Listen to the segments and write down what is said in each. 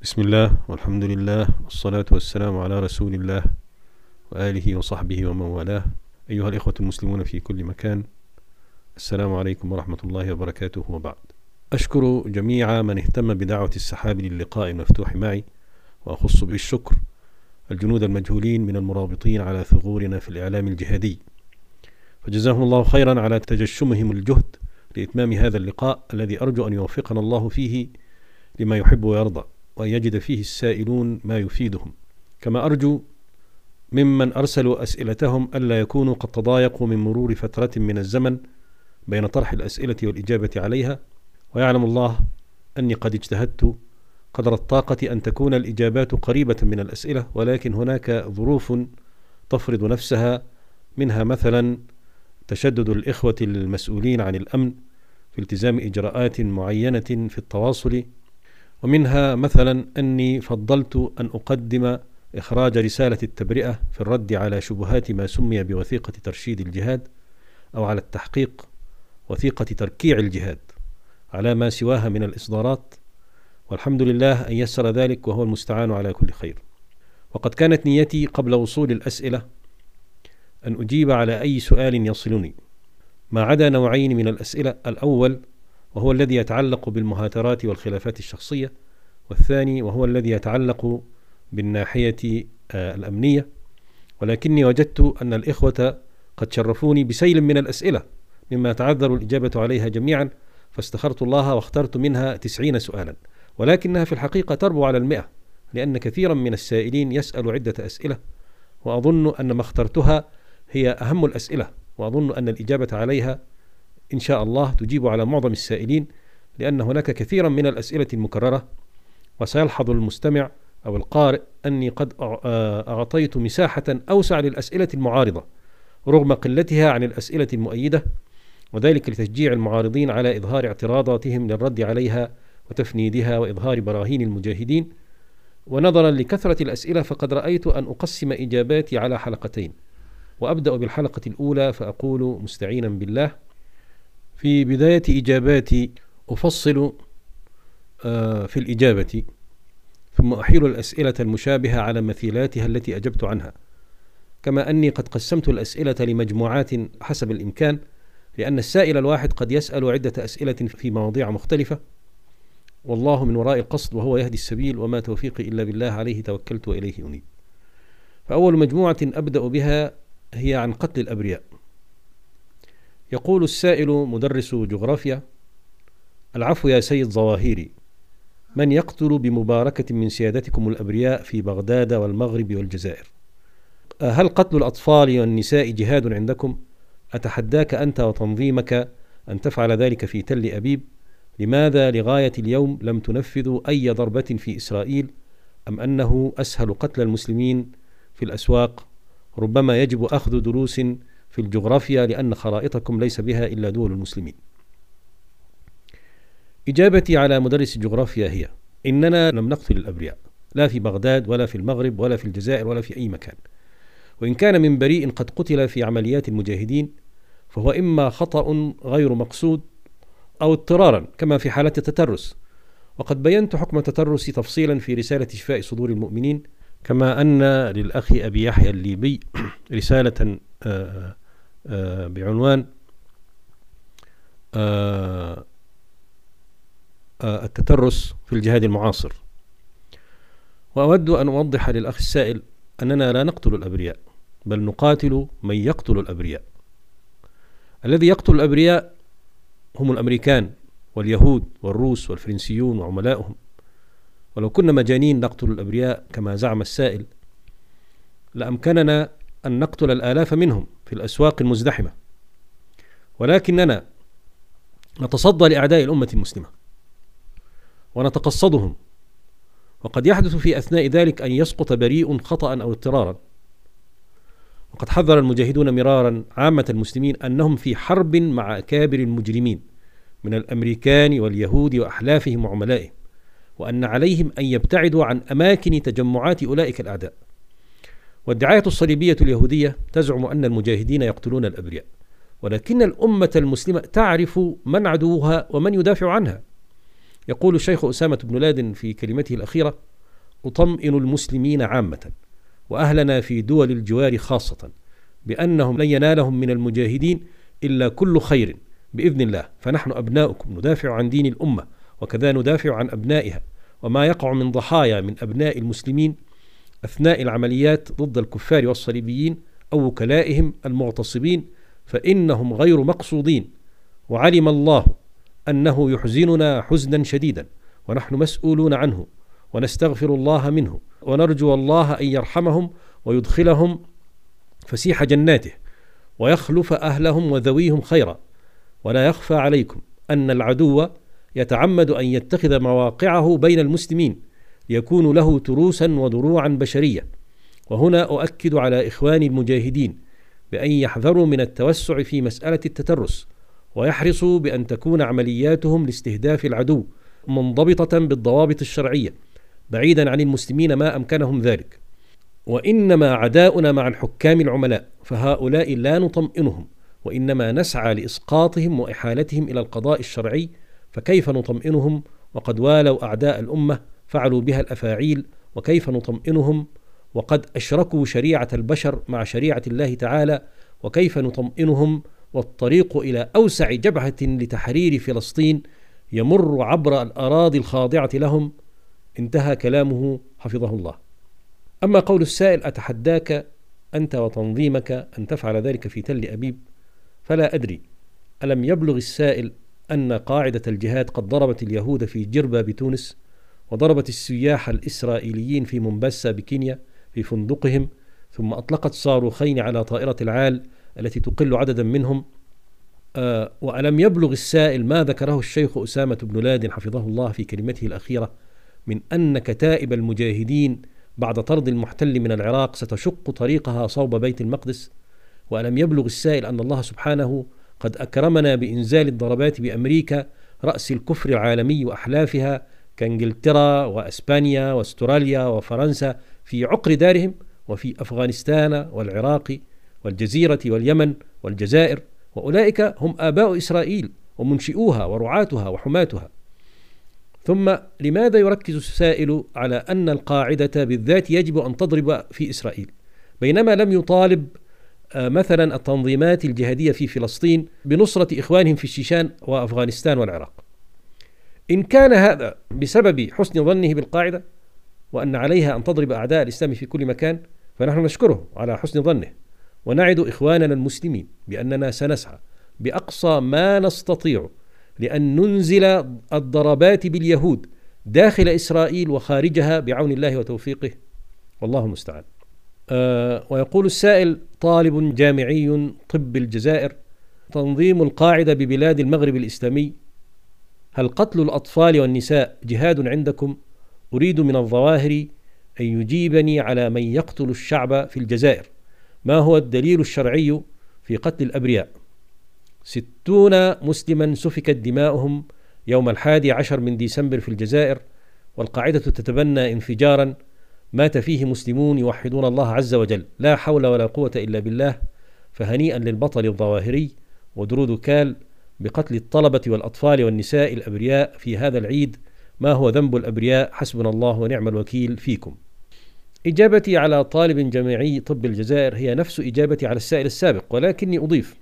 بسم الله والحمد لله والصلاة والسلام على رسول الله وآله وصحبه ومن والاه. أيها الإخوة المسلمون في كل مكان، السلام عليكم ورحمة الله وبركاته. وبعد، أشكر جميع من اهتم بدعوة السحاب للقاء المفتوح معي، وأخص بالشكر الجنود المجهولين من المرابطين على ثغورنا في الإعلام الجهادي، فجزاهم الله خيرا على تجشمهم الجهد لإتمام هذا اللقاء الذي أرجو أن يوفقنا الله فيه لما يحب ويرضى، وأن يجد فيه السائلون ما يفيدهم. كما أرجو ممن أرسلوا أسئلتهم ألا يكونوا قد تضايقوا من مرور فترة من الزمن بين طرح الأسئلة والإجابة عليها، ويعلم الله أني قد اجتهدت قدر الطاقة أن تكون الإجابات قريبة من الأسئلة، ولكن هناك ظروف تفرض نفسها، منها مثلا تشدد الإخوة المسؤولين عن الأمن في التزام إجراءات معينة في التواصل، ومنها مثلا أني فضلت أن أقدم إخراج رسالة التبرئة في الرد على شبهات ما سمي بوثيقة ترشيد الجهاد، أو على التحقيق وثيقة تركيع الجهاد على ما سواها من الإصدارات، والحمد لله أن يسر ذلك وهو المستعان على كل خير. وقد كانت نيتي قبل وصول الأسئلة أن أجيب على أي سؤال يصلني، ما عدا نوعين من الأسئلة: الأول وهو الذي يتعلق بالمهاترات والخلافات الشخصية، والثاني وهو الذي يتعلق بالناحية الأمنية. ولكني وجدت أن الإخوة قد شرفوني بسيل من الأسئلة مما يتعذر الإجابة عليها جميعا، فاستخرت الله واخترت منها 90 سؤالا، ولكنها في الحقيقة تربو على 100، لأن كثيرا من السائلين يسأل عدة أسئلة، وأظن أن ما اخترتها هي أهم الأسئلة، وأظن أن الإجابة عليها إن شاء الله تجيب على معظم السائلين، لأن هناك كثيرا من الأسئلة المكررة. وسيلحظ المستمع أو القارئ أني قد أعطيت مساحة أوسع للأسئلة المعارضة رغم قلتها عن الأسئلة المؤيدة، وذلك لتشجيع المعارضين على إظهار اعتراضاتهم للرد عليها وتفنيدها وإظهار براهين المجاهدين. ونظرا لكثرة الأسئلة فقد رأيت أن أقسم إجاباتي على حلقتين، وأبدأ بالحلقة الأولى فأقول مستعينا بالله: في بداية إجاباتي أفصل في الإجابة، ثم أحيل الأسئلة المشابهة على مثيلاتها التي أجبت عنها، كما أني قد قسمت الأسئلة لمجموعات حسب الإمكان، لأن السائل الواحد قد يسأل عدة أسئلة في مواضيع مختلفة، والله من وراء القصد وهو يهدي السبيل، وما توفيقي إلا بالله، عليه توكلت وإليه أنيب. فأول مجموعة أبدأ بها هي عن قتل الأبرياء. يقول السائل مدرس جغرافيا: العفو يا سيد ظواهيري، من يقتل بمباركة من سيادتكم الأبرياء في بغداد والمغرب والجزائر؟ هل قتل الأطفال والنساء جهاد عندكم؟ أتحداك أنت وتنظيمك أن تفعل ذلك في تل أبيب. لماذا لغاية اليوم لم تنفذوا أي ضربة في إسرائيل؟ أم أنه أسهل قتل المسلمين في الأسواق؟ ربما يجب أخذ دروس في الجغرافيا، لأن خرائطكم ليس بها إلا دول المسلمين. إجابتي على مدرس الجغرافيا هي: إننا لم نقتل الأبرياء، لا في بغداد ولا في المغرب ولا في الجزائر ولا في أي مكان. وإن كان من بريء قد قتل في عمليات المجاهدين فهو إما خطأ غير مقصود أو اضطرارا، كما في حالة التترس، وقد بينت حكم التترس تفصيلا في رسالة شفاء صدور المؤمنين، كما أن للأخ أبي يحيى الليبي رسالة بعنوان التترس في الجهاد المعاصر. وأود أن أوضح للأخ السائل أننا لا نقتل الأبرياء، بل نقاتل من يقتل الأبرياء. الذي يقتل الأبرياء هم الأمريكان واليهود والروس والفرنسيون وعملائهم. ولو كنا مجانين نقتل الأبرياء كما زعم السائل لأمكننا أن نقتل الآلاف منهم في الأسواق المزدحمة، ولكننا نتصدى لأعداء الأمة المسلمة ونتقصدهم، وقد يحدث في أثناء ذلك أن يسقط بريء خطأ أو اضطرارا. وقد حذر المجاهدون مرارا عامة المسلمين أنهم في حرب مع أكابر المجرمين من الأمريكان واليهود وأحلافهم وعملائهم، وأن عليهم أن يبتعدوا عن أماكن تجمعات أولئك الأعداء. والدعاية الصليبية اليهودية تزعم أن المجاهدين يقتلون الأبرياء، ولكن الأمة المسلمة تعرف من عدوها ومن يدافع عنها. يقول الشيخ أسامة بن لادن في كلمته الأخيرة: أطمئن المسلمين عامة وأهلنا في دول الجوار خاصة بأنهم لن ينالهم من المجاهدين إلا كل خير بإذن الله، فنحن أبناؤكم ندافع عن دين الأمة وكذا ندافع عن أبنائها، وما يقع من ضحايا من أبناء المسلمين أثناء العمليات ضد الكفار والصليبيين أو وكلائهم المغتصبين فإنهم غير مقصودين، وعلم الله أنه يحزننا حزنا شديدا ونحن مسؤولون عنه ونستغفر الله منه، ونرجو الله أن يرحمهم ويدخلهم فسيح جناته ويخلف أهلهم وذويهم خيرا. ولا يخفى عليكم أن العدو يتعمد أن يتخذ مواقعه بين المسلمين يكون له تروسا ودروعا بشرية. وهنا أؤكد على إخواني المجاهدين بأن يحذروا من التوسع في مسألة التترس، ويحرصوا بأن تكون عملياتهم لاستهداف العدو منضبطة بالضوابط الشرعية بعيدا عن المسلمين ما أمكنهم ذلك. وإنما عداؤنا مع الحكام العملاء، فهؤلاء لا نطمئنهم وإنما نسعى لإسقاطهم وإحالتهم إلى القضاء الشرعي، فكيف نطمئنهم وقد والوا أعداء الأمة فعلوا بها الأفاعيل؟ وكيف نطمئنهم وقد أشركوا شريعة البشر مع شريعة الله تعالى؟ وكيف نطمئنهم والطريق إلى أوسع جبهة لتحرير فلسطين يمر عبر الأراضي الخاضعة لهم؟ انتهى كلامه حفظه الله. أما قول السائل: أتحداك أنت وتنظيمك أن تفعل ذلك في تل أبيب، فلا أدري، ألم يبلغ السائل أن قاعدة الجهاد قد ضربت اليهود في جربة بتونس، وضربت السياح الإسرائيليين في مومباسا بكينيا في فندقهم، ثم أطلقت صاروخين على طائرة العال التي تقل عددا منهم؟ وألم يبلغ السائل ما ذكره الشيخ أسامة بن لادن حفظه الله في كلمته الأخيرة من أن كتائب المجاهدين بعد طرد المحتل من العراق ستشق طريقها صوب بيت المقدس؟ وألم يبلغ السائل أن الله سبحانه قد أكرمنا بإنزال الضربات بأمريكا رأس الكفر العالمي وأحلافها كإنجلترا وأسبانيا واستراليا وفرنسا في عقر دارهم، وفي أفغانستان والعراق والجزيرة واليمن والجزائر، وأولئك هم آباء إسرائيل ومنشئوها ورعاتها وحماتها. ثم لماذا يركز السائل على أن القاعدة بالذات يجب أن تضرب في إسرائيل، بينما لم يطالب مثلا التنظيمات الجهادية في فلسطين بنصرة إخوانهم في الشيشان وأفغانستان والعراق؟ إن كان هذا بسبب حسن ظنه بالقاعدة وأن عليها أن تضرب أعداء الإسلام في كل مكان، فنحن نشكره على حسن ظنه، ونعد إخواننا المسلمين بأننا سنسعى بأقصى ما نستطيع لأن ننزل الضربات باليهود داخل إسرائيل وخارجها بعون الله وتوفيقه، والله المستعان. ويقول السائل: طالب جامعي طب الجزائر، تنظيم القاعدة ببلاد المغرب الإسلامي، هل قتل الأطفال والنساء جهاد عندكم؟ أريد من الظواهر أن يجيبني على من يقتل الشعب في الجزائر، ما هو الدليل الشرعي في قتل الأبرياء؟ 60 مسلما سفكت دماؤهم يوم 11 من ديسمبر في الجزائر، والقاعدة تتبنى انفجارا مات فيه مسلمون يوحدون الله عز وجل، لا حول ولا قوة إلا بالله. فهنيئا للبطل الظواهري ودرود كال بقتل الطلبة والأطفال والنساء الأبرياء في هذا العيد. ما هو ذنب الأبرياء؟ حسبنا الله ونعم الوكيل فيكم. إجابتي على طالب جامعي طب الجزائر هي نفس إجابتي على السائل السابق، ولكني أضيف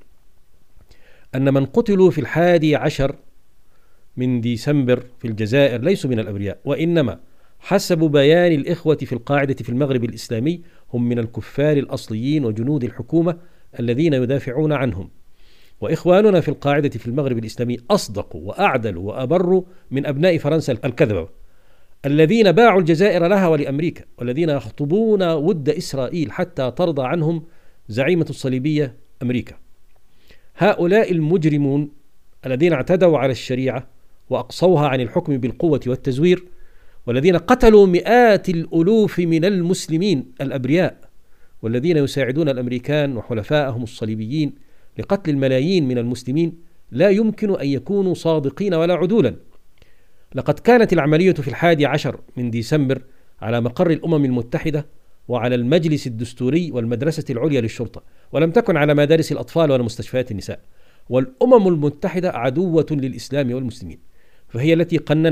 أن من قتلوا في 11 من ديسمبر في الجزائر ليسوا من الأبرياء، وإنما حسب بيان الإخوة في القاعدة في المغرب الإسلامي هم من الكفار الأصليين وجنود الحكومة الذين يدافعون عنهم. وإخواننا في القاعدة في المغرب الإسلامي أصدقوا وأعدلوا وأبروا من أبناء فرنسا الكذبة الذين باعوا الجزائر لها ولأمريكا، والذين يخطبون ود إسرائيل حتى ترضى عنهم زعيمة الصليبية أمريكا. هؤلاء المجرمون الذين اعتدوا على الشريعة وأقصوها عن الحكم بالقوة والتزوير، والذين قتلوا مئات الألوف من المسلمين الأبرياء، والذين يساعدون الأمريكان وحلفائهم الصليبيين لقتل الملايين من المسلمين، لا يمكن أن يكونوا صادقين ولا عدولا. لقد كانت العملية في 11 من ديسمبر على مقر الأمم المتحدة وعلى المجلس الدستوري والمدرسة العليا للشرطة، ولم تكن على مدارس الأطفال ولا مستشفيات النساء. والأمم المتحدة عدوة للإسلام والمسلمين، فهي التي قننت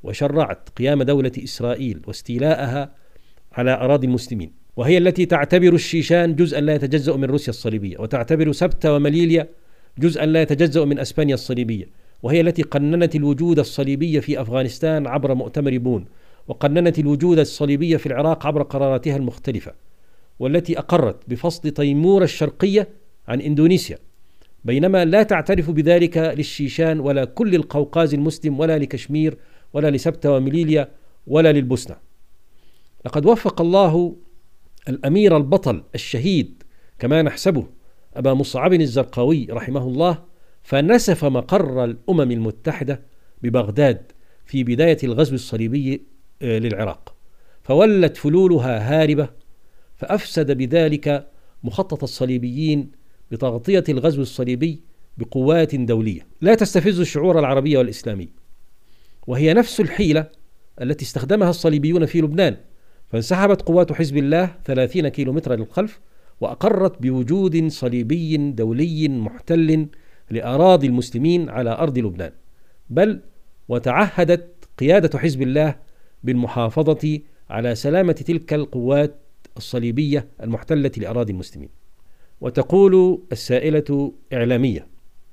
وشرعت قيام دولة إسرائيل واستيلاءها على أراضي المسلمين، وهي التي تعتبر الشيشان جزءا لا يتجزأ من روسيا الصليبية، وتعتبر سبتة ومليليا جزءا لا يتجزأ من أسبانيا الصليبية، وهي التي قننت الوجود الصليبي في أفغانستان عبر مؤتمر بون، وقننت الوجود الصليبي في العراق عبر قراراتها المختلفة، والتي أقرت بفصل تيمور الشرقية عن إندونيسيا، بينما لا تعترف بذلك للشيشان ولا كل القوقاز المسلم ولا لكشمير ولا لسبتة ومليليا ولا للبوسنة. لقد وفق الله الأمير البطل الشهيد كما نحسبه أبا مصعب الزرقاوي رحمه الله، فنسف مقر الأمم المتحدة ببغداد في بداية الغزو الصليبي للعراق، فولت فلولها هاربة، فأفسد بذلك مخطط الصليبيين بتغطية الغزو الصليبي بقوات دولية لا تستفز الشعور العربي والإسلامي، وهي نفس الحيلة التي استخدمها الصليبيون في لبنان، فانسحبت قوات حزب الله 30 كيلومترا للخلف، وأقرت بوجود صليبي دولي محتل لأراضي المسلمين على أرض لبنان، بل وتعهدت قيادة حزب الله بالمحافظة على سلامة تلك القوات الصليبية المحتلة لأراضي المسلمين. وتقول السائلة إعلامية: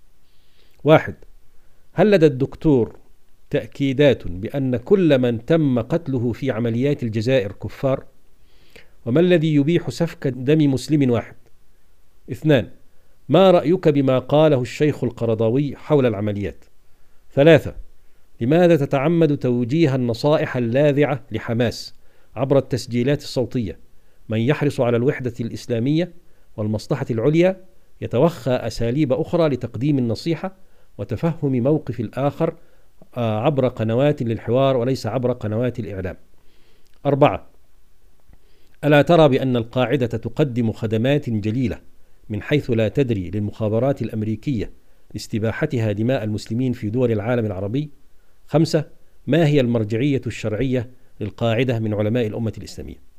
1. هل لدى الدكتور تأكيدات بأن كل من تم قتله في عمليات الجزائر كفار؟ وما الذي يبيح سفك دم مسلم واحد؟ 2. ما رأيك بما قاله الشيخ القرضاوي حول العمليات؟ 3. لماذا تتعمد توجيه النصائح اللاذعة لحماس عبر التسجيلات الصوتية؟ من يحرص على الوحدة الإسلامية والمصلحة العليا يتوخى أساليب أخرى لتقديم النصيحة وتفهم موقف الآخر عبر قنوات للحوار وليس عبر قنوات الإعلام. 4. ألا ترى بأن القاعدة تقدم خدمات جليلة من حيث لا تدري للمخابرات الأمريكية لاستباحتها دماء المسلمين في دول العالم العربي؟ 5. ما هي المرجعية الشرعية للقاعدة من علماء الأمة الإسلامية؟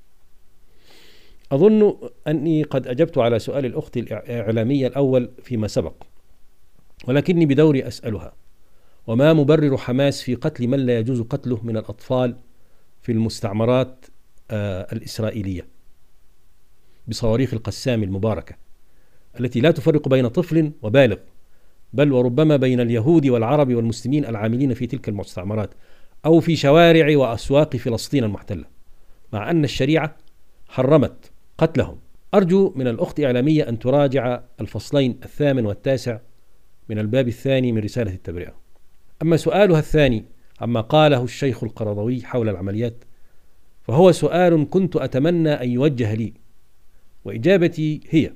أظن أني قد أجبت على سؤال الأخت الإعلامية الأول فيما سبق، ولكني بدوري أسألها: وما مبرر حماس في قتل من لا يجوز قتله من الأطفال في المستعمرات الإسرائيلية بصواريخ القسام المباركة التي لا تفرق بين طفل وبالغ، بل وربما بين اليهود والعرب والمسلمين العاملين في تلك المستعمرات أو في شوارع وأسواق فلسطين المحتلة، مع أن الشريعة حرمت قتلهم؟ أرجو من الأخت إعلامية أن تراجع الفصلين 8 و9 من الباب الثاني من رسالة التبرئة. أما سؤالها الثاني عما قاله الشيخ القرضاوي حول العمليات فهو سؤال كنت أتمنى أن يوجه لي، وإجابتي هي: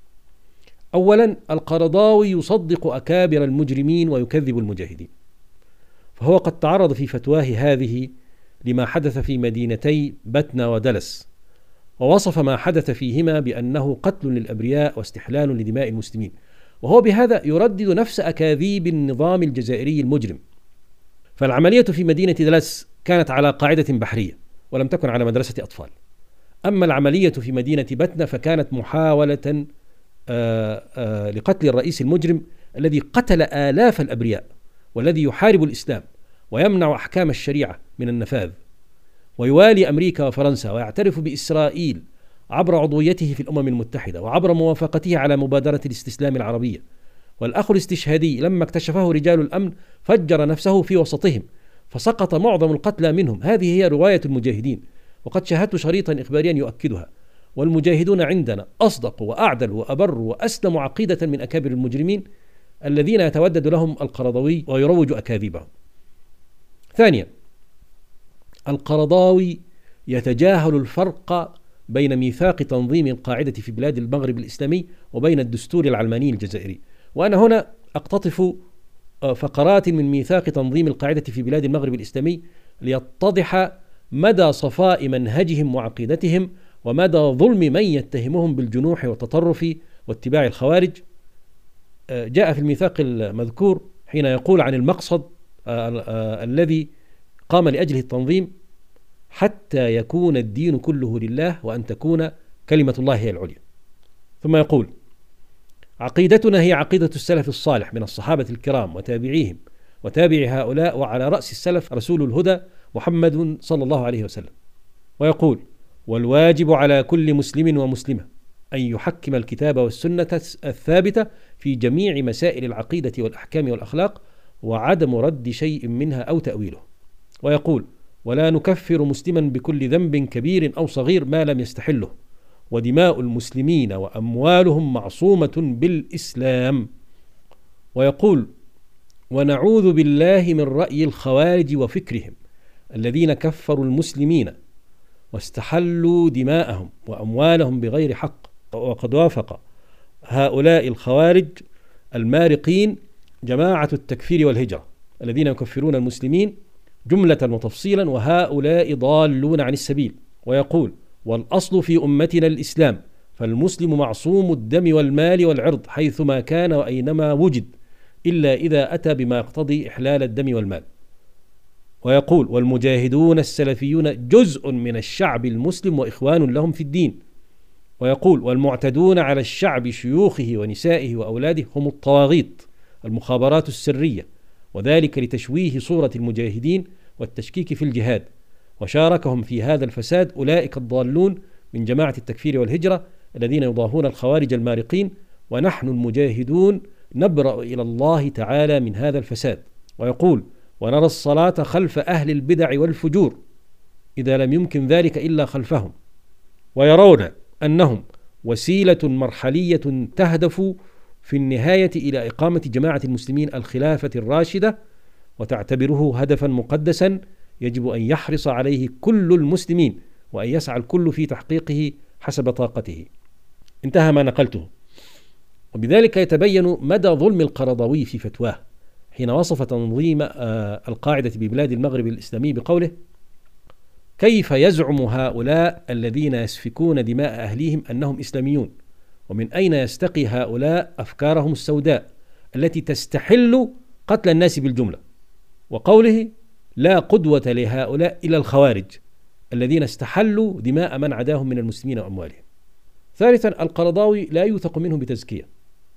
أولا، القرضاوي يصدق أكابر المجرمين ويكذب المجاهدين، فهو قد تعرض في فتواه هذه لما حدث في مدينتي بتنا ودلس، ووصف ما حدث فيهما بأنه قتل للأبرياء واستحلال لدماء المسلمين، وهو بهذا يردد نفس أكاذيب النظام الجزائري المجرم. فالعملية في مدينة دلس كانت على قاعدة بحرية ولم تكن على مدرسة أطفال، أما العملية في مدينة بتنا فكانت محاولة لقتل الرئيس المجرم الذي قتل آلاف الأبرياء والذي يحارب الإسلام ويمنع أحكام الشريعة من النفاذ، ويوالي أمريكا وفرنسا ويعترف بإسرائيل عبر عضويته في الأمم المتحدة وعبر موافقته على مبادرة الاستسلام العربية. والأخ الاستشهادي لما اكتشفه رجال الأمن فجر نفسه في وسطهم فسقط معظم القتلى منهم. هذه هي رواية المجاهدين، وقد شاهدت شريطا إخباريا يؤكدها. والمجاهدون عندنا أصدق وأعدل وأبر وأسلم عقيدة من أكابر المجرمين الذين يتودد لهم القرضاوي ويروج أكاذيبهم. ثانيا، القرضاوي يتجاهل الفرق بين ميثاق تنظيم القاعدة في بلاد المغرب الإسلامي وبين الدستور العلماني الجزائري، وأنا هنا أقتطف فقرات من ميثاق تنظيم القاعدة في بلاد المغرب الإسلامي ليتضح مدى صفاء منهجهم وعقيدتهم ومدى ظلم من يتهمهم بالجنوح والتطرف واتباع الخوارج. جاء في الميثاق المذكور حين يقول عن المقصد الذي قام لأجله التنظيم: حتى يكون الدين كله لله وأن تكون كلمة الله هي العليا. ثم يقول: عقيدتنا هي عقيدة السلف الصالح من الصحابة الكرام وتابعيهم وتابع هؤلاء، وعلى رأس السلف رسول الهدى محمد صلى الله عليه وسلم. ويقول: والواجب على كل مسلم ومسلمة أن يحكم الكتاب والسنة الثابتة في جميع مسائل العقيدة والأحكام والأخلاق، وعدم رد شيء منها أو تأويله. ويقول: ولا نكفر مسلما بكل ذنب كبير أو صغير ما لم يستحله، ودماء المسلمين وأموالهم معصومة بالإسلام. ويقول: ونعوذ بالله من رأي الخوارج وفكرهم الذين كفروا المسلمين واستحلوا دماءهم وأموالهم بغير حق. وقد وافق هؤلاء الخوارج المارقين جماعة التكفير والهجرة الذين يكفرون المسلمين جملة وتفصيلا، وهؤلاء ضالون عن السبيل. ويقول: والأصل في أمتنا الإسلام، فالمسلم معصوم الدم والمال والعرض حيثما كان وأينما وجد، إلا إذا أتى بما يقتضي إحلال الدم والمال. ويقول: والمجاهدون السلفيون جزء من الشعب المسلم وإخوان لهم في الدين. ويقول: والمعتدون على الشعب شيوخه ونسائه وأولاده هم الطواغيت المخابرات السرية، وذلك لتشويه صورة المجاهدين والتشكيك في الجهاد. وشاركهم في هذا الفساد أولئك الضالون من جماعة التكفير والهجرة الذين يضاهون الخوارج المارقين، ونحن المجاهدون نبرأ إلى الله تعالى من هذا الفساد. ويقول: ونرى الصلاة خلف أهل البدع والفجور إذا لم يمكن ذلك إلا خلفهم، ويرون أنهم وسيلة مرحلية تهدف في النهاية إلى إقامة جماعة المسلمين الخلافة الراشدة، وتعتبره هدفا مقدسا يجب أن يحرص عليه كل المسلمين، وأن يسعى الكل في تحقيقه حسب طاقته. انتهى ما نقلته. وبذلك يتبين مدى ظلم القرضاوي في فتواه حين وصف تنظيم القاعدة ببلاد المغرب الإسلامي بقوله: كيف يزعم هؤلاء الذين يسفكون دماء أهليهم أنهم إسلاميون؟ ومن أين يستقي هؤلاء أفكارهم السوداء التي تستحل قتل الناس بالجملة؟ وقوله: لا قدوة لهؤلاء إلى الخوارج الذين استحلوا دماء من عداهم من المسلمين وأموالهم. ثالثا، القرضاوي لا يوثق منه بتزكية.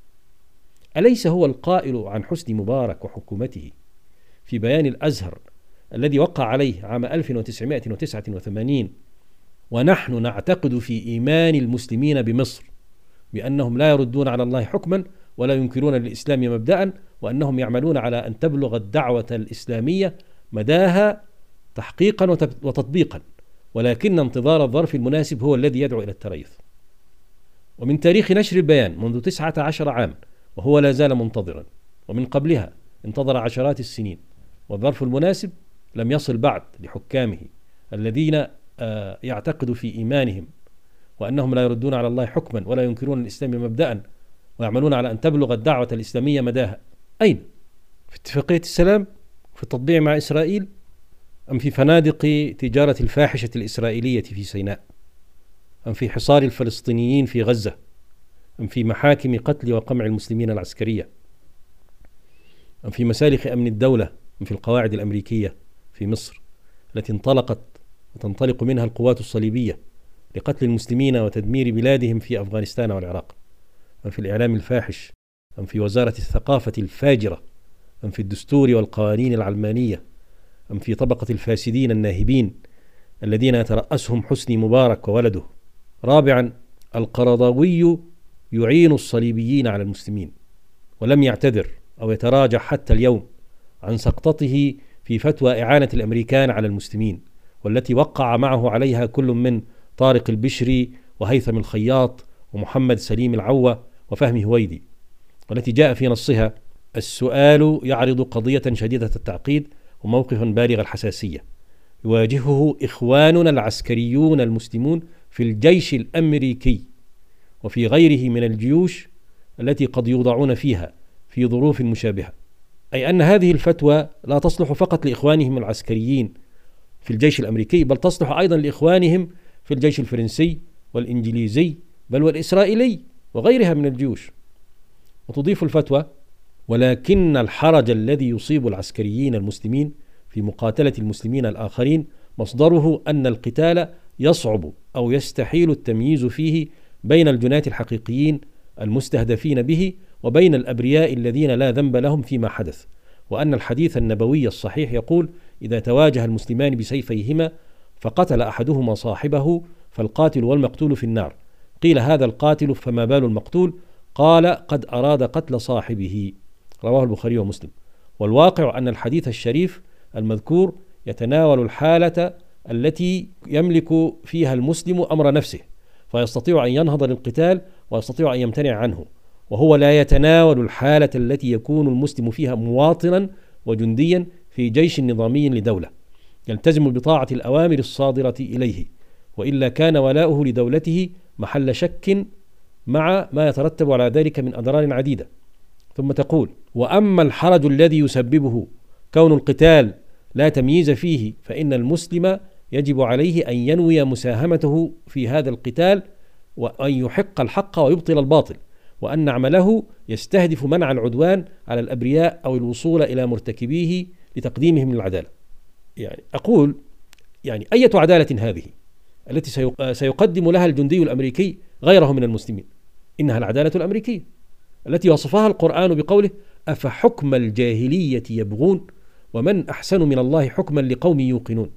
أليس هو القائل عن حسني مبارك وحكومته في بيان الأزهر الذي وقع عليه عام 1989: ونحن نعتقد في إيمان المسلمين بمصر بأنهم لا يردون على الله حكما ولا ينكرون للإسلام مبدأ، وأنهم يعملون على أن تبلغ الدعوة الإسلامية مداها تحقيقا وتطبيقا، ولكن انتظار الظرف المناسب هو الذي يدعو إلى التريث. ومن تاريخ نشر البيان منذ 19 عام وهو لا زال منتظرا، ومن قبلها انتظر عشرات السنين، والظرف المناسب لم يصل بعد لحكامه الذين يعتقدوا في إيمانهم وأنهم لا يردون على الله حكما ولا ينكرون الإسلام مبدأ ويعملون على أن تبلغ الدعوة الإسلامية مداها. أين؟ في اتفاقية السلام؟ في التطبيع مع إسرائيل؟ أم في فنادق تجارة الفاحشة الإسرائيلية في سيناء؟ أم في حصار الفلسطينيين في غزة؟ أم في محاكم قتل وقمع المسلمين العسكرية؟ أم في مسالخ أمن الدولة؟ أم في القواعد الأمريكية في مصر التي انطلقت وتنطلق منها القوات الصليبية لقتل المسلمين وتدمير بلادهم في أفغانستان والعراق؟ أم في الإعلام الفاحش؟ أم في وزارة الثقافة الفاجرة؟ أم في الدستور والقوانين العلمانية؟ أم في طبقة الفاسدين الناهبين الذين يترأسهم حسني مبارك وولده؟ رابعا، القرضاوي يعين الصليبيين على المسلمين، ولم يعتذر أو يتراجع حتى اليوم عن سقطته في فتوى إعانة الأمريكان على المسلمين، والتي وقع معه عليها كل من طارق البشري وهيثم الخياط ومحمد سليم العوة وفهمي هويدي، والتي جاء في نصها: السؤال يعرض قضية شديدة التعقيد وموقفا بالغ الحساسية يواجهه إخواننا العسكريون المسلمون في الجيش الأمريكي وفي غيره من الجيوش التي قد يوضعون فيها في ظروف مشابهة، أي أن هذه الفتوى لا تصلح فقط لإخوانهم العسكريين في الجيش الأمريكي، بل تصلح أيضا لإخوانهم في الجيش الفرنسي والإنجليزي بل والإسرائيلي وغيرها من الجيوش. وتضيف الفتوى: ولكن الحرج الذي يصيب العسكريين المسلمين في مقاتلة المسلمين الآخرين مصدره أن القتال يصعب أو يستحيل التمييز فيه بين الجناة الحقيقيين المستهدفين به وبين الأبرياء الذين لا ذنب لهم فيما حدث، وأن الحديث النبوي الصحيح يقول: إذا تواجه المسلمان بسيفيهما فقتل أحدهما صاحبه فالقاتل والمقتول في النار. قيل: هذا القاتل فما بال المقتول؟ قال: قد أراد قتل صاحبه. رواه البخاري ومسلم. والواقع أن الحديث الشريف المذكور يتناول الحالة التي يملك فيها المسلم أمر نفسه، فيستطيع أن ينهض للقتال ويستطيع أن يمتنع عنه، وهو لا يتناول الحالة التي يكون المسلم فيها مواطنا وجنديا في جيش نظامي لدولة يلتزم بطاعة الأوامر الصادرة إليه، وإلا كان ولاؤه لدولته محل شك مع ما يترتب على ذلك من أضرار عديدة. ثم تقول: وأما الحرج الذي يسببه كون القتال لا تمييز فيه، فإن المسلم يجب عليه أن ينوي مساهمته في هذا القتال، وأن يحق الحق ويبطل الباطل، وأن عمله يستهدف منع العدوان على الأبرياء أو الوصول إلى مرتكبيه لتقديمهم للعدالة. يعني أقول أية عدالة هذه التي سيقدم لها الجندي الأمريكي غيره من المسلمين؟ إنها العدالة الأمريكية التي وصفها القرآن بقوله: أفحكم الجاهلية يبغون ومن أحسن من الله حكما لقوم يوقنون.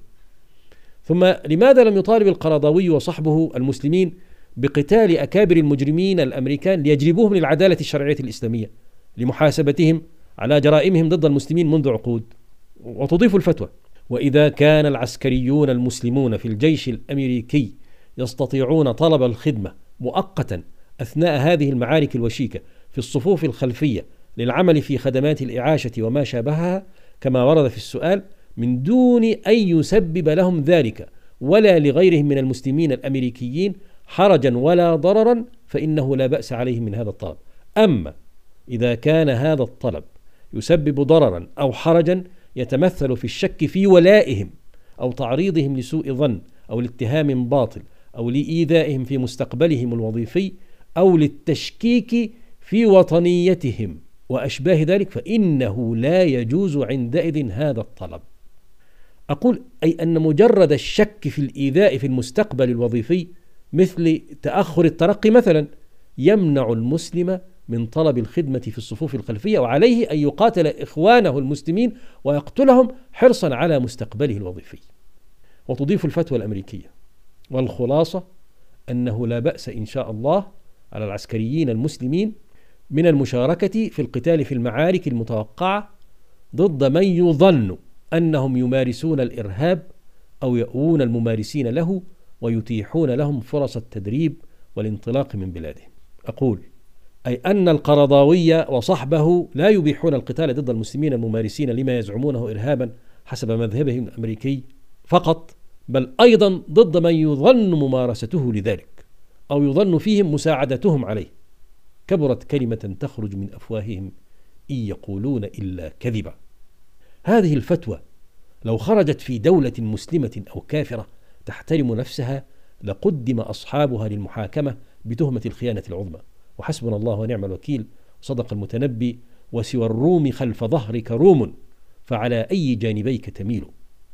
ثم لماذا لم يطالب القرضاوي وصحبه المسلمين بقتال أكابر المجرمين الأمريكان ليجلبوهم للعدالة الشرعية الإسلامية لمحاسبتهم على جرائمهم ضد المسلمين منذ عقود؟ وتضيف الفتوى: وإذا كان العسكريون المسلمون في الجيش الأمريكي يستطيعون طلب الخدمة مؤقتا أثناء هذه المعارك الوشيكة في الصفوف الخلفية للعمل في خدمات الإعاشة وما شابهها كما ورد في السؤال، من دون أن يسبب لهم ذلك ولا لغيرهم من المسلمين الأمريكيين حرجا ولا ضررا، فإنه لا بأس عليهم من هذا الطلب. أما إذا كان هذا الطلب يسبب ضررا أو حرجا يتمثل في الشك في ولائهم أو تعريضهم لسوء ظن أو لاتهام باطل أو لإيذائهم في مستقبلهم الوظيفي أو للتشكيك في وطنيتهم وأشباه ذلك، فإنه لا يجوز عندئذ هذا الطلب. أقول أي أن مجرد الشك في الإيذاء في المستقبل الوظيفي مثل تأخر الترقي مثلا يمنع المسلم من طلب الخدمة في الصفوف الخلفية، وعليه أن يقاتل إخوانه المسلمين ويقتلهم حرصا على مستقبله الوظيفي. وتضيف الفتوى الأمريكية: والخلاصة أنه لا بأس إن شاء الله على العسكريين المسلمين من المشاركة في القتال في المعارك المتوقعة ضد من يظن أنهم يمارسون الإرهاب أو يؤون الممارسين له ويتيحون لهم فرص التدريب والانطلاق من بلادهم. أقول أي أن القرضاوي وصحبه لا يبيحون القتال ضد المسلمين الممارسين لما يزعمونه إرهابا حسب مذهبهم الأمريكي فقط، بل أيضا ضد من يظن ممارسته لذلك أو يظن فيهم مساعدتهم عليه. كبرت كلمة تخرج من أفواههم إن يقولون إلا كذبا. هذه الفتوى لو خرجت في دولة مسلمة أو كافرة تحترم نفسها لقدم أصحابها للمحاكمة بتهمة الخيانة العظمى. وحسبنا الله ونعم الوكيل. صدق المتنبي: وسوى الروم خلف ظهرك روم فعلى أي جانبيك تميل.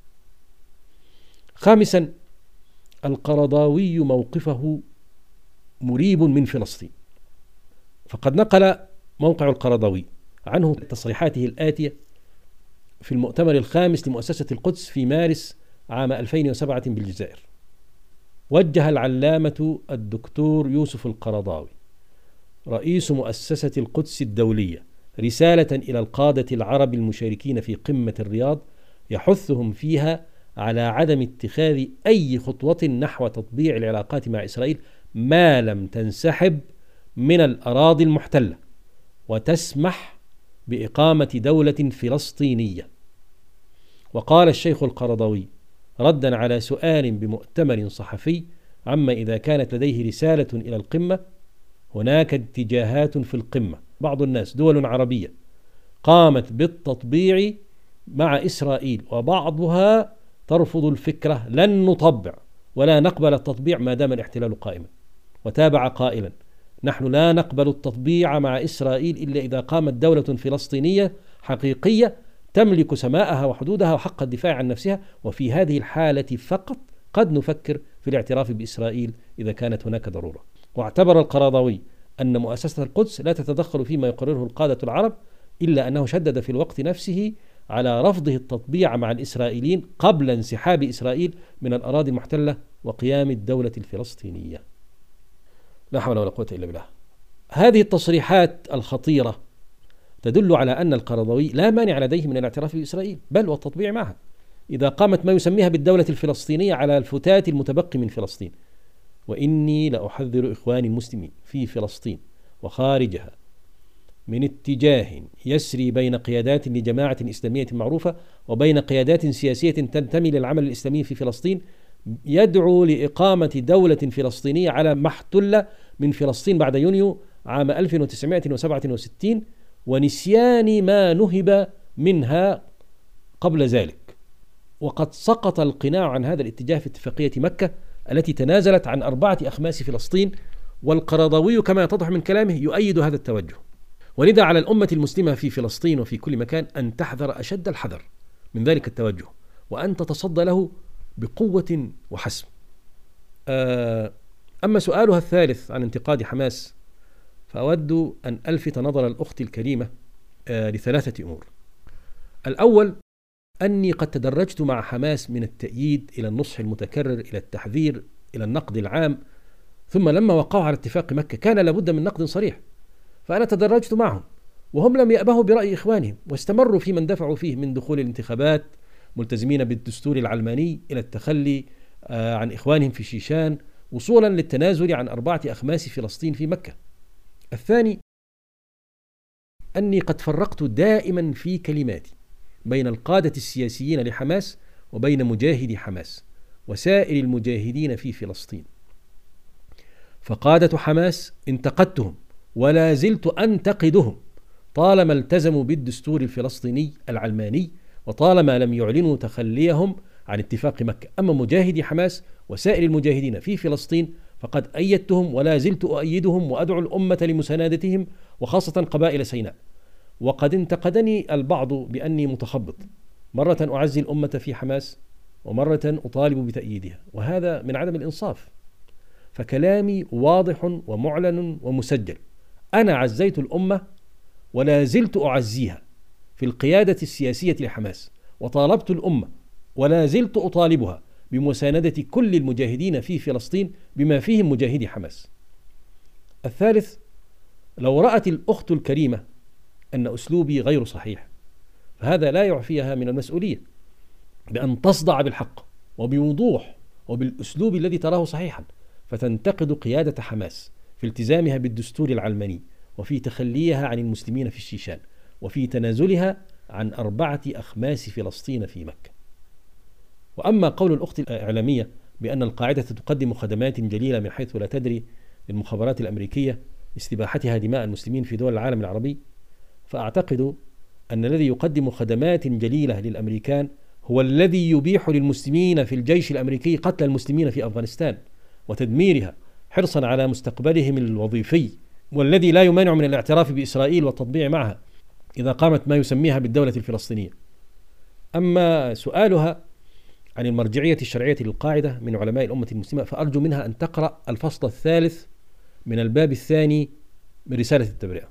خامسا، القرضاوي موقفه مريب من فلسطين. فقد نقل موقع القرضاوي عنه تصريحاته الآتية في المؤتمر الخامس لمؤسسة القدس في مارس عام 2007 بالجزائر. وجه العلامة الدكتور يوسف القرضاوي رئيس مؤسسة القدس الدولية رسالة إلى القادة العرب المشاركين في قمة الرياض يحثهم فيها على عدم اتخاذ أي خطوة نحو تطبيع العلاقات مع إسرائيل ما لم تنسحب من الأراضي المحتلة وتسمح بإقامة دولة فلسطينية. وقال الشيخ القرضاوي ردا على سؤال بمؤتمر صحفي عما إذا كانت لديه رسالة إلى القمة: هناك اتجاهات في القمة، بعض الناس دول عربية قامت بالتطبيع مع إسرائيل وبعضها ترفض الفكرة، لن نطبع ولا نقبل التطبيع ما دام الاحتلال قائما. وتابع قائلا: نحن لا نقبل التطبيع مع إسرائيل إلا إذا قامت دولة فلسطينية حقيقية تملك سماءها وحدودها وحق الدفاع عن نفسها، وفي هذه الحالة فقط قد نفكر في الاعتراف بإسرائيل إذا كانت هناك ضرورة. واعتبر القرضاوي أن مؤسسة القدس لا تتدخل فيما يقرره القادة العرب إلا أنه شدد في الوقت نفسه على رفضه التطبيع مع الإسرائيليين قبل انسحاب إسرائيل من الأراضي المحتلة وقيام الدولة الفلسطينية. لا حول ولا قوة إلا بالله. هذه التصريحات الخطيرة تدل على أن القرضاوي لا مانع لديه من الاعتراف بإسرائيل بل والتطبيع معها إذا قامت ما يسميها بالدولة الفلسطينية على الفتات المتبقي من فلسطين. وإني لأحذر إخواني المسلمين في فلسطين وخارجها من اتجاه يسري بين قيادات لجماعة إسلامية معروفة وبين قيادات سياسية تنتمي للعمل الإسلامي في فلسطين يدعو لإقامة دولة فلسطينية على ما احتل من فلسطين بعد يونيو عام 1967 ونسيان ما نهب منها قبل ذلك. وقد سقط القناع عن هذا الاتجاه في اتفاقية مكة التي تنازلت عن 4 أخماس فلسطين، والقرضاوي كما يتضح من كلامه يؤيد هذا التوجه. ولذا على الأمة المسلمة في فلسطين وفي كل مكان أن تحذر أشد الحذر من ذلك التوجه وأن تتصدى له بقوة وحسم. أما سؤالها الثالث عن انتقاد حماس فأود أن ألفت نظر الأخت الكريمة ل3 أمور. الأول أني قد تدرجت مع حماس من التأييد إلى النصح المتكرر إلى التحذير إلى النقد العام، ثم لما وقعوا على اتفاق مكة كان لابد من نقد صريح، فأنا تدرجت معهم وهم لم يأبهوا برأي إخوانهم واستمروا في من دفعوا فيه من دخول الانتخابات ملتزمين بالدستور العلماني إلى التخلي عن إخوانهم في شيشان وصولا للتنازل عن 4 أخماس فلسطين في مكة. الثاني أني قد فرقت دائما في كلماتي بين القادة السياسيين لحماس وبين مجاهدي حماس وسائر المجاهدين في فلسطين. فقادة حماس انتقدتهم ولا زلت أنتقدهم طالما التزموا بالدستور الفلسطيني العلماني وطالما لم يعلنوا تخليهم عن اتفاق مكة. أما مجاهدي حماس وسائر المجاهدين في فلسطين فقد أيدتهم ولا زلت أؤيدهم وأدعو الأمة لمساندتهم وخاصة قبائل سيناء. وقد انتقدني البعض بأني متخبط، مرة أعزي الأمة في حماس ومرة أطالب بتأييدها، وهذا من عدم الإنصاف. فكلامي واضح ومعلن ومسجل. أنا عزيت الأمة ولا زلت أعزيها في القيادة السياسية لحماس، وطالبت الأمة ولا زلت أطالبها بمساندة كل المجاهدين في فلسطين بما فيهم مجاهدي حماس. الثالث، لو رأت الأخت الكريمة أن أسلوبي غير صحيح فهذا لا يعفيها من المسؤولية بأن تصدع بالحق وبوضوح وبالأسلوب الذي تراه صحيحا، فتنتقد قيادة حماس في التزامها بالدستور العلماني وفي تخليها عن المسلمين في الشيشان وفي تنازلها عن 4 أخماس فلسطين في مكة. وأما قول الأخت الإعلامية بأن القاعدة تقدم خدمات جليلة من حيث لا تدري للمخابرات الأمريكية استباحتها دماء المسلمين في دول العالم العربي، فأعتقد أن الذي يقدم خدمات جليلة للأمريكان هو الذي يبيح للمسلمين في الجيش الأمريكي قتل المسلمين في أفغانستان وتدميرها حرصا على مستقبلهم الوظيفي، والذي لا يمانع من الاعتراف بإسرائيل والتطبيع معها إذا قامت ما يسميها بالدولة الفلسطينية. أما سؤالها عن المرجعية الشرعية للقاعدة من علماء الأمة المسلمة فأرجو منها أن تقرأ الفصل الثالث من الباب الثاني من رسالة التبرئة.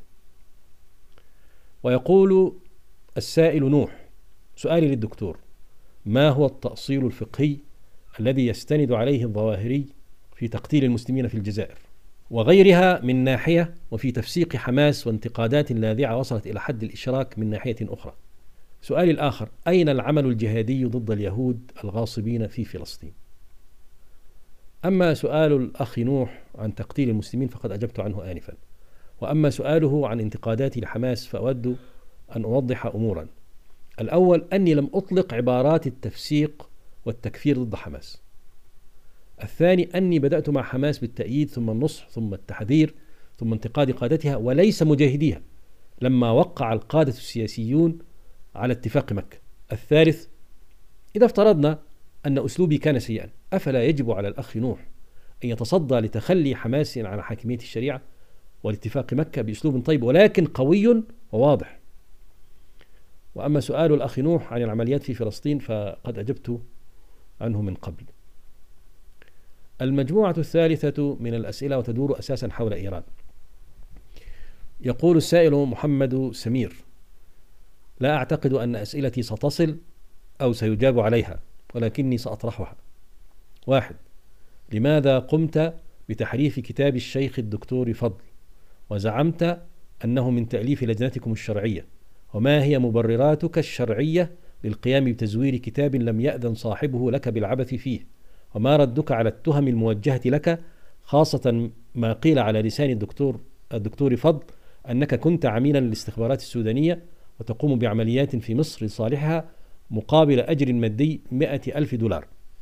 ويقول السائل نوح: سؤالي للدكتور، ما هو التأصيل الفقهي الذي يستند عليه الظواهري في تقتيل المسلمين في الجزائر وغيرها من ناحية، وفي تفسيق حماس وانتقادات لاذعة وصلت إلى حد الإشراك من ناحية أخرى؟ سؤالي الآخر: أين العمل الجهادي ضد اليهود الغاصبين في فلسطين؟ أما سؤال الأخ نوح عن تقتيل المسلمين فقد أجبت عنه آنفا. وأما سؤاله عن انتقاداتي لحماس فأود أن أوضح أمورا. الأول، أني لم أطلق عبارات التفسيق والتكفير ضد حماس. الثاني، أني بدأت مع حماس بالتأييد ثم النصح ثم التحذير ثم انتقاد قادتها وليس مجاهديها لما وقع القادة السياسيون على اتفاق مكة. الثالث، إذا افترضنا أن أسلوبي كان سيئا أفلا يجب على الأخ نوح أن يتصدى لتخلي حماس عن حاكمية الشريعة والاتفاق مكة بأسلوب طيب ولكن قوي وواضح؟ وأما سؤال الأخ نوح عن العمليات في فلسطين فقد أجبت عنه من قبل. المجموعة الثالثة من الأسئلة وتدور أساسا حول إيران. يقول السائل محمد سمير: لا أعتقد أن أسئلتي ستصل أو سيجاب عليها، ولكني سأطرحها. 1. لماذا قمت بتحريف كتاب الشيخ الدكتور فضل وزعمت أنه من تأليف لجنتكم الشرعية؟ وما هي مبرراتك الشرعية للقيام بتزوير كتاب لم يأذن صاحبه لك بالعبث فيه؟ وما ردك على التهم الموجهة لك، خاصة ما قيل على لسان الدكتور فضل أنك كنت عميلا للاستخبارات السودانية وتقوم بعمليات في مصر لصالحها مقابل أجر مادي $100,000؟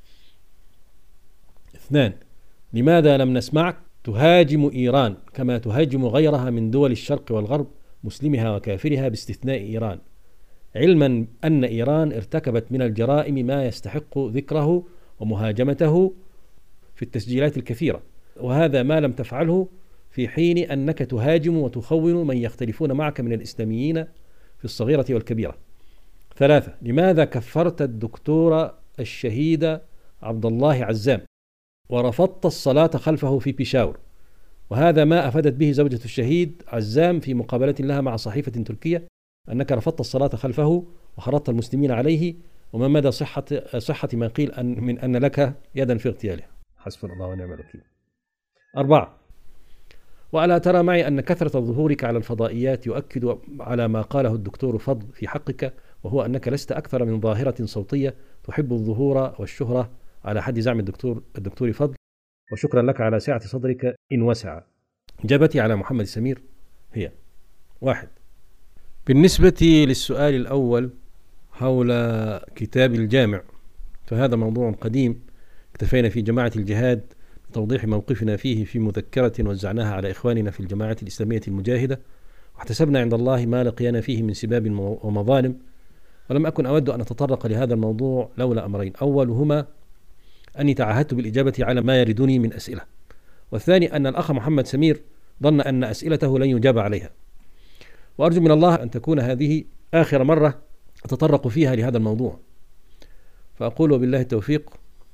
2. لماذا لم نسمعك تهاجم إيران كما تهاجم غيرها من دول الشرق والغرب، مسلمها وكافرها باستثناء إيران، علما أن إيران ارتكبت من الجرائم ما يستحق ذكره ومهاجمته في التسجيلات الكثيرة، وهذا ما لم تفعله في حين أنك تهاجم وتخون من يختلفون معك من الإسلاميين في الصغيرة والكبيرة. 3. لماذا كفرت الدكتور الشهيد عبد الله عزام ورفضت الصلاة خلفه في بيشاور، وهذا ما أفادت به زوجة الشهيد عزام في مقابلة لها مع صحيفة تركية أنك رفضت الصلاة خلفه وحرضت المسلمين عليه، وما مدى صحة ما قيل من أن لك يدا في اغتياله؟ حسبنا الله ونعم الوكيل. 4. وألا ترى معي أن كثرة ظهورك على الفضائيات يؤكد على ما قاله الدكتور فضل في حقك، وهو أنك لست أكثر من ظاهرة صوتية تحب الظهور والشهرة على حد زعم الدكتور فضل، وشكرا لك على سعة صدرك إن وسع. إجابتي على محمد سمير هي: 1. بالنسبة للسؤال الأول حول كتاب الجامع، فهذا موضوع قديم اكتفينا في جماعة الجهاد بتوضيح موقفنا فيه في مذكرة وزعناها على إخواننا في الجماعة الإسلامية المجاهدة، واحتسبنا عند الله ما لقينا فيه من سباب ومظالم، ولم أكن أود أن أتطرق لهذا الموضوع لولا أمرين: أولهما أني تعهدت بالإجابة على ما يردني من أسئلة، والثاني أن الأخ محمد سمير ظن أن أسئلته لن يجاب عليها، وأرجو من الله أن تكون هذه آخر مرة أتطرق فيها لهذا الموضوع. فأقول وبالله التوفيق: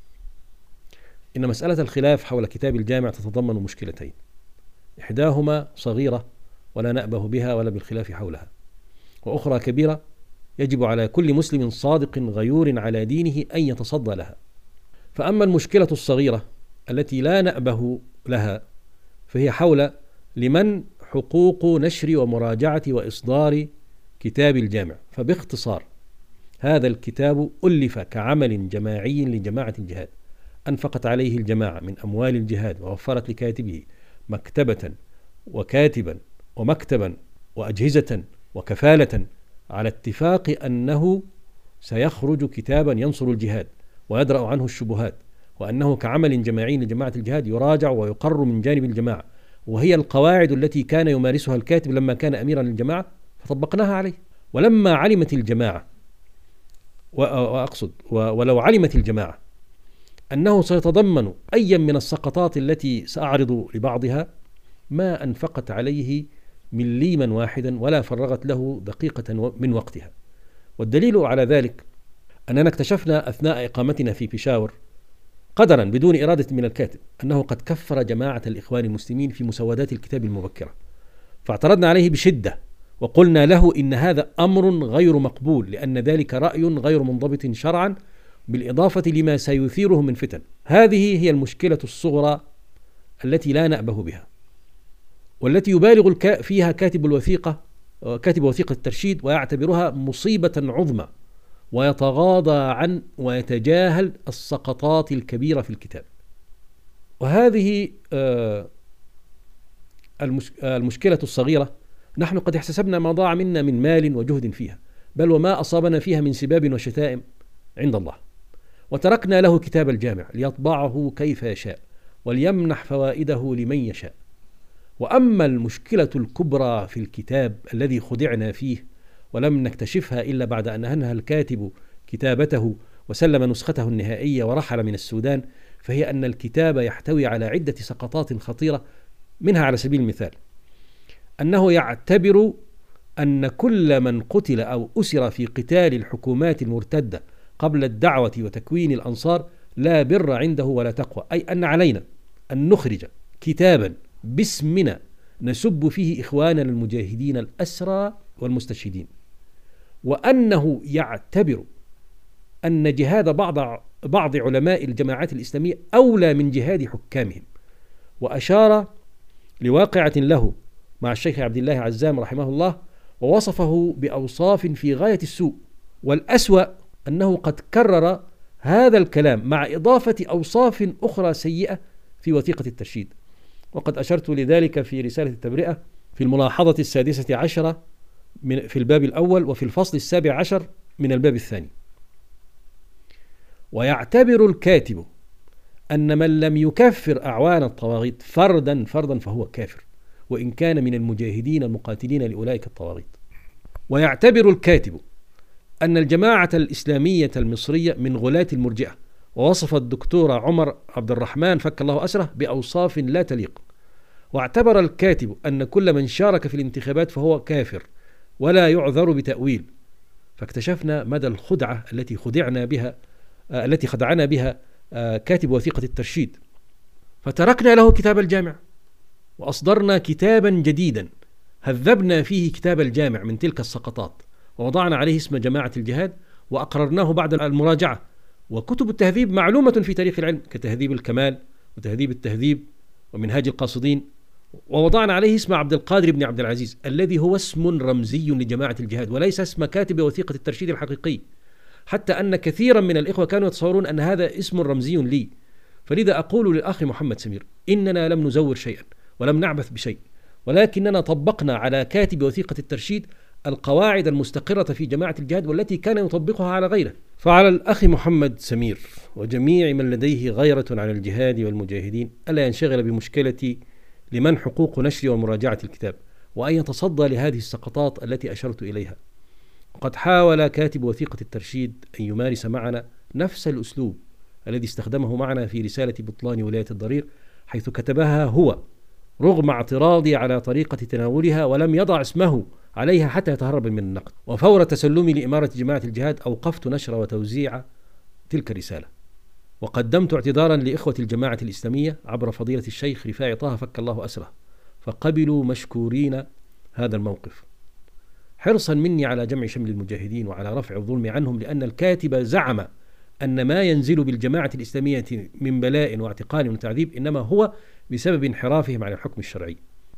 إن مسألة الخلاف حول كتاب الجامع تتضمن مشكلتين: إحداهما صغيرة ولا نأبه بها ولا بالخلاف حولها، وأخرى كبيرة يجب على كل مسلم صادق غيور على دينه أن يتصدى لها. فأما المشكلة الصغيرة التي لا نأبه لها فهي حول لمن حقوق نشر ومراجعة وإصدار كتاب الجامع. فباختصار، هذا الكتاب ألف كعمل جماعي لجماعة الجهاد، أنفقت عليه الجماعة من أموال الجهاد، ووفرت لكاتبه مكتبة وكاتبا ومكتبا وأجهزة وكفالة، على اتفاق أنه سيخرج كتابا ينصر الجهاد ويدرأ عنه الشبهات، وأنه كعمل جماعي لجماعة الجهاد يراجع ويقر من جانب الجماعة، وهي القواعد التي كان يمارسها الكاتب لما كان أميرا للجماعة فطبقناها عليه. ولما علمت الجماعة ولو علمت الجماعة أنه سيتضمن أي من السقطات التي سأعرض لبعضها ما أنفقت عليه مليما واحدا ولا فرغت له دقيقة من وقتها. والدليل على ذلك أننا اكتشفنا أثناء إقامتنا في بيشاور قدرا بدون إرادة من الكاتب أنه قد كفر جماعة الإخوان المسلمين في مسودات الكتاب المبكرة، فاعترضنا عليه بشدة وقلنا له إن هذا أمر غير مقبول، لأن ذلك رأي غير منضبط شرعا، بالإضافة لما سيثيره من فتن. هذه هي المشكلة الصغرى التي لا نأبه بها، والتي يبالغ فيها كاتب وثيقة الترشيد ويعتبرها مصيبة عظمى، ويتغاضى عن ويتجاهل السقطات الكبيرة في الكتاب. وهذه المشكلة الصغيرة نحن قد احتسبنا ما ضاع منا من مال وجهد فيها، بل وما أصابنا فيها من سباب وشتائم عند الله، وتركنا له كتاب الجامع ليطبعه كيف يشاء وليمنح فوائده لمن يشاء. وأما المشكلة الكبرى في الكتاب الذي خدعنا فيه ولم نكتشفها إلا بعد أن أنهى الكاتب كتابته وسلم نسخته النهائية ورحل من السودان، فهي أن الكتاب يحتوي على عدة سقطات خطيرة. منها على سبيل المثال أنه يعتبر أن كل من قتل أو أسر في قتال الحكومات المرتدة قبل الدعوة وتكوين الأنصار لا بر عنده ولا تقوى، أي أن علينا أن نخرج كتابا باسمنا نسب فيه إخواننا المجاهدين الأسرى والمستشهدين. وأنه يعتبر أن جهاد بعض علماء الجماعات الإسلامية أولى من جهاد حكامهم، وأشار لواقعة له مع الشيخ عبد الله عزام رحمه الله، ووصفه بأوصاف في غاية السوء. والأسوأ أنه قد كرر هذا الكلام مع إضافة أوصاف أخرى سيئة في وثيقة الترشيد، وقد أشرت لذلك في رسالة التبرئة في الملاحظة 16 في الباب الأول، وفي الفصل 17 من الباب الثاني. ويعتبر الكاتب أن من لم يكفر أعوان الطواغيت فردا فهو كافر، وإن كان من المجاهدين المقاتلين لأولئك الطواغيت. ويعتبر الكاتب أن الجماعة الإسلامية المصرية من غلاة المرجئة، ووصف الدكتور عمر عبد الرحمن فك الله أسره بأوصاف لا تليق. واعتبر الكاتب أن كل من شارك في الانتخابات فهو كافر ولا يعذر بتأويل. فاكتشفنا مدى الخدعة التي خدعنا بها كاتب وثيقة الترشيد، فتركنا له كتاب الجامع وأصدرنا كتابا جديدا هذبنا فيه كتاب الجامع من تلك السقطات، ووضعنا عليه اسم جماعة الجهاد، وأقررناه بعد المراجعة. وكتب التهذيب معلومة في تاريخ العلم كتهذيب الكمال وتهذيب التهذيب ومنهاج القاصدين، ووضعنا عليه اسم عبد القادر بن عبد العزيز الذي هو اسم رمزي لجماعة الجهاد وليس اسم كاتب وثيقة الترشيد الحقيقي، حتى أن كثيرا من الإخوة كانوا يتصورون أن هذا اسم رمزي لي. فلذا أقول للأخ محمد سمير: إننا لم نزور شيئا ولم نعبث بشيء، ولكننا طبقنا على كاتب وثيقة الترشيد القواعد المستقرة في جماعة الجهاد والتي كان يطبقها على غيره. فعلى الأخ محمد سمير وجميع من لديه غيرة على الجهاد والمجاهدين ألا ينشغل بمشكلة لمن حقوق نشر ومراجعة الكتاب، وأن يتصدى لهذه السقطات التي أشرت إليها. وقد حاول كاتب وثيقة الترشيد أن يمارس معنا نفس الأسلوب الذي استخدمه معنا في رسالة بطلان ولاية الضرير، حيث كتبها هو رغم اعتراضي على طريقة تناولها، ولم يضع اسمه عليها حتى يتهرب من النقد. وفور تسلمي لإمارة جماعة الجهاد أوقفت نشر وتوزيع تلك الرسالة، وقدمت اعتذارا لإخوة الجماعة الإسلامية عبر فضيلة الشيخ رفاعي طه فك الله أسره، فقبلوا مشكورين هذا الموقف حرصا مني على جمع شمل المجاهدين وعلى رفع الظلم عنهم، لأن الكاتب زعم أن ما ينزل بالجماعة الإسلامية من بلاء واعتقال وتعذيب إنما هو بسبب انحرافهم عن الحكم الشرعي.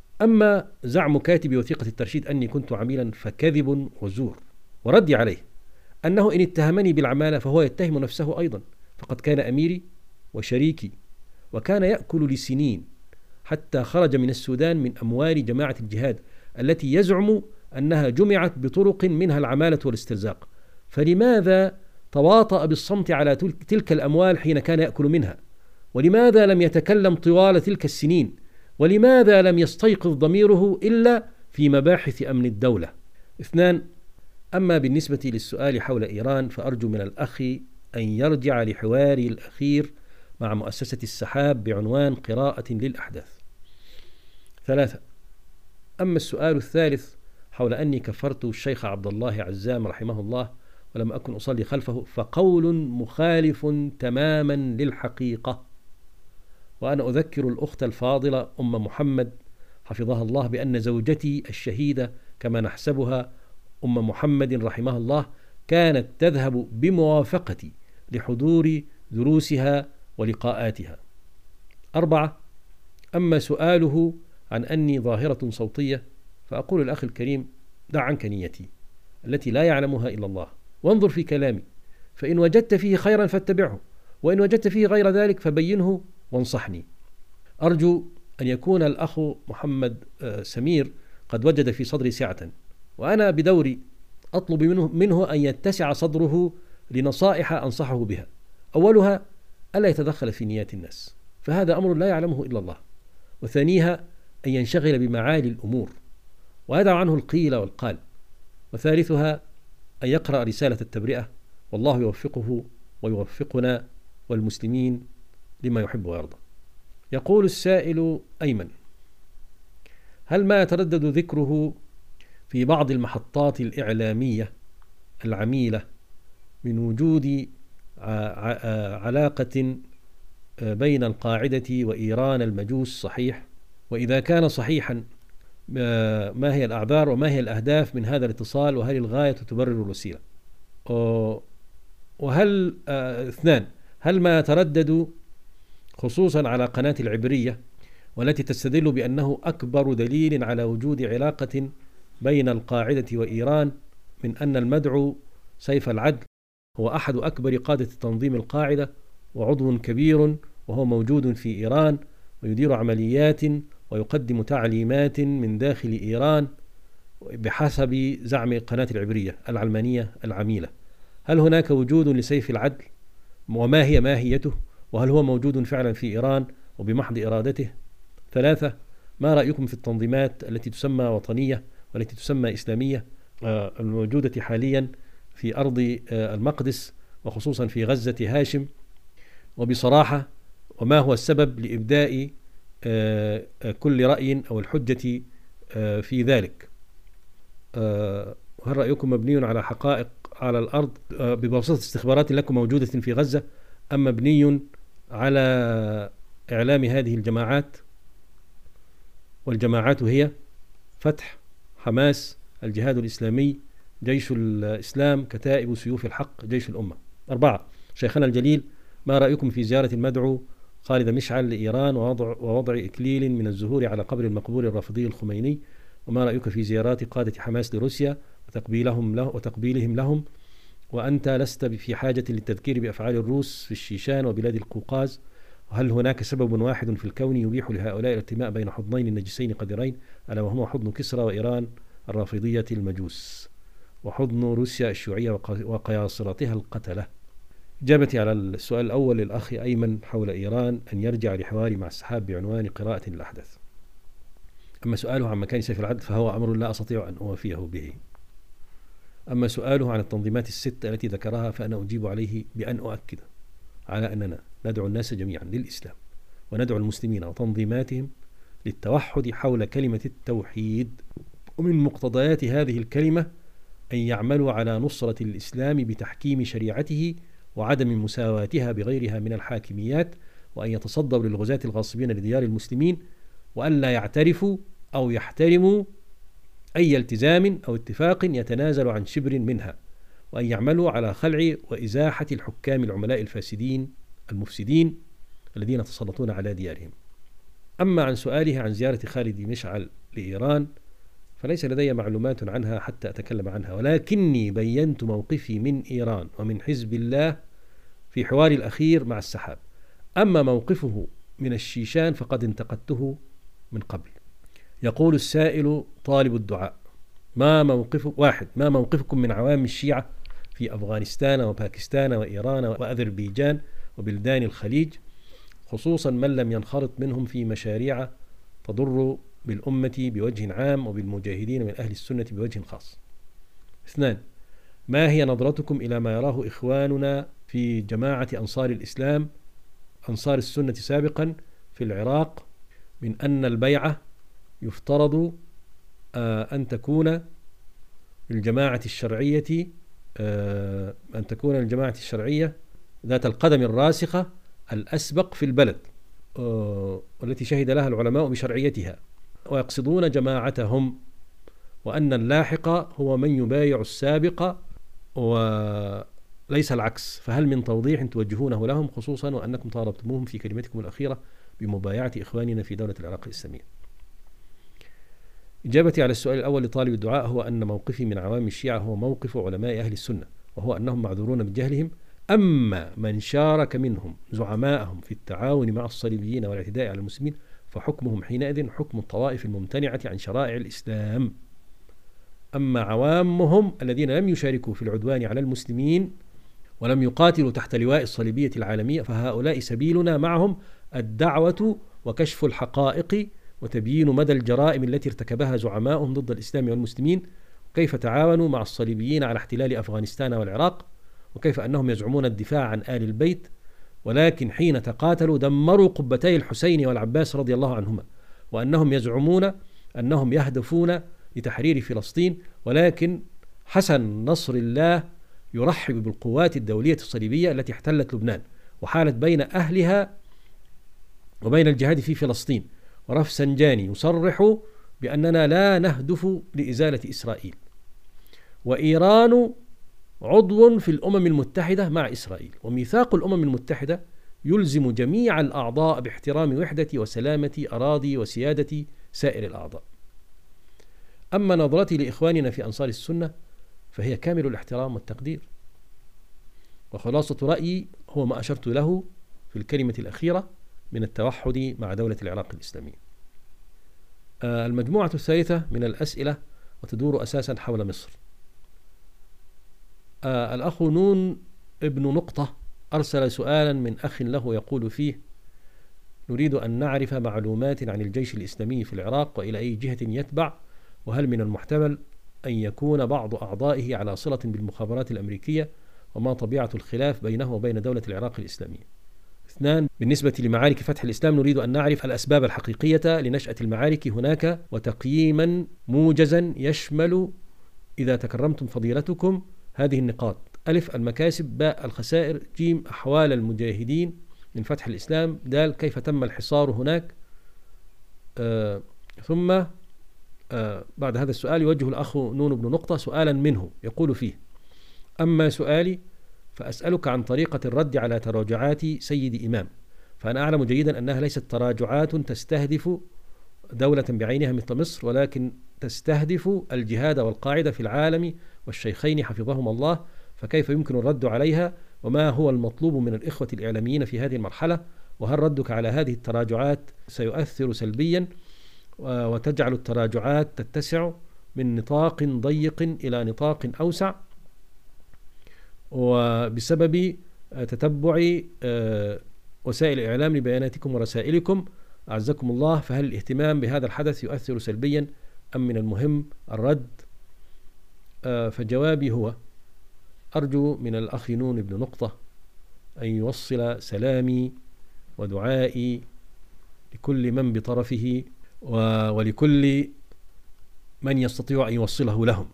أما زعم كاتب وثيقة الترشيد أني كنت عميلا فكذب وزور، وردي عليه أنه إن اتهمني بالعمالة فهو يتهم نفسه أيضا، فقد كان أميري وشريكي، وكان يأكل لسنين حتى خرج من السودان من أموال جماعة الجهاد التي يزعم أنها جمعت بطرق منها العمالة والاسترزاق. فلماذا تواطأ بالصمت على تلك الأموال حين كان يأكل منها؟ ولماذا لم يتكلم طوال تلك السنين؟ ولماذا لم يستيقظ ضميره إلا في مباحث أمن الدولة؟ 2. أما بالنسبة للسؤال حول إيران فأرجو من الأخ أن يرجع لحواري الأخير مع مؤسسة السحاب بعنوان قراءة للأحداث. 3. أما السؤال الثالث حول أني كفرت الشيخ عبد الله عزام رحمه الله ولم أكن أصلي خلفه، فقول مخالف تماما للحقيقة. وأنا أذكر الأخت الفاضلة أم محمد حفظها الله بأن زوجتي الشهيدة كما نحسبها أم محمد رحمها الله كانت تذهب بموافقتي لحضور دروسها ولقاءاتها. 4. أما سؤاله عن أني ظاهرة صوتية فأقول الأخ الكريم: دع عنك نيتي التي لا يعلمها إلا الله، وانظر في كلامي، فإن وجدت فيه خيرا فاتبعه، وإن وجدت فيه غير ذلك فبينه وانصحني. أرجو أن يكون الأخ محمد سمير قد وجد في صدري سعة، وأنا بدوري أطلب منه أن يتسع صدره لنصائح أنصحه بها. أولها ألا يتدخل في نيات الناس، فهذا أمر لا يعلمه إلا الله. وثانيها أن ينشغل بمعالي الأمور ويدع عنه القيل والقال. وثالثها أن يقرأ رسالة التبرئة، والله يوفقه ويوفقنا والمسلمين لما يحب ويرضى. يقول السائل أيمن: هل ما يتردد ذكره في بعض المحطات الإعلامية العميلة من وجود علاقة بين القاعدة وإيران المجوس صحيح؟ وإذا كان صحيحا ما هي الأعذار وما هي الأهداف من هذا الاتصال، وهل الغاية تبرر الوسيلة؟ وهل اثنان، هل ما يتردد خصوصا على قناة العبرية والتي تستدل بأنه أكبر دليل على وجود علاقة بين القاعدة وإيران من أن المدعو سيف العدل هو أحد أكبر قادة تنظيم القاعدة وعضو كبير، وهو موجود في إيران ويدير عمليات ويقدم تعليمات من داخل إيران بحسب زعم قناة العبرية العلمانية العميلة؟ هل هناك وجود لسيف العدل؟ وما هي ماهيته؟ وهل هو موجود فعلا في إيران وبمحض إرادته؟ ثلاثة، ما رأيكم في التنظيمات التي تسمى وطنية والتي تسمى إسلامية الموجودة حاليا في أرض المقدس وخصوصا في غزة هاشم؟ وبصراحة، وما هو السبب لإبداء كل رأي أو الحجة في ذلك؟ هل رأيكم مبني على حقائق على الأرض بواسطة استخبارات لكم موجودة في غزة، أم مبني على إعلام هذه الجماعات؟ والجماعات هي فتح، حماس، الجهاد الإسلامي، جيش الإسلام، كتائب سيوف الحق، جيش الأمة. 4. شيخنا الجليل، ما رأيكم في زيارة المدعو خالد مشعل لإيران ووضع إكليل من الزهور على قبر المقبور الرافضي الخميني؟ وما رأيك في زيارات قادة حماس لروسيا وتقبيلهم لهم، وأنت لست في حاجة للتذكير بأفعال الروس في الشيشان وبلاد القوقاز؟ وهل هناك سبب واحد في الكون يبيح لهؤلاء الارتماء بين حضنين النجسين قدرين، ألا وهما حضن كسرى وإيران الرافضية المجوس وحضن روسيا الشيوعية وقياصرتها القتلة؟ إجابتي على السؤال الأول للأخ أيمن حول إيران أن يرجع لحواري مع السحاب بعنوان قراءة الأحداث. أما سؤاله عن مكان سيف العدل فهو أمر لا أستطيع أن أوفيه به. أما سؤاله عن التنظيمات الست التي ذكرها فأنا أجيب عليه بأن أؤكد على أننا ندعو الناس جميعا للإسلام، وندعو المسلمين وتنظيماتهم للتوحد حول كلمة التوحيد، ومن مقتضيات هذه الكلمة أن يعملوا على نصرة الإسلام بتحكيم شريعته وعدم مساواتها بغيرها من الحاكميات، وأن يتصدوا للغزاة الغاصبين لديار المسلمين، وأن لا يعترفوا أو يحترموا أي التزام أو اتفاق يتنازل عن شبر منها، وأن يعملوا على خلع وإزاحة الحكام العملاء الفاسدين المفسدين الذين يتسلطون على ديارهم. أما عن سؤاله عن زيارة خالد مشعل لإيران فليس لدي معلومات عنها حتى أتكلم عنها، ولكني بينت موقفي من إيران ومن حزب الله في حواري الأخير مع السحاب. أما موقفه من الشيشان فقد انتقدته من قبل. يقول السائل طالب الدعاء: ما موقفكم من عوام الشيعة في أفغانستان وباكستان وإيران وأذربيجان وبلدان الخليج، خصوصا من لم ينخرط منهم في مشاريع تضر بالأمة بوجه عام وبالمجاهدين من أهل السنة بوجه خاص؟ 2. ما هي نظرتكم إلى ما يراه إخواننا في جماعة أنصار الإسلام أنصار السنة سابقا في العراق من أن البيعة يفترض أن تكون للجماعة الشرعية ذات القدم الراسخة الأسبق في البلد والتي شهد لها العلماء بشرعيتها، ويقصدون جماعتهم، وأن اللاحق هو من يبايع السابق وليس العكس؟ فهل من توضيح توجهونه لهم، خصوصا وأنكم طالبتموهم في كلمتكم الأخيرة بمبايعة إخواننا في دولة العراق الإسلامية؟ إجابتي على السؤال الأول لطالب الدعاء هو أن موقفي من عوام الشيعة هو موقف علماء أهل السنة، وهو أنهم معذورون بجهلهم. أما من شارك منهم زعماءهم في التعاون مع الصليبيين والاعتداء على المسلمين فحكمهم حينئذ حكم الطوائف الممتنعة عن شرائع الإسلام. أما عوامهم الذين لم يشاركوا في العدوان على المسلمين ولم يقاتلوا تحت لواء الصليبية العالمية فهؤلاء سبيلنا معهم الدعوة وكشف الحقائق وتبيين مدى الجرائم التي ارتكبها زعماؤهم ضد الإسلام والمسلمين، وكيف تعاونوا مع الصليبيين على احتلال أفغانستان والعراق، وكيف أنهم يزعمون الدفاع عن آل البيت، ولكن حين تقاتلوا دمروا قبتي الحسين والعباس رضي الله عنهما، وأنهم يزعمون أنهم يهدفون لتحرير فلسطين، ولكن حسن نصر الله يرحب بالقوات الدولية الصليبية التي احتلت لبنان وحالت بين أهلها وبين الجهاد في فلسطين، ورفسنجاني يصرح بأننا لا نهدف لإزالة إسرائيل، وإيران عضو في الأمم المتحدة مع إسرائيل، وميثاق الأمم المتحدة يلزم جميع الأعضاء باحترام وحدة وسلامة أراضي وسيادة سائر الأعضاء. أما نظرتي لإخواننا في أنصار السنة فهي كامل الاحترام والتقدير، وخلاصة رأيي هو ما أشرت له في الكلمة الأخيرة من التوحد مع دولة العراق الإسلامية. المجموعة الثالثة من الأسئلة وتدور أساسا حول مصر. الأخ نون ابن نقطة أرسل سؤالا من أخ له يقول فيه: نريد أن نعرف معلومات عن الجيش الإسلامي في العراق وإلى أي جهة يتبع، وهل من المحتمل أن يكون بعض أعضائه على صلة بالمخابرات الأمريكية، وما طبيعة الخلاف بينه وبين دولة العراق الإسلامية. 2. بالنسبة لمعارك فتح الإسلام نريد أن نعرف الأسباب الحقيقية لنشأة المعارك هناك، وتقييما موجزا يشمل إذا تكرمتم فضيلتكم هذه النقاط: ألف المكاسب، باء الخسائر، جيم أحوال المجاهدين من فتح الإسلام، دال كيف تم الحصار هناك. ثم بعد هذا السؤال يوجه الأخ نون بن نقطة سؤالا منه يقول فيه: أما سؤالي فأسألك عن طريقة الرد على تراجعات سيد إمام، فأنا أعلم جيدا أنها ليست تراجعات تستهدف دولة بعينها مثل مصر، ولكن تستهدف الجهاد والقاعدة في العالم والشيخين حفظهما الله، فكيف يمكن الرد عليها؟ وما هو المطلوب من الإخوة الإعلاميين في هذه المرحلة؟ وهل ردك على هذه التراجعات سيؤثر سلبيا وتجعل التراجعات تتسع من نطاق ضيق إلى نطاق أوسع، وبسبب تتبع وسائل الإعلام لبياناتكم ورسائلكم أعزكم الله، فهل الاهتمام بهذا الحدث يؤثر سلبيا أم من المهم الرد؟ فجوابي هو: أرجو من الأخ نون بن نقطة أن يوصل سلامي ودعائي لكل من بطرفه ولكل من يستطيع أن يوصله لهم.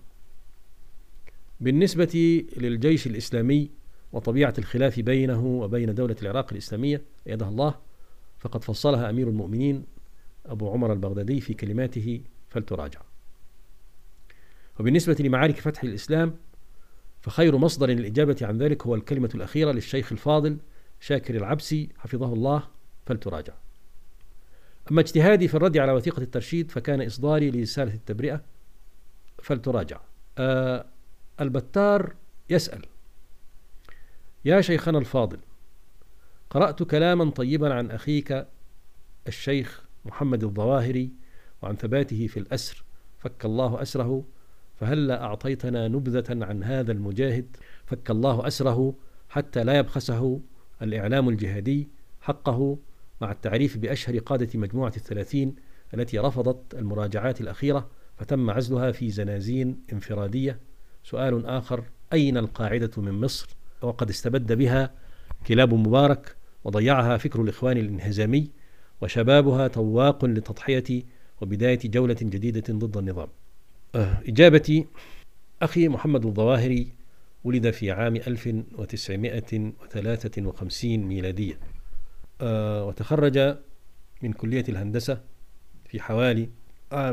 بالنسبة للجيش الإسلامي وطبيعة الخلاف بينه وبين دولة العراق الإسلامية أيدها الله، فقد فصلها أمير المؤمنين أبو عمر البغدادي في كلماته فلتراجع. وبالنسبة لمعارك فتح الإسلام فخير مصدر للإجابة عن ذلك هو الكلمة الأخيرة للشيخ الفاضل شاكر العبسي حفظه الله فلتراجع. أما اجتهادي في الرد على وثيقة الترشيد فكان إصداري لرسالة التبرئة فلتراجع. البتار يسأل: يا شيخنا الفاضل، قرأت كلاما طيبا عن أخيك الشيخ محمد الظواهري وعن ثباته في الأسر فك الله أسره، فهلا أعطيتنا نبذة عن هذا المجاهد فك الله أسره حتى لا يبخسه الإعلام الجهادي حقه، مع التعريف بأشهر قادة مجموعة 30 التي رفضت المراجعات الأخيرة فتم عزلها في زنازين انفرادية. سؤال آخر: أين القاعدة من مصر وقد استبد بها كلاب مبارك وضيعها فكر الإخوان الانهزامي، وشبابها طواق للتضحية وبداية جولة جديدة ضد النظام؟ إجابتي: أخي محمد الظواهري ولد في عام 1953 ميلادية، وتخرج من كلية الهندسة في حوالي عام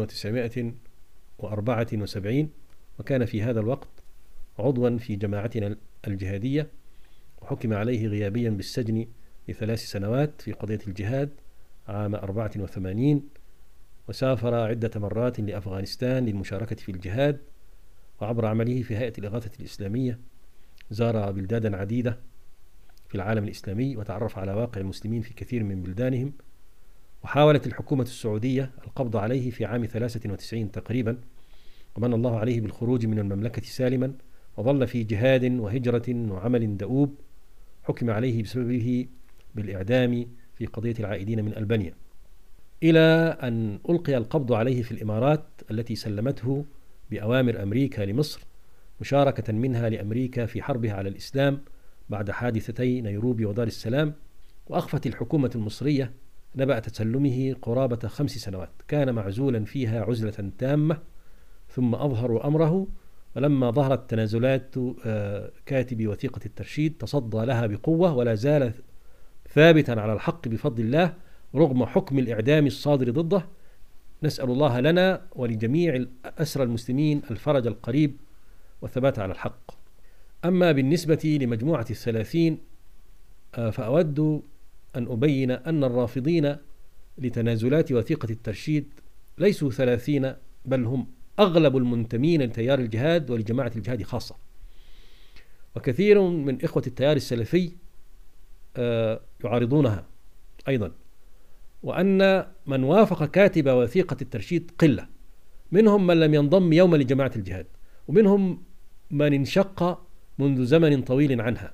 1974، وكان في هذا الوقت عضوا في جماعتنا الجهادية، وحكم عليه غيابيا بالسجن ل3 سنوات في قضية الجهاد عام 84، وسافر عدة مرات لأفغانستان للمشاركة في الجهاد، وعبر عمله في هيئة الإغاثة الإسلامية زار بلدادا عديدة في العالم الإسلامي وتعرف على واقع المسلمين في كثير من بلدانهم. وحاولت الحكومة السعودية القبض عليه في عام 93 تقريبا، ومن الله عليه بالخروج من المملكة سالما، وظل في جهاد وهجرة وعمل دؤوب، حكم عليه بسببه بالإعدام في قضية العائدين من ألبانيا، إلى أن ألقي القبض عليه في الإمارات التي سلمته بأوامر أمريكا لمصر، مشاركة منها لأمريكا في حربها على الإسلام بعد حادثتي نيروبي ودار السلام. وأخفت الحكومة المصرية نبأ تسلمه قرابة 5 سنوات، كان معزولا فيها عزلة تامة، ثم أظهروا أمره، ولما ظهرت تنازلات كاتب وثيقة الترشيد تصدى لها بقوة، ولا زال ثابتا على الحق بفضل الله رغم حكم الإعدام الصادر ضده، نسأل الله لنا ولجميع أسرى المسلمين الفرج القريب والثبات على الحق. أما بالنسبة لمجموعة ال30 فأود أن أبين أن الرافضين لتنازلات وثيقة الترشيد ليسوا 30، بل هم أغلب المنتمين لتيار الجهاد ولجماعة الجهاد خاصة، وكثير من إخوة التيار السلفي يعارضونها أيضا، وأن من وافق كاتب وثيقة الترشيد قلة، منهم من لم ينضم يوما لجماعة الجهاد، ومنهم من انشق منذ زمن طويل عنها،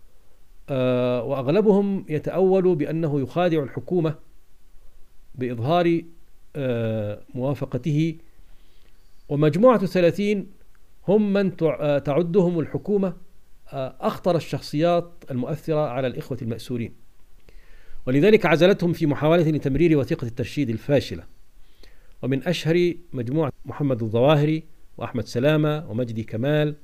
وأغلبهم يتأول بأنه يخادع الحكومة بإظهار موافقته. ومجموعة 30 هم من تعدهم الحكومة أخطر الشخصيات المؤثرة على الإخوة المأسورين، ولذلك عزلتهم في محاولة لتمرير وثيقة الترشيد الفاشلة. ومن أشهر مجموعة محمد الظواهري وأحمد سلامة ومجدي كمال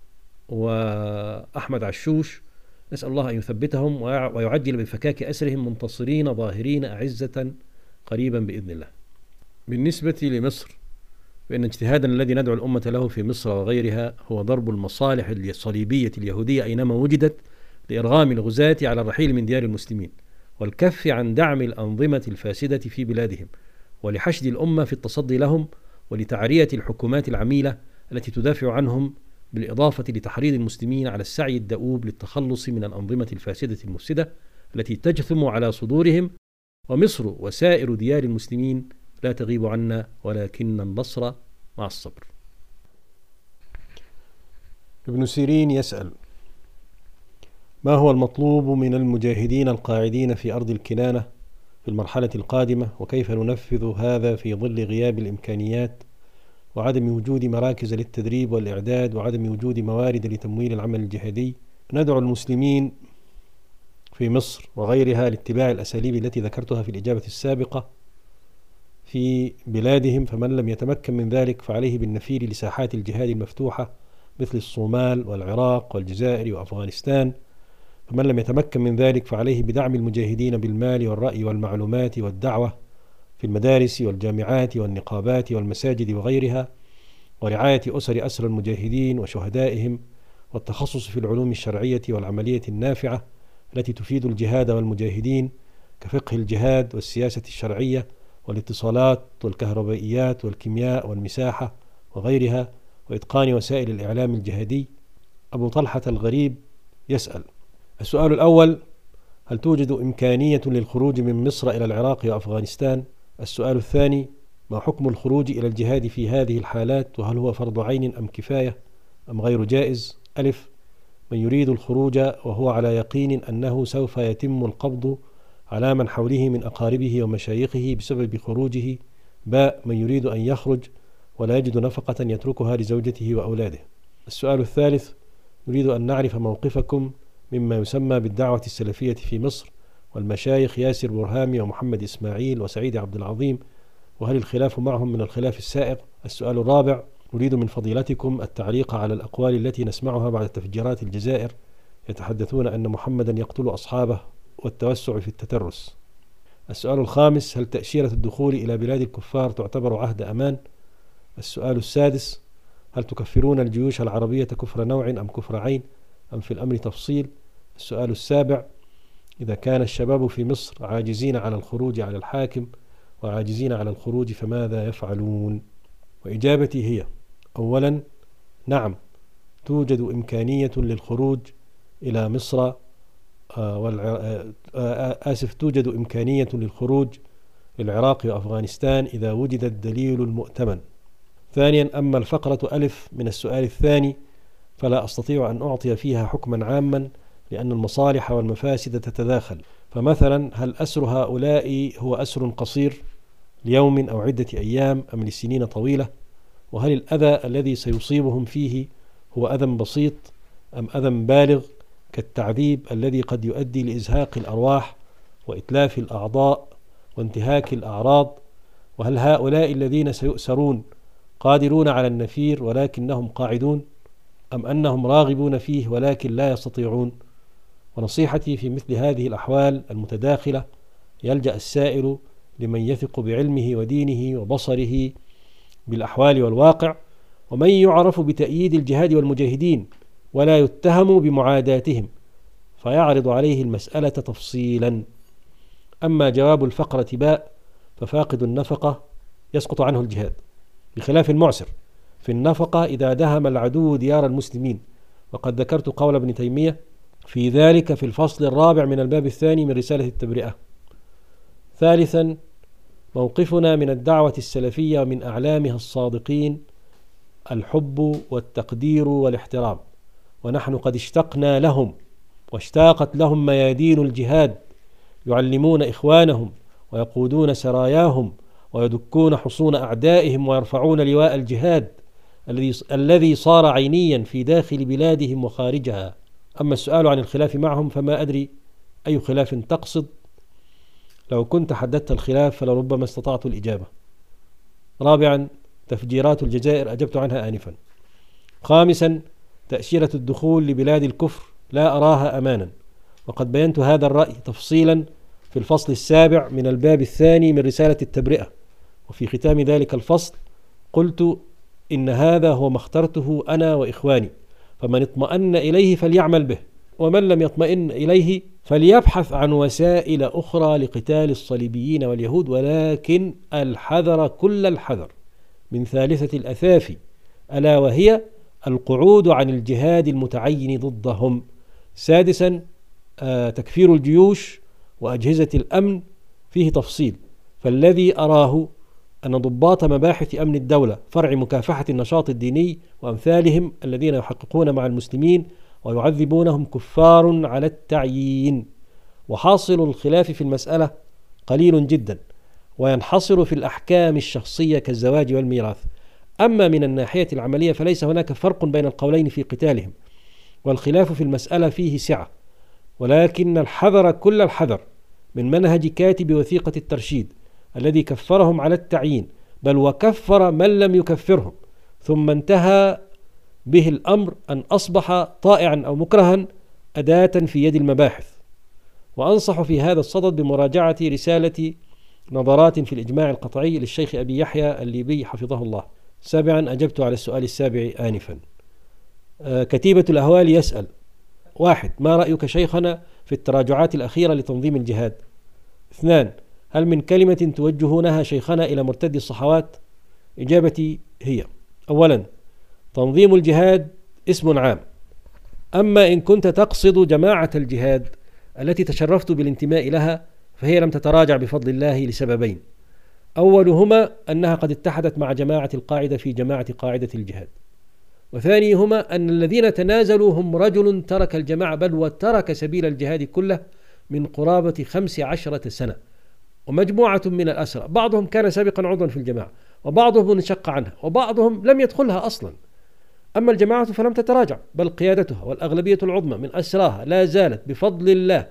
وأحمد عشوش، نسأل الله أن يثبتهم ويعجل بفكاك أسرهم منتصرين ظاهرين أعزة قريبا بإذن الله. بالنسبة لمصر، فإن اجتهادنا الذي ندعو الأمة له في مصر وغيرها هو ضرب المصالح الصليبية اليهودية أينما وجدت لإرغام الغزاة على الرحيل من ديار المسلمين، والكف عن دعم الأنظمة الفاسدة في بلادهم، ولحشد الأمة في التصدي لهم، ولتعرية الحكومات العميلة التي تدافع عنهم، بالإضافة لتحريض المسلمين على السعي الدؤوب للتخلص من الأنظمة الفاسدة المفسدة التي تجثم على صدورهم. ومصر وسائر ديار المسلمين لا تغيب عنا، ولكن النصر مع الصبر. ابن سيرين يسأل: ما هو المطلوب من المجاهدين القاعدين في أرض الكنانة في المرحلة القادمة، وكيف ننفذ هذا في ظل غياب الإمكانيات وعدم وجود مراكز للتدريب والإعداد وعدم وجود موارد لتمويل العمل الجهادي؟ ندعو المسلمين في مصر وغيرها لاتباع الأساليب التي ذكرتها في الإجابة السابقة في بلادهم، فمن لم يتمكن من ذلك فعليه بالنفير لساحات الجهاد المفتوحة مثل الصومال والعراق والجزائر وأفغانستان، فمن لم يتمكن من ذلك فعليه بدعم المجاهدين بالمال والرأي والمعلومات والدعوة في المدارس والجامعات والنقابات والمساجد وغيرها، ورعاية أسر المجاهدين وشهدائهم، والتخصص في العلوم الشرعية والعملية النافعة التي تفيد الجهاد والمجاهدين كفقه الجهاد والسياسة الشرعية والاتصالات والكهربائيات والكيمياء والمساحة وغيرها، وإتقان وسائل الإعلام الجهادي. أبو طلحة الغريب يسأل: السؤال الأول: هل توجد إمكانية للخروج من مصر إلى العراق وأفغانستان؟ السؤال الثاني: ما حكم الخروج إلى الجهاد في هذه الحالات، وهل هو فرض عين أم كفاية أم غير جائز؟ ألف: من يريد الخروج وهو على يقين أنه سوف يتم القبض على من حوله من أقاربه ومشايخه بسبب خروجه. باء: من يريد أن يخرج ولا يجد نفقة يتركها لزوجته وأولاده. السؤال الثالث: نريد أن نعرف موقفكم مما يسمى بالدعوة السلفية في مصر والمشايخ ياسر برهامي ومحمد إسماعيل وسعيد عبد العظيم، وهل الخلاف معهم من الخلاف السائغ؟ السؤال الرابع: نريد من فضيلتكم التعليق على الأقوال التي نسمعها بعد تفجيرات الجزائر، يتحدثون أن محمدا يقتل أصحابه والتوسع في التترس. السؤال الخامس: هل تأشيرة الدخول إلى بلاد الكفار تعتبر عهد أمان؟ السؤال السادس: هل تكفرون الجيوش العربية كفر نوع أم كفر عين أم في الأمر تفصيل؟ السؤال السابع: إذا كان الشباب في مصر عاجزين على الخروج على الحاكم وعاجزين على الخروج فماذا يفعلون؟ وإجابتي هي: أولا، نعم، توجد إمكانية للخروج إلى مصر توجد إمكانية للخروج للعراق وأفغانستان إذا وجد الدليل المؤتمن. ثانيا، أما الفقرة ألف من السؤال الثاني فلا أستطيع أن أعطي فيها حكما عاما، لأن المصالح والمفاسد تتداخل. فمثلا، هل أسر هؤلاء هو أسر قصير ليوم أو عدة أيام أم لسنين طويلة؟ وهل الأذى الذي سيصيبهم فيه هو أذى بسيط أم أذى بالغ كالتعذيب الذي قد يؤدي لإزهاق الأرواح وإتلاف الأعضاء وانتهاك الأعراض؟ وهل هؤلاء الذين سيؤسرون قادرون على النفير ولكنهم قاعدون، أم أنهم راغبون فيه ولكن لا يستطيعون؟ ونصيحتي في مثل هذه الأحوال المتداخلة: يلجأ السائل لمن يثق بعلمه ودينه وبصره بالأحوال والواقع، ومن يعرف بتأييد الجهاد والمجاهدين ولا يتهم بمعاداتهم، فيعرض عليه المسألة تفصيلا. أما جواب الفقرة باء ففاقد النفقة يسقط عنه الجهاد، بخلاف المعسر في النفقة إذا دهم العدو ديار المسلمين، وقد ذكرت قول ابن تيمية في ذلك في الفصل الرابع من الباب الثاني من رسالة التبرئة. ثالثا، موقفنا من الدعوة السلفية ومن أعلامها الصادقين الحب والتقدير والاحترام، ونحن قد اشتقنا لهم واشتاقت لهم ميادين الجهاد، يعلمون إخوانهم ويقودون سراياهم ويدكون حصون أعدائهم ويرفعون لواء الجهاد الذي صار عينيا في داخل بلادهم وخارجها. أما السؤال عن الخلاف معهم فما أدري أي خلاف تقصد، لو كنت حددت الخلاف فلربما استطعت الإجابة. رابعا، تفجيرات الجزائر أجبت عنها آنفا. خامسا، تأشيرة الدخول لبلاد الكفر لا أراها أمانا، وقد بينت هذا الرأي تفصيلا في الفصل السابع من الباب الثاني من رسالة التبرئة، وفي ختام ذلك الفصل قلت إن هذا هو ما اخترته أنا وإخواني، فمن اطمأن إليه فليعمل به، ومن لم يطمئن إليه فليبحث عن وسائل أخرى لقتال الصليبيين واليهود، ولكن الحذر كل الحذر من ثالثة الأثافي، ألا وهي القعود عن الجهاد المتعين ضدهم. سادسا، تكفير الجيوش وأجهزة الأمن فيه تفصيل، فالذي أراه أن ضباط مباحث أمن الدولة فرع مكافحة النشاط الديني وأمثالهم الذين يحققون مع المسلمين ويعذبونهم كفار على التعيين. وحاصل الخلاف في المسألة قليل جدا، وينحصر في الأحكام الشخصية كالزواج والميراث. أما من الناحية العملية فليس هناك فرق بين القولين في قتالهم، والخلاف في المسألة فيه سعة، ولكن الحذر كل الحذر من منهج كاتب وثيقة الترشيد الذي كفرهم على التعيين، بل وكفر من لم يكفرهم، ثم انتهى به الأمر أن أصبح طائعا أو مكرها أداة في يد المباحث. وأنصح في هذا الصدد بمراجعة رسالة نظرات في الإجماع القطعي للشيخ أبي يحيى الليبي حفظه الله. سابعا، أجبت على السؤال السابع آنفا. كتيبة الأهوال يسأل: 1. ما رأيك شيخنا في التراجعات الأخيرة لتنظيم الجهاد؟ 2. هل من كلمة توجهونها شيخنا إلى مرتدي الصحوات؟ إجابتي هي: أولا، تنظيم الجهاد اسم عام، أما إن كنت تقصد جماعة الجهاد التي تشرفت بالانتماء لها فهي لم تتراجع بفضل الله لسببين: أولهما أنها قد اتحدت مع جماعة القاعدة في جماعة قاعدة الجهاد، وثانيهما أن الذين تنازلوا هم رجل ترك الجماعة بل وترك سبيل الجهاد كله من قرابة 15 سنة، ومجموعة من الأسرى بعضهم كان سابقا عضوا في الجماعة، وبعضهم انشق عنها، وبعضهم لم يدخلها أصلا. أما الجماعة فلم تتراجع، بل قيادتها والأغلبية العظمى من أسراها لا زالت بفضل الله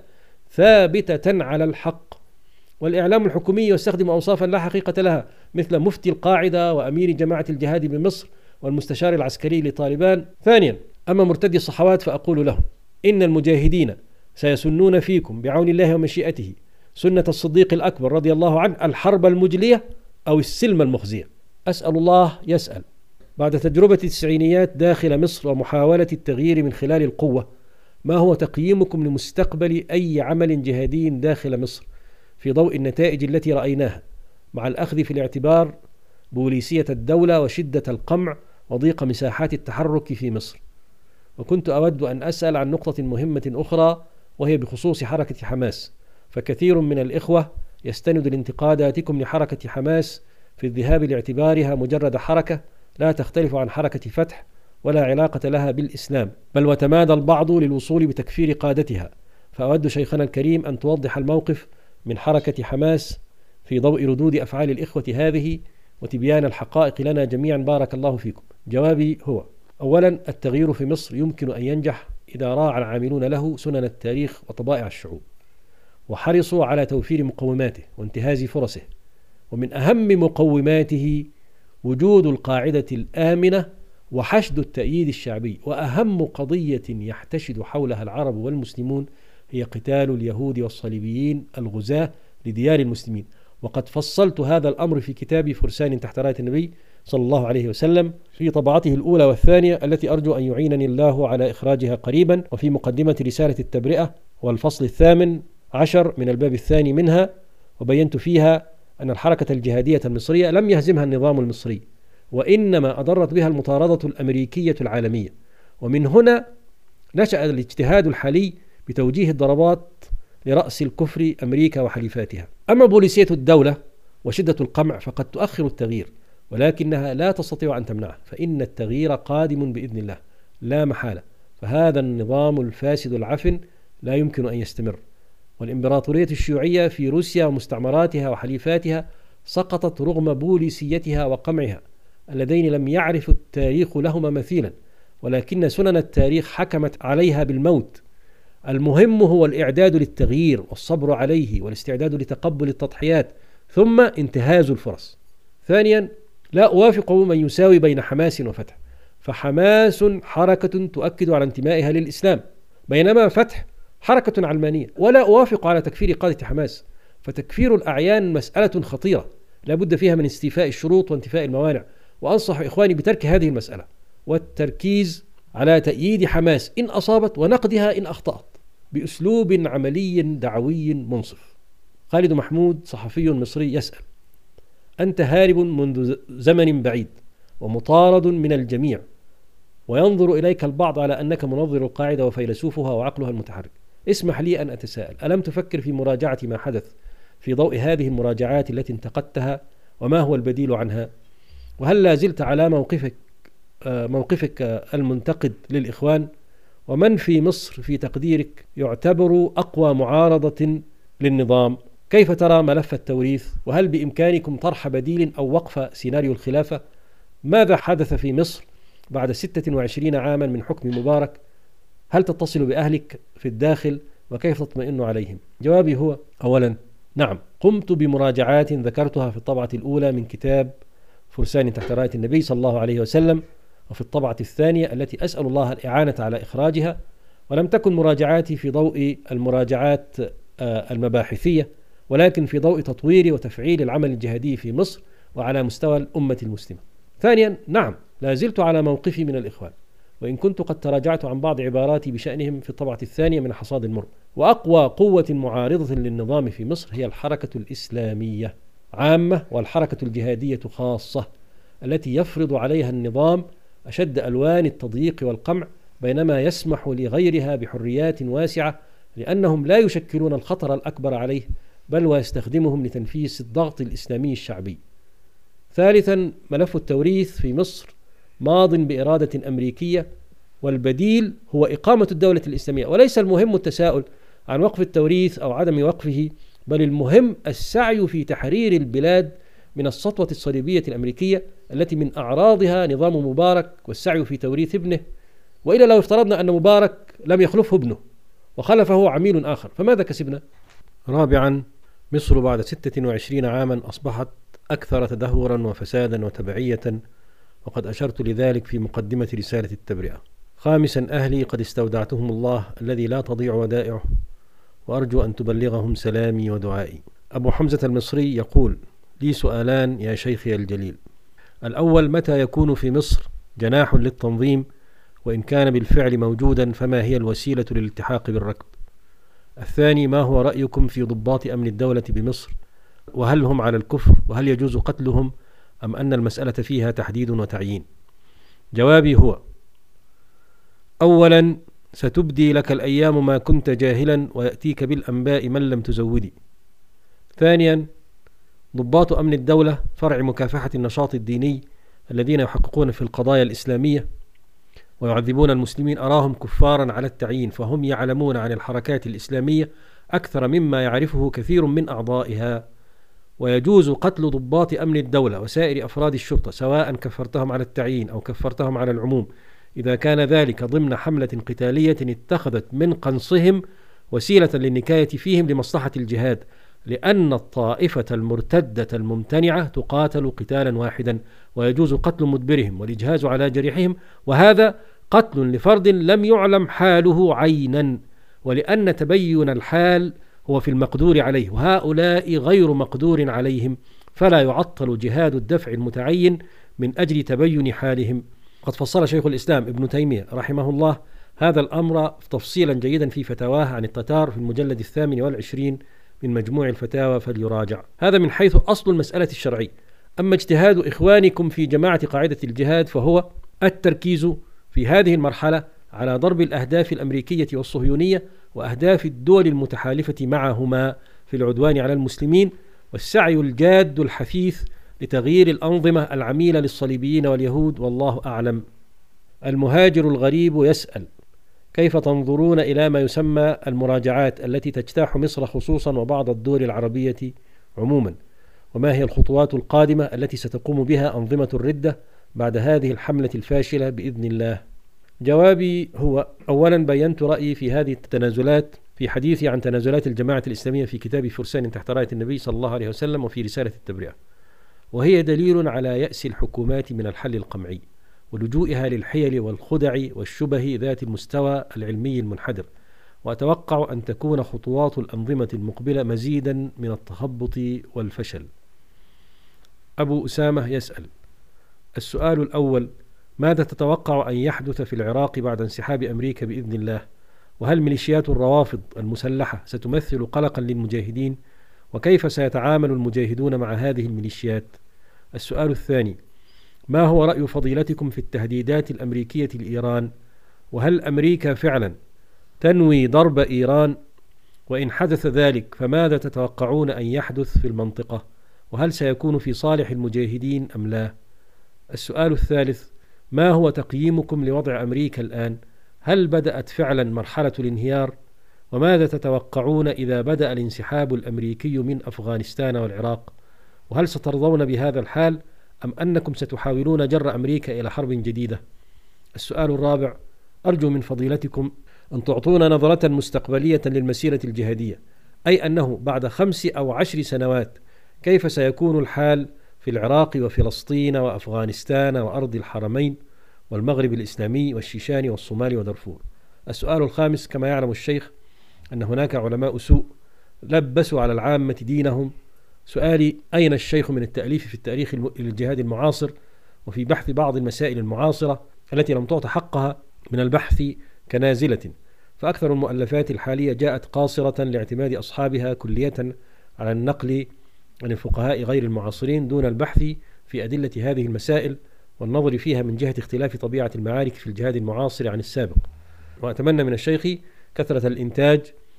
ثابتة على الحق. والإعلام الحكومي يستخدم أوصافا لا حقيقة لها، مثل مفتي القاعدة وأمير جماعة الجهاد بمصر والمستشار العسكري لطالبان. ثانيا، أما مرتدي الصحوات فأقول لهم: إن المجاهدين سيسنون فيكم بعون الله ومشيئته سنة الصديق الأكبر رضي الله عنه، الحرب المجلية أو السلم المخزية. أسأل الله يسأل: بعد تجربة التسعينيات داخل مصر ومحاولة التغيير من خلال القوة، ما هو تقييمكم لمستقبل أي عمل جهادي داخل مصر في ضوء النتائج التي رأيناها، مع الأخذ في الاعتبار بوليسية الدولة وشدة القمع وضيق مساحات التحرك في مصر؟ وكنت أود أن أسأل عن نقطة مهمة أخرى، وهي بخصوص حركة حماس، فكثير من الإخوة يستند لانتقاداتكم لحركة حماس في الذهاب لاعتبارها مجرد حركة لا تختلف عن حركة فتح ولا علاقة لها بالإسلام، بل وتمادى البعض للوصول بتكفير قادتها. فأود شيخنا الكريم أن توضح الموقف من حركة حماس في ضوء ردود أفعال الإخوة هذه وتبيان الحقائق لنا جميعا، بارك الله فيكم. جوابي هو: أولا، التغيير في مصر يمكن أن ينجح إذا راعى العاملون له سنن التاريخ وطبائع الشعوب، وحرصوا على توفير مقوماته وانتهاز فرصه، ومن أهم مقوماته وجود القاعدة الآمنة وحشد التأييد الشعبي. وأهم قضية يحتشد حولها العرب والمسلمون هي قتال اليهود والصليبيين الغزاة لديار المسلمين، وقد فصلت هذا الأمر في كتابي فرسان تحت راية النبي صلى الله عليه وسلم في طبعته الأولى والثانية، التي أرجو أن يعينني الله على إخراجها قريبا، وفي مقدمة رسالة التبرئة والفصل 18 من الباب الثاني منها. وبينت فيها أن الحركة الجهادية المصرية لم يهزمها النظام المصري، وإنما أضرت بها المطاردة الأمريكية العالمية، ومن هنا نشأ الاجتهاد الحالي بتوجيه الضربات لرأس الكفر أمريكا وحليفاتها. أما بوليسية الدولة وشدة القمع فقد تؤخر التغيير، ولكنها لا تستطيع أن تمنعه، فإن التغيير قادم بإذن الله لا محالة. فهذا النظام الفاسد العفن لا يمكن أن يستمر. والإمبراطورية الشيوعية في روسيا ومستعمراتها وحليفاتها سقطت رغم بوليسيتها وقمعها، اللذين لم يعرف التاريخ لهما مثيلا، ولكن سنن التاريخ حكمت عليها بالموت. المهم هو الإعداد للتغيير والصبر عليه والاستعداد لتقبل التضحيات، ثم انتهاز الفرص. ثانيا، لا أوافق من يساوي بين حماس وفتح، فحماس حركة تؤكد على انتمائها للإسلام، بينما فتح حركة علمانية. ولا أوافق على تكفير قادة حماس، فتكفير الأعيان مسألة خطيرة لا بد فيها من استيفاء الشروط وانتفاء الموانع. وأنصح إخواني بترك هذه المسألة والتركيز على تأييد حماس إن أصابت ونقدها إن أخطأت بأسلوب عملي دعوي منصف. خالد محمود صحفي مصري يسأل: أنت هارب منذ زمن بعيد ومطارد من الجميع، وينظر إليك البعض على أنك منظر القاعدة وفيلسوفها وعقلها المتحرك. اسمح لي أن أتساءل: ألم تفكر في مراجعة ما حدث في ضوء هذه المراجعات التي انتقدتها، وما هو البديل عنها؟ وهل لا زلت على موقفك المنتقد للإخوان؟ ومن في مصر في تقديرك يعتبر أقوى معارضة للنظام؟ كيف ترى ملف التوريث؟ وهل بإمكانكم طرح بديل أو وقف سيناريو الخلافة؟ ماذا حدث في مصر بعد 26 عاما من حكم مبارك؟ هل تتصل بأهلك في الداخل؟ وكيف تطمئن عليهم؟ جوابي هو: أولا، نعم، قمت بمراجعات ذكرتها في الطبعة الأولى من كتاب فرسان تحت راية النبي صلى الله عليه وسلم، وفي الطبعة الثانية التي أسأل الله الإعانة على إخراجها. ولم تكن مراجعاتي في ضوء المراجعات المباحثية، ولكن في ضوء تطوير وتفعيل العمل الجهادي في مصر وعلى مستوى الأمة المسلمة. ثانيا، نعم، لا زلت على موقفي من الإخوان، وإن كنت قد تراجعت عن بعض عباراتي بشأنهم في الطبعة الثانية من حصاد المر. وأقوى قوة معارضة للنظام في مصر هي الحركة الإسلامية عامة والحركة الجهادية خاصة، التي يفرض عليها النظام أشد ألوان التضييق والقمع، بينما يسمح لغيرها بحريات واسعة، لأنهم لا يشكلون الخطر الأكبر عليه، بل ويستخدمهم لتنفيذ الضغط الإسلامي الشعبي. ثالثا، ملف التوريث في مصر ماض بإرادة أمريكية، والبديل هو إقامة الدولة الإسلامية. وليس المهم التساؤل عن وقف التوريث أو عدم وقفه، بل المهم السعي في تحرير البلاد من السطوة الصليبية الأمريكية التي من أعراضها نظام مبارك والسعي في توريث ابنه. وإلا لو افترضنا أن مبارك لم يخلفه ابنه وخلفه عميل آخر، فماذا كسبنا؟ رابعا، مصر بعد 26 عاما أصبحت أكثر تدهورا وفسادا وتبعية، وقد أشرت لذلك في مقدمة رسالة التبرئة. خامسا، أهلي قد استودعتهم الله الذي لا تضيع ودائعه، وأرجو أن تبلغهم سلامي ودعائي. أبو حمزة المصري يقول: لي سؤالان يا شيخي الجليل. الأول: متى يكون في مصر جناح للتنظيم؟ وإن كان بالفعل موجودا فما هي الوسيلة للالتحاق بالركب؟ الثاني: ما هو رأيكم في ضباط أمن الدولة بمصر؟ وهل هم على الكفر؟ وهل يجوز قتلهم؟ أم أن المسألة فيها تحديد وتعيين؟ جوابي هو: أولا، ستبدي لك الأيام ما كنت جاهلا، ويأتيك بالأنباء من لم تزودي. ثانيا، ضباط أمن الدولة فرع مكافحة النشاط الديني الذين يحققون في القضايا الإسلامية ويعذبون المسلمين أراهم كفارا على التعيين، فهم يعلمون عن الحركات الإسلامية أكثر مما يعرفه كثير من أعضائها، ويجوز قتل ضباط أمن الدولة وسائر أفراد الشرطة سواء كفرتهم على التعيين أو كفرتهم على العموم، إذا كان ذلك ضمن حملة قتالية اتخذت من قنصهم وسيلة للنكاية فيهم لمصلحة الجهاد، لأن الطائفة المرتدة الممتنعة تقاتل قتالا واحدا، ويجوز قتل مدبرهم والإجهاز على جريحهم، وهذا قتل لفرد لم يعلم حاله عينا، ولأن تبين الحال هو في المقدور عليه، وهؤلاء غير مقدور عليهم، فلا يعطل جهاد الدفع المتعين من أجل تبين حالهم. قد فصل شيخ الإسلام ابن تيمية رحمه الله هذا الأمر تفصيلا جيدا في فتاواه عن التتار في المجلد 28 من مجموع الفتاوى، فليراجع. هذا من حيث أصل المسألة الشرعي. أما اجتهاد إخوانكم في جماعة قاعدة الجهاد فهو التركيز في هذه المرحلة على ضرب الأهداف الأمريكية والصهيونية وأهداف الدول المتحالفة معهما في العدوان على المسلمين، والسعي الجاد الحثيث لتغيير الأنظمة العميلة للصليبيين واليهود، والله أعلم. المهاجر الغريب يسأل: كيف تنظرون إلى ما يسمى المراجعات التي تجتاح مصر خصوصا وبعض الدول العربية عموما؟ وما هي الخطوات القادمة التي ستقوم بها أنظمة الردة بعد هذه الحملة الفاشلة بإذن الله؟ جوابي هو: أولا بينت رأيي في هذه التنازلات في حديثي عن تنازلات الجماعة الإسلامية في كتاب فرسان تحت راية النبي صلى الله عليه وسلم وفي رسالة التبرئة، وهي دليل على يأس الحكومات من الحل القمعي ولجوئها للحيل والخدع والشبه ذات المستوى العلمي المنحدر، وأتوقع أن تكون خطوات الأنظمة المقبلة مزيدا من التخبط والفشل. أبو أسامة يسأل: السؤال الأول: ماذا تتوقع أن يحدث في العراق بعد انسحاب أمريكا بإذن الله؟ وهل ميليشيات الروافض المسلحة ستمثل قلقا للمجاهدين؟ وكيف سيتعامل المجاهدون مع هذه الميليشيات؟ السؤال الثاني: ما هو رأي فضيلتكم في التهديدات الأمريكية لإيران؟ وهل أمريكا فعلا تنوي ضرب إيران؟ وإن حدث ذلك فماذا تتوقعون أن يحدث في المنطقة؟ وهل سيكون في صالح المجاهدين أم لا؟ السؤال الثالث: ما هو تقييمكم لوضع أمريكا الآن؟ هل بدأت فعلا مرحلة الانهيار؟ وماذا تتوقعون إذا بدأ الانسحاب الأمريكي من أفغانستان والعراق؟ وهل سترضون بهذا الحال أم أنكم ستحاولون جر أمريكا إلى حرب جديدة؟ السؤال الرابع: أرجو من فضيلتكم أن تعطونا نظرة مستقبلية للمسيرة الجهادية، أي أنه بعد 5 أو 10 سنوات كيف سيكون الحال في العراق وفلسطين وأفغانستان وأرض الحرمين والمغرب الإسلامي والشيشان والصومال ودارفور. السؤال الخامس: كما يعلم الشيخ أن هناك علماء سوء لبسوا على العامة دينهم. سؤالي: أين الشيخ من التأليف في التاريخ للجهاد المعاصر وفي بحث بعض المسائل المعاصرة التي لم تعط حقها من البحث كنازلة؟ فأكثر المؤلفات الحالية جاءت قاصرة لاعتماد أصحابها كلية على النقل عن الفقهاء غير المعاصرين دون البحث في أدلة هذه المسائل والنظر فيها من جهة اختلاف طبيعة المعارك في الجهاد المعاصر عن السابق. وأتمنى من الشيخ كثرة الإنتاج،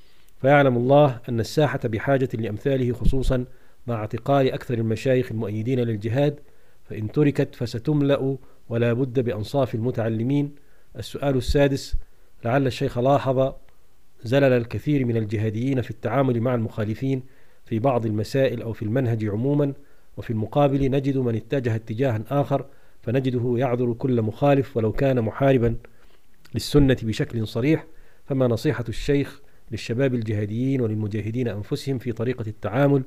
فيعلم الله أن الساحة بحاجة لأمثاله، خصوصا مع اعتقال أكثر المشايخ المؤيدين للجهاد، فإن تركت فستملأ ولا بد بأنصاف المتعلمين. السؤال السادس: لعل الشيخ لاحظ زلل الكثير من الجهاديين في التعامل مع المخالفين في بعض المسائل أو في المنهج عموما، وفي المقابل نجد من اتجه اتجاها آخر فنجده يعذر كل مخالف ولو كان محاربا للسنة بشكل صريح. فما نصيحة الشيخ للشباب الجهاديين وللمجاهدين أنفسهم في طريقة التعامل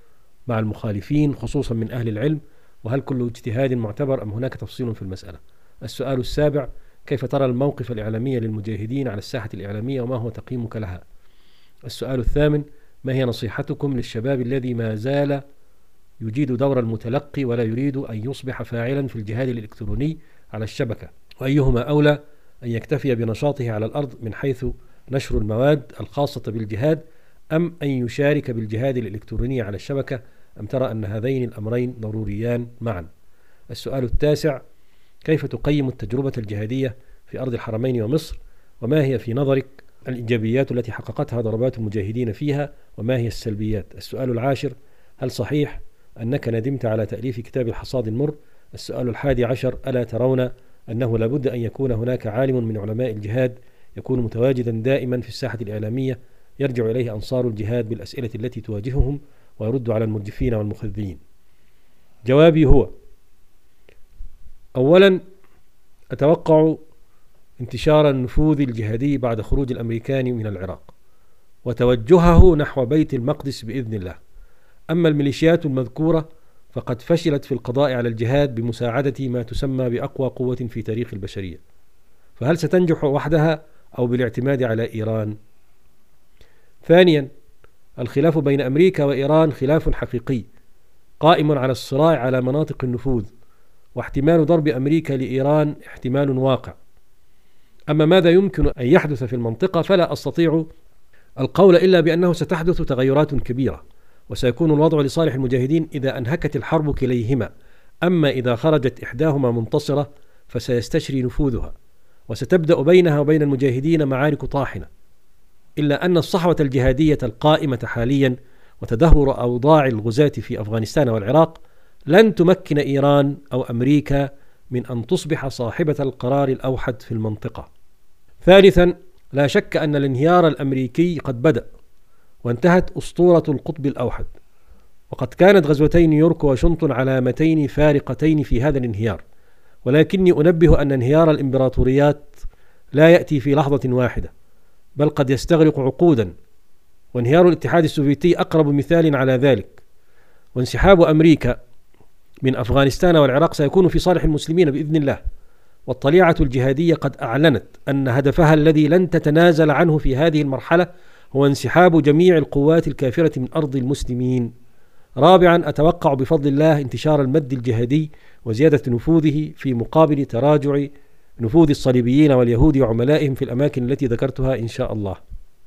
مع المخالفين خصوصا من أهل العلم؟ وهل كل اجتهاد معتبر أم هناك تفصيل في المسألة؟ السؤال السابع: كيف ترى الموقف الإعلامي للمجاهدين على الساحة الإعلامية وما هو تقييمك لها؟ السؤال الثامن: ما هي نصيحتكم للشباب الذي ما زال يجيد دور المتلقي ولا يريد أن يصبح فاعلا في الجهاد الإلكتروني على الشبكة؟ وأيهما أولى، أن يكتفي بنشاطه على الأرض من حيث نشر المواد الخاصة بالجهاد، أم أن يشارك بالجهاد الإلكتروني على الشبكة، أم ترى أن هذين الأمرين ضروريان معا؟ السؤال التاسع: كيف تقيم التجربة الجهادية في أرض الحرمين ومصر؟ وما هي في نظرك الإيجابيات التي حققتها ضربات المجاهدين فيها، وما هي السلبيات؟ السؤال العاشر: هل صحيح أنك ندمت على تأليف كتاب الحصاد المر؟ السؤال الحادي عشر: ألا ترون أنه لابد أن يكون هناك عالم من علماء الجهاد يكون متواجدا دائما في الساحة الإعلامية يرجع إليه أنصار الجهاد بالأسئلة التي تواجههم ويرد على المرجفين والمخذين؟ جوابي هو: أولا، أتوقع انتشار النفوذ الجهادي بعد خروج الأمريكان من العراق وتوجهه نحو بيت المقدس بإذن الله. أما الميليشيات المذكورة فقد فشلت في القضاء على الجهاد بمساعدة ما تسمى بأقوى قوة في تاريخ البشرية، فهل ستنجح وحدها أو بالاعتماد على إيران؟ ثانيا، الخلاف بين أمريكا وإيران خلاف حقيقي قائم على الصراع على مناطق النفوذ، واحتمال ضرب أمريكا لإيران احتمال واقع. أما ماذا يمكن أن يحدث في المنطقة فلا أستطيع القول إلا بأنه ستحدث تغيرات كبيرة، وسيكون الوضع لصالح المجاهدين إذا أنهكت الحرب كليهما. أما إذا خرجت إحداهما منتصرة فسيستشري نفوذها، وستبدأ بينها وبين المجاهدين معارك طاحنة. إلا أن الصحوة الجهادية القائمة حاليا وتدهور أوضاع الغزاة في أفغانستان والعراق لن تمكن إيران أو أمريكا من أن تصبح صاحبة القرار الأوحد في المنطقة. ثالثا، لا شك أن الانهيار الأمريكي قد بدأ، وانتهت أسطورة القطب الأوحد، وقد كانت غزوتي نيويورك وواشنطن علامتين فارقتين في هذا الانهيار. ولكني أنبه أن انهيار الإمبراطوريات لا يأتي في لحظة واحدة، بل قد يستغرق عقودا، وانهيار الاتحاد السوفيتي أقرب مثال على ذلك. وانسحاب أمريكا من أفغانستان والعراق سيكون في صالح المسلمين بإذن الله. والطليعة الجهادية قد أعلنت أن هدفها الذي لن تتنازل عنه في هذه المرحلة هو انسحاب جميع القوات الكافرة من أرض المسلمين. رابعا، أتوقع بفضل الله انتشار المد الجهادي وزيادة نفوذه في مقابل تراجع نفوذ الصليبيين واليهود وعملائهم في الأماكن التي ذكرتها إن شاء الله.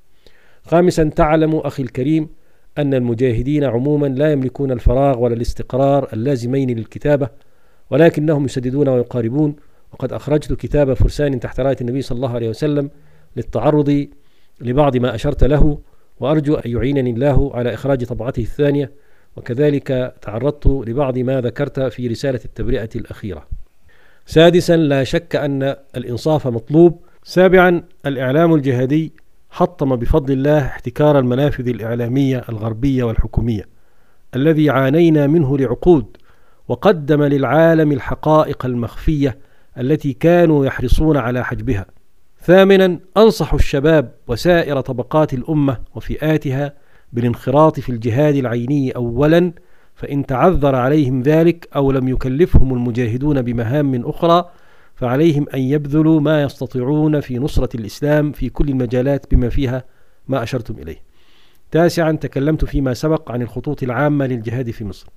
خامسا، تعلم أخي الكريم أن المجاهدين عموما لا يملكون الفراغ ولا الاستقرار اللازمين للكتابة، ولكنهم يسددون ويقاربون. وقد أخرجت كتاب فرسان تحت راية النبي صلى الله عليه وسلم للتعرض لبعض ما أشرت له، وأرجو أن يعينني الله على إخراج طبعته الثانية. وكذلك تعرضت لبعض ما ذكرت في رسالة التبرئة الأخيرة. سادسا، لا شك أن الإنصاف مطلوب. سابعا، الإعلام الجهادي حطم بفضل الله احتكار المنافذ الإعلامية الغربية والحكومية الذي عانينا منه لعقود، وقدم للعالم الحقائق المخفية التي كانوا يحرصون على حجبها. ثامنا، أنصح الشباب وسائر طبقات الأمة وفئاتها بالانخراط في الجهاد العيني أولا، فإن تعذر عليهم ذلك أو لم يكلفهم المجاهدون بمهام أخرى فعليهم أن يبذلوا ما يستطيعون في نصرة الإسلام في كل المجالات بما فيها ما أشرتم إليه. تاسعا، تكلمت فيما سبق عن الخطوط العامة للجهاد في مصر،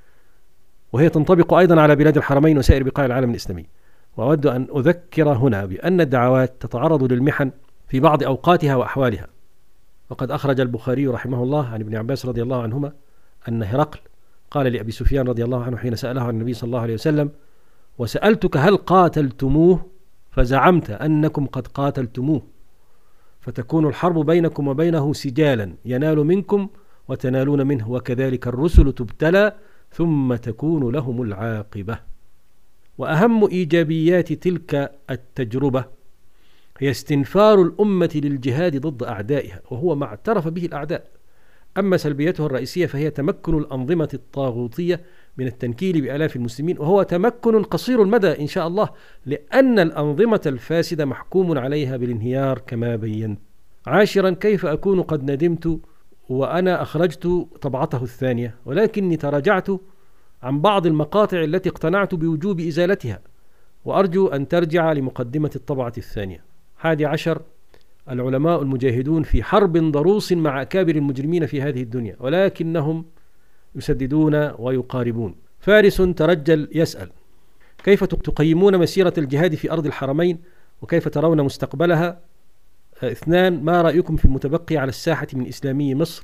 وهي تنطبق أيضا على بلاد الحرمين وسائر بقاع العالم الإسلامي. وأود أن أذكر هنا بأن الدعوات تتعرض للمحن في بعض أوقاتها وأحوالها. وقد أخرج البخاري رحمه الله عن ابن عباس رضي الله عنهما أن هرقل قال لأبي سفيان رضي الله عنه حين سأله عن النبي صلى الله عليه وسلم: وسألتك هل قاتلتموه فزعمت أنكم قد قاتلتموه، فتكون الحرب بينكم وبينه سجالا ينال منكم وتنالون منه، وكذلك الرسل تبتلى ثم تكون لهم العاقبة. وأهم إيجابيات تلك التجربة هي استنفار الأمة للجهاد ضد أعدائها، وهو ما اعترف به الأعداء. أما سلبيته الرئيسية فهي تمكن الأنظمة الطاغوتية من التنكيل بآلاف المسلمين، وهو تمكن قصير المدى إن شاء الله، لأن الأنظمة الفاسدة محكوم عليها بالانهيار كما بينت. عاشرا، كيف أكون قد ندمت وأنا أخرجت طبعته الثانية ولكني تراجعت عن بعض المقاطع التي اقتنعت بوجوب إزالتها، وأرجو أن ترجع لمقدمة الطبعة الثانية. 11، العلماء المجاهدون في حرب ضروس مع أكابر المجرمين في هذه الدنيا، ولكنهم يسددون ويقاربون. فارس ترجل يسأل: كيف تقيمون مسيرة الجهاد في أرض الحرمين وكيف ترون مستقبلها؟ 2، ما رأيكم في المتبقي على الساحة من إسلامي مصر؟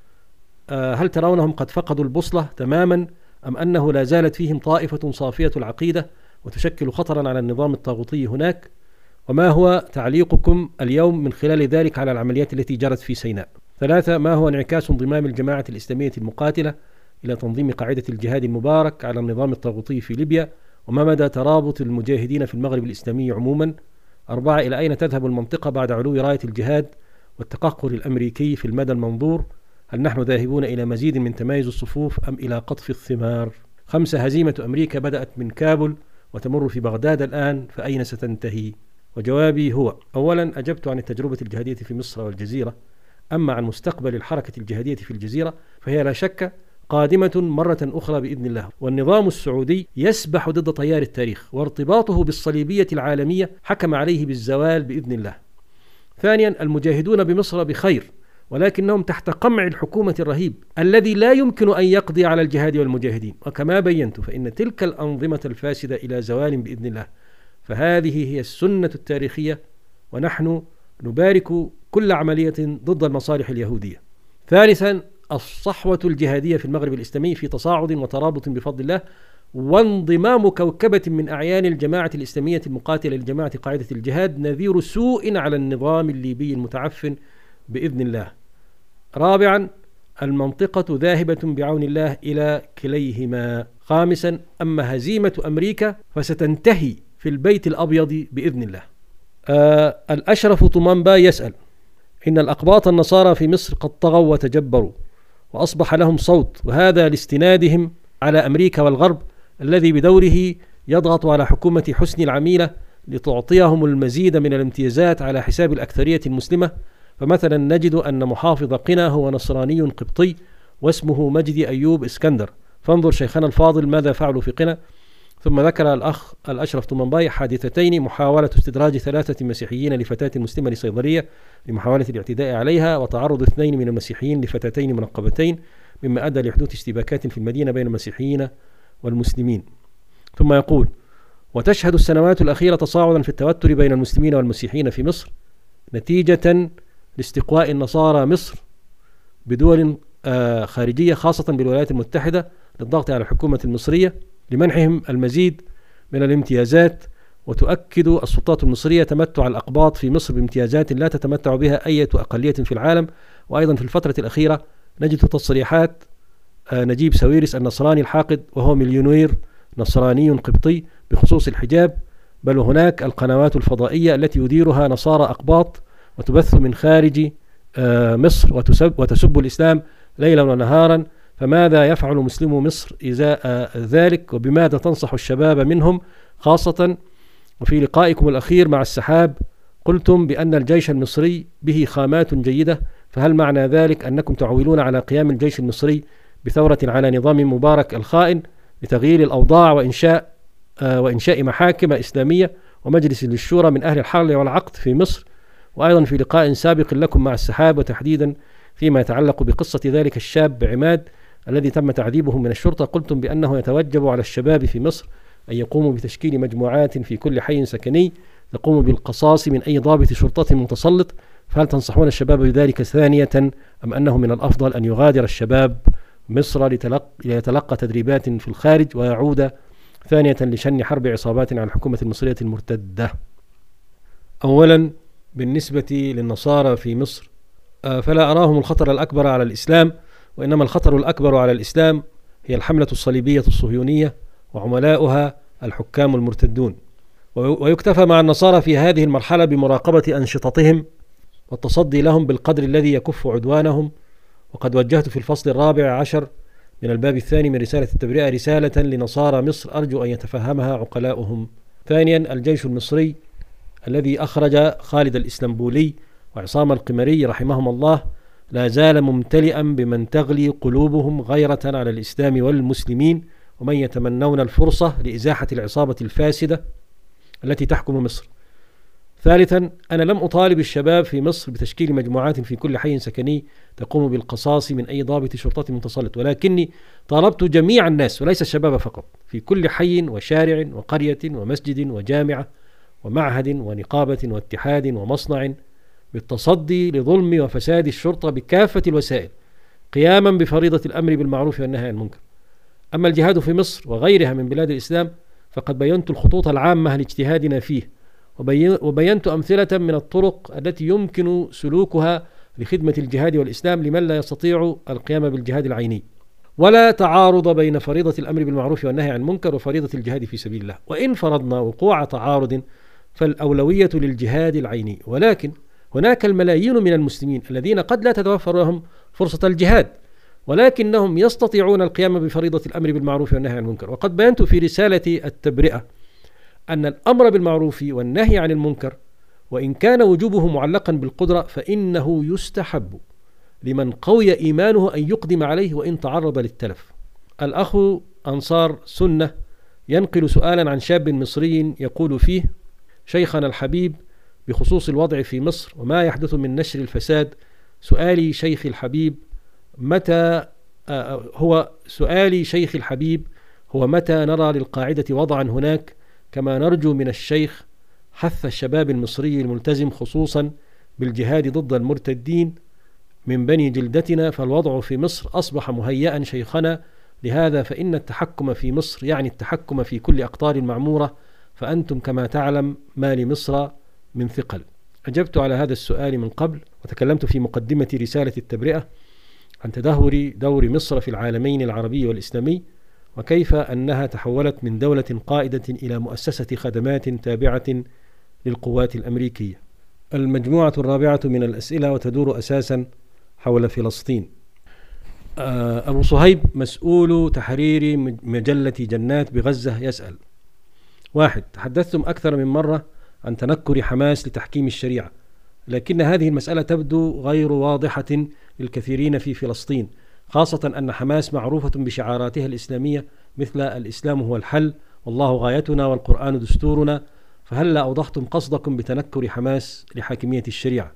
هل ترونهم قد فقدوا البوصلة تماما أم أنه لا زالت فيهم طائفة صافية العقيدة وتشكل خطرا على النظام الطاغوتي هناك؟ وما هو تعليقكم اليوم من خلال ذلك على العمليات التي جرت في سيناء؟ 3، ما هو انعكاس انضمام الجماعة الإسلامية المقاتلة إلى تنظيم قاعدة الجهاد المبارك على النظام الطاغوتي في ليبيا؟ وما مدى ترابط المجاهدين في المغرب الإسلامي عموما؟ 4، إلى أين تذهب المنطقة بعد علو راية الجهاد والتقهقر الأمريكي في المدى المنظور؟ هل نحن ذاهبون إلى مزيد من تمايز الصفوف أم إلى قطف الثمار؟ 5، هزيمة أمريكا بدأت من كابل وتمر في بغداد الآن، فأين ستنتهي؟ وجوابي هو: أولا، أجبت عن التجربة الجهادية في مصر والجزيرة. أما عن مستقبل الحركة الجهادية في الجزيرة فهي لا شك قادمة مرة أخرى بإذن الله، والنظام السعودي يسبح ضد تيار التاريخ، وارتباطه بالصليبية العالمية حكم عليه بالزوال بإذن الله. ثانيا، المجاهدون بمصر بخير، ولكنهم تحت قمع الحكومة الرهيب الذي لا يمكن أن يقضي على الجهاد والمجاهدين. وكما بينت فإن تلك الأنظمة الفاسدة إلى زوال بإذن الله. فهذه هي السنة التاريخية، ونحن نبارك كل عملية ضد المصالح اليهودية. ثالثا، الصحوة الجهادية في المغرب الإسلامي في تصاعد وترابط بفضل الله، وانضمام كوكبة من أعيان الجماعة الإسلامية المقاتلة لجماعة قاعدة الجهاد نذير سوء على النظام الليبي المتعفن بإذن الله. رابعا، المنطقة ذاهبة بعون الله إلى كليهما. خامسا، أما هزيمة أمريكا فستنتهي في البيت الأبيض بإذن الله. الأشرف طمانبا يسأل: إن الأقباط النصارى في مصر قد طغوا وتجبروا وأصبح لهم صوت، وهذا لاستنادهم على أمريكا والغرب الذي بدوره يضغط على حكومة حسني العميلة لتعطيهم المزيد من الامتيازات على حساب الأكثرية المسلمة. فمثلا نجد أن محافظ قنا هو نصراني قبطي واسمه مجدي أيوب اسكندر، فانظر شيخنا الفاضل ماذا فعلوا في قنا. ثم ذكر الأخ الأشرف طمانباي حادثتين: محاولة استدراج 3 مسيحيين لفتاة مسلمة لصيدلية لمحاولة الاعتداء عليها، وتعرض 2 من المسيحيين لفتاتين منقبتين، مما أدى لحدوث اشتباكات في المدينة بين المسيحيين والمسلمين. ثم يقول: وتشهد السنوات الأخيرة تصاعدا في التوتر بين المسلمين والمسيحيين في مصر نتيجة لاستقواء النصارى مصر بدول خارجية خاصة بالولايات المتحدة للضغط على الحكومة المصرية لمنحهم المزيد من الامتيازات. وتؤكد السلطات المصرية تمتع الأقباط في مصر بامتيازات لا تتمتع بها أي أقلية في العالم. وأيضا في الفترة الأخيرة نجد تصريحات نجيب ساويرس النصراني الحاقد، وهو مليونير نصراني قبطي، بخصوص الحجاب، بل وهناك القنوات الفضائية التي يديرها نصارى أقباط وتبث من خارج مصر وتسب الإسلام ليلا ونهارا. فماذا يفعل مسلمو مصر إزاء ذلك؟ وبماذا تنصح الشباب منهم خاصة؟ وفي لقائكم الأخير مع السحاب قلتم بأن الجيش المصري به خامات جيدة، فهل معنى ذلك أنكم تعولون على قيام الجيش المصري بثورة على نظام مبارك الخائن لتغيير الأوضاع وإنشاء محاكم إسلامية ومجلس للشورى من أهل الحل والعقد في مصر؟ وأيضا في لقاء سابق لكم مع السحاب، وتحديدا فيما يتعلق بقصة ذلك الشاب عماد الذي تم تعذيبه من الشرطة، قلتم بأنه يتوجب على الشباب في مصر أن يقوموا بتشكيل مجموعات في كل حي سكني تقوم بالقصاص من أي ضابط شرطة متسلط. فهل تنصحون الشباب بذلك ثانية، أم أنه من الأفضل أن يغادر الشباب مصر ليتلقى تدريبات في الخارج ويعود ثانية لشن حرب عصابات على الحكومة المصرية المرتدة؟ أولا، بالنسبة للنصارى في مصر فلا أراهم الخطر الأكبر على الإسلام، وإنما الخطر الأكبر على الإسلام هي الحملة الصليبية الصهيونية وعملاؤها الحكام المرتدون. ويكتفى مع النصارى في هذه المرحلة بمراقبة أنشطتهم والتصدي لهم بالقدر الذي يكف عدوانهم. وقد وجهت في الفصل 14 من الباب الثاني من رسالة التبرئة رسالة لنصارى مصر أرجو أن يتفهمها عقلاؤهم. ثانيا، الجيش المصري الذي أخرج خالد الإسلامبولي وعصام القمري رحمهم الله لا زال ممتلئا بمن تغلي قلوبهم غيرة على الإسلام والمسلمين، ومن يتمنون الفرصة لإزاحة العصابة الفاسدة التي تحكم مصر. ثالثا، أنا لم أطالب الشباب في مصر بتشكيل مجموعات في كل حي سكني تقوم بالقصاص من أي ضابط شرطة متسلط، ولكني طالبت جميع الناس وليس الشباب فقط في كل حي وشارع وقرية ومسجد وجامعة ومعهد ونقابة واتحاد ومصنع بالتصدي لظلم وفساد الشرطة بكافة الوسائل قياما بفريضة الأمر بالمعروف والنهي عن المنكر. أما الجهاد في مصر وغيرها من بلاد الإسلام فقد بينت الخطوط العامة لاجتهادنا فيه، وبينت أمثلة من الطرق التي يمكن سلوكها لخدمة الجهاد والإسلام لمن لا يستطيع القيام بالجهاد العيني. ولا تعارض بين فريضة الأمر بالمعروف والنهي عن المنكر وفريضة الجهاد في سبيل الله، وإن فرضنا وقوع تعارض فالأولوية للجهاد العيني، ولكن هناك الملايين من المسلمين الذين قد لا تتوفر لهم فرصة الجهاد ولكنهم يستطيعون القيام بفريضة الأمر بالمعروف والنهي عن المنكر. وقد بينت في رسالة التبرئة أن الأمر بالمعروف والنهي عن المنكر وإن كان وجوبه معلقا بالقدرة فإنه يستحب لمن قوي إيمانه أن يقدم عليه وإن تعرض للتلف. الأخ أنصار سنة ينقل سؤالا عن شاب مصري يقول فيه: شيخنا الحبيب، بخصوص الوضع في مصر وما يحدث من نشر الفساد سؤالي شيخ الحبيب هو متى نرى للقاعدة وضعا هناك، كما نرجو من الشيخ حث الشباب المصري الملتزم خصوصا بالجهاد ضد المرتدين من بني جلدتنا، فالوضع في مصر أصبح مهيئا شيخنا لهذا، فإن التحكم في مصر يعني التحكم في كل أقطار المعمورة، فأنتم كما تعلم ما لمصر من ثقل. أجبت على هذا السؤال من قبل، وتكلمت في مقدمة رسالة التبرئة عن تدهور دور مصر في العالمين العربي والإسلامي، وكيف أنها تحولت من دولة قائدة إلى مؤسسة خدمات تابعة للقوات الأمريكية. المجموعة الرابعة من الأسئلة وتدور أساسا حول فلسطين. أبو صهيب مسؤول تحرير مجلة جنات بغزة يسأل: 1. تحدثتم أكثر من مرة عن تنكر حماس لتحكيم الشريعة، لكن هذه المسألة تبدو غير واضحة للكثيرين في فلسطين، خاصة أن حماس معروفة بشعاراتها الإسلامية مثل الإسلام هو الحل، والله غايتنا، والقرآن دستورنا، فهل أوضحتم قصدكم بتنكر حماس لحاكمية الشريعة؟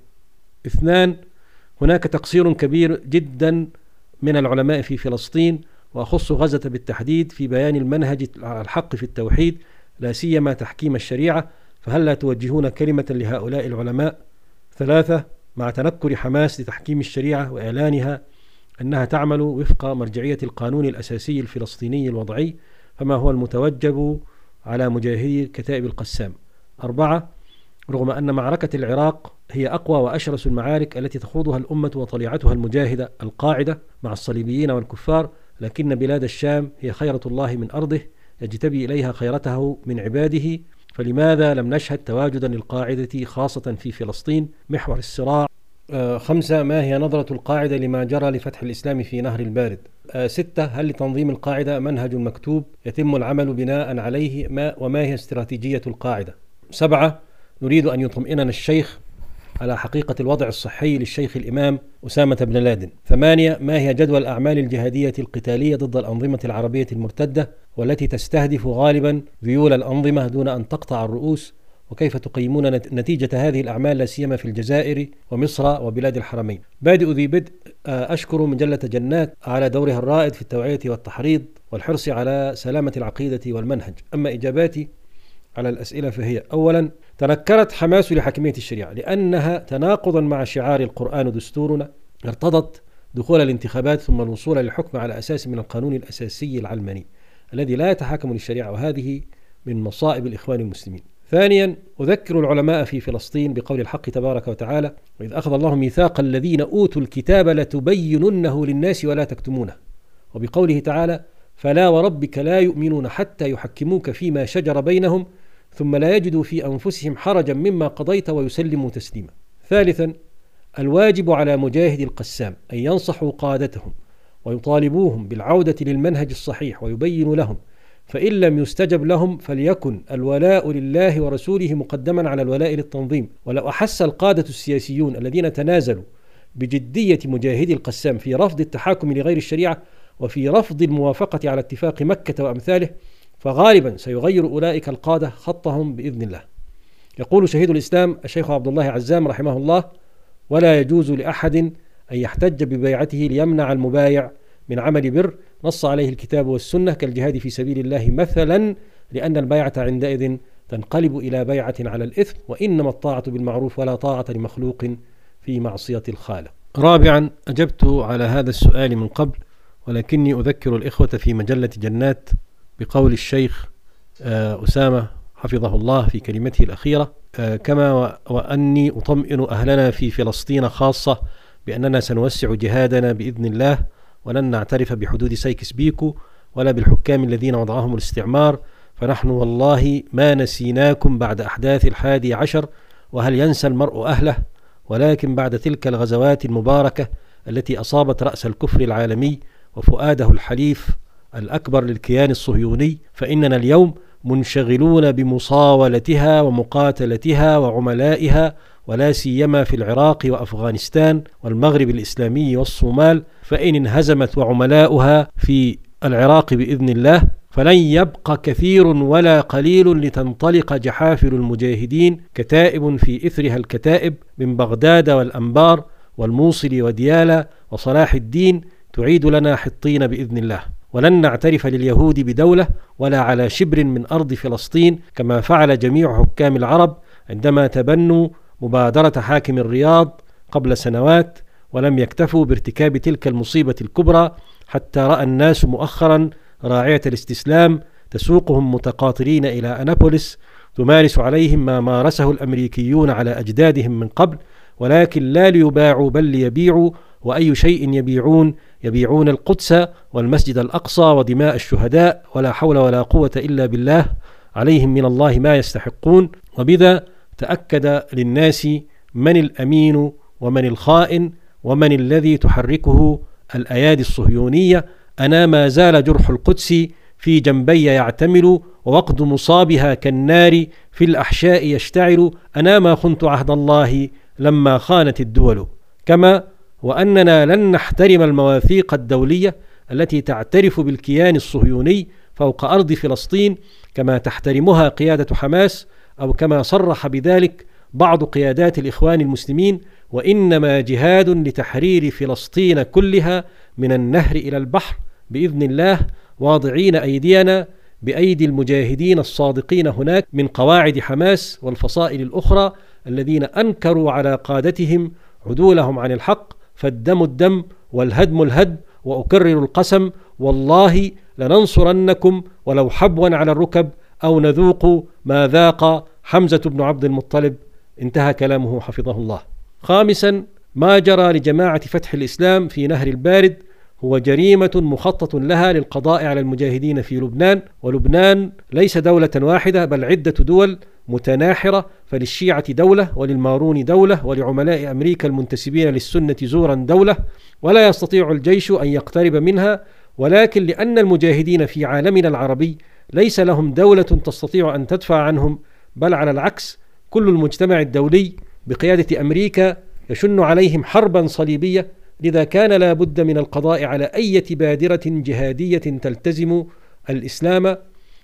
2. هناك تقصير كبير جدا من العلماء في فلسطين، وأخص غزة بالتحديد، في بيان المنهج الحق في التوحيد، لا سيما تحكيم الشريعة، فهل لا توجهون كلمة لهؤلاء العلماء؟ 3. مع تنكر حماس لتحكيم الشريعة وإعلانها أنها تعمل وفق مرجعية القانون الأساسي الفلسطيني الوضعي، فما هو المتوجب على مجاهدي كتائب القسام؟ 4. رغم أن معركة العراق هي أقوى وأشرس المعارك التي تخوضها الأمة وطليعتها المجاهدة القاعدة مع الصليبيين والكفار، لكن بلاد الشام هي خيرة الله من أرضه، يجتبي إليها خيرته من عباده، فلماذا لم نشهد تواجدا للقاعدة خاصة في فلسطين محور الصراع؟ 5. ما هي نظرة القاعدة لما جرى لفتح الإسلام في نهر البارد؟ 6. هل لتنظيم القاعدة منهج مكتوب يتم العمل بناء عليه وما هي استراتيجية القاعدة؟ 7. نريد أن يطمئننا الشيخ على حقيقة الوضع الصحي للشيخ الإمام أسامة بن لادن. 8. ما هي جدوى الأعمال الجهادية القتالية ضد الأنظمة العربية المرتدة والتي تستهدف غالبا ذيول الأنظمة دون أن تقطع الرؤوس، وكيف تقيمون نتيجة هذه الأعمال لا سيما في الجزائر ومصر وبلاد الحرمين؟ بادئ ذي بدء، أشكر مجلة جنات على دورها الرائد في التوعية والتحريض والحرص على سلامة العقيدة والمنهج. أما إجاباتي على الأسئلة فهي: أولا، تنكرت حماس لحاكمية الشريعة لأنها تناقضا مع شعار القرآن دستورنا ارتضت دخول الانتخابات ثم الوصول للحكم على أساس من القانون الأساسي العلماني الذي لا يتحاكم للشريعة، وهذه من مصائب الإخوان المسلمين. ثانيا، أذكر العلماء في فلسطين بقول الحق تبارك وتعالى: وإذ أخذ الله ميثاق الذين أوتوا الكتاب لتبيننه للناس ولا تكتمونه، وبقوله تعالى: فلا وربك لا يؤمنون حتى يحكموك فيما شجر بينهم ثم لا يجدوا في أنفسهم حرجا مما قضيت ويسلموا تسليما. ثالثا، الواجب على مجاهد القسام أن ينصحوا قادتهم ويطالبوهم بالعودة للمنهج الصحيح ويبين لهم، فإن لم يستجب لهم فليكن الولاء لله ورسوله مقدما على الولاء للتنظيم. ولو أحس القادة السياسيون الذين تنازلوا بجدية مجاهدي القسام في رفض التحاكم لغير الشريعة وفي رفض الموافقة على اتفاق مكة وأمثاله، فغالبا سيغير أولئك القادة خطهم بإذن الله. يقول شهيد الإسلام الشيخ عبد الله عزام رحمه الله: ولا يجوز لأحد أن يحتج ببيعته ليمنع المبايع من عمل بر نص عليه الكتاب والسنة كالجهاد في سبيل الله مثلا، لأن البيعة عندئذ تنقلب إلى بيعة على الإثم، وإنما الطاعة بالمعروف ولا طاعة لمخلوق في معصية الخالق. رابعا، أجبت على هذا السؤال من قبل، ولكني أذكر الإخوة في مجلة جنات بقول الشيخ أسامة حفظه الله في كلمته الأخيرة: كما وأني أطمئن أهلنا في فلسطين خاصة بأننا سنوسع جهادنا بإذن الله، ولن نعترف بحدود سايكس بيكو ولا بالحكام الذين وضعهم الاستعمار، فنحن والله ما نسيناكم بعد أحداث 11، وهل ينسى المرء أهله؟ ولكن بعد تلك الغزوات المباركة التي أصابت رأس الكفر العالمي وفؤاده الحليف الأكبر للكيان الصهيوني، فإننا اليوم منشغلون بمصاولتها ومقاتلتها وعملائها، ولا سيما في العراق وأفغانستان والمغرب الإسلامي والصومال، فإن انهزمت وعملاؤها في العراق بإذن الله فلن يبقى كثير ولا قليل لتنطلق جحافل المجاهدين كتائب في إثرها الكتائب من بغداد والأنبار والموصل وديالى وصلاح الدين تعيد لنا حطين بإذن الله، ولن نعترف لليهود بدولة ولا على شبر من أرض فلسطين كما فعل جميع حكام العرب عندما تبنوا مبادرة حاكم الرياض قبل سنوات، ولم يكتفوا بارتكاب تلك المصيبة الكبرى حتى رأى الناس مؤخرا راعية الاستسلام تسوقهم متقاطرين إلى أنابوليس تمارس عليهم ما مارسه الأمريكيون على أجدادهم من قبل، ولكن لا ليباعوا بل ليبيعوا، وأي شيء يبيعون القدس والمسجد الأقصى ودماء الشهداء، ولا حول ولا قوة إلا بالله، عليهم من الله ما يستحقون. وبذا تأكد للناس من الأمين ومن الخائن ومن الذي تحركه الأيادي الصهيونية. أنا ما زال جرح القدس في جنبي يعتمل، ووقد مصابها كالنار في الأحشاء يشتعل. أنا ما خنت عهد الله لما خانت الدول. كما وأننا لن نحترم المواثيق الدولية التي تعترف بالكيان الصهيوني فوق أرض فلسطين كما تحترمها قيادة حماس، أو كما صرح بذلك بعض قيادات الإخوان المسلمين، وإنما جهاد لتحرير فلسطين كلها من النهر إلى البحر بإذن الله، واضعين أيدينا بأيدي المجاهدين الصادقين هناك من قواعد حماس والفصائل الأخرى الذين أنكروا على قادتهم عدولهم عن الحق. فالدم الدم والهدم الهدم، وأكرر القسم والله لننصرنكم ولو حبوا على الركب أو نذوق ما ذاق حمزة بن عبد المطلب. انتهى كلامه حفظه الله. خامسا، ما جرى لجماعة فتح الإسلام في نهر البارد هو جريمة مخطط لها للقضاء على المجاهدين في لبنان، ولبنان ليس دولة واحدة بل عدة دول متناحرة، فللشيعة دولة، وللمارون دولة، ولعملاء أمريكا المنتسبين للسنة زورا دولة، ولا يستطيع الجيش أن يقترب منها. ولكن لأن المجاهدين في عالمنا العربي ليس لهم دولة تستطيع أن تدفع عنهم، بل على العكس كل المجتمع الدولي بقيادة أمريكا يشن عليهم حربا صليبية، لذا كان لا بد من القضاء على أي بادرة جهادية تلتزم الإسلام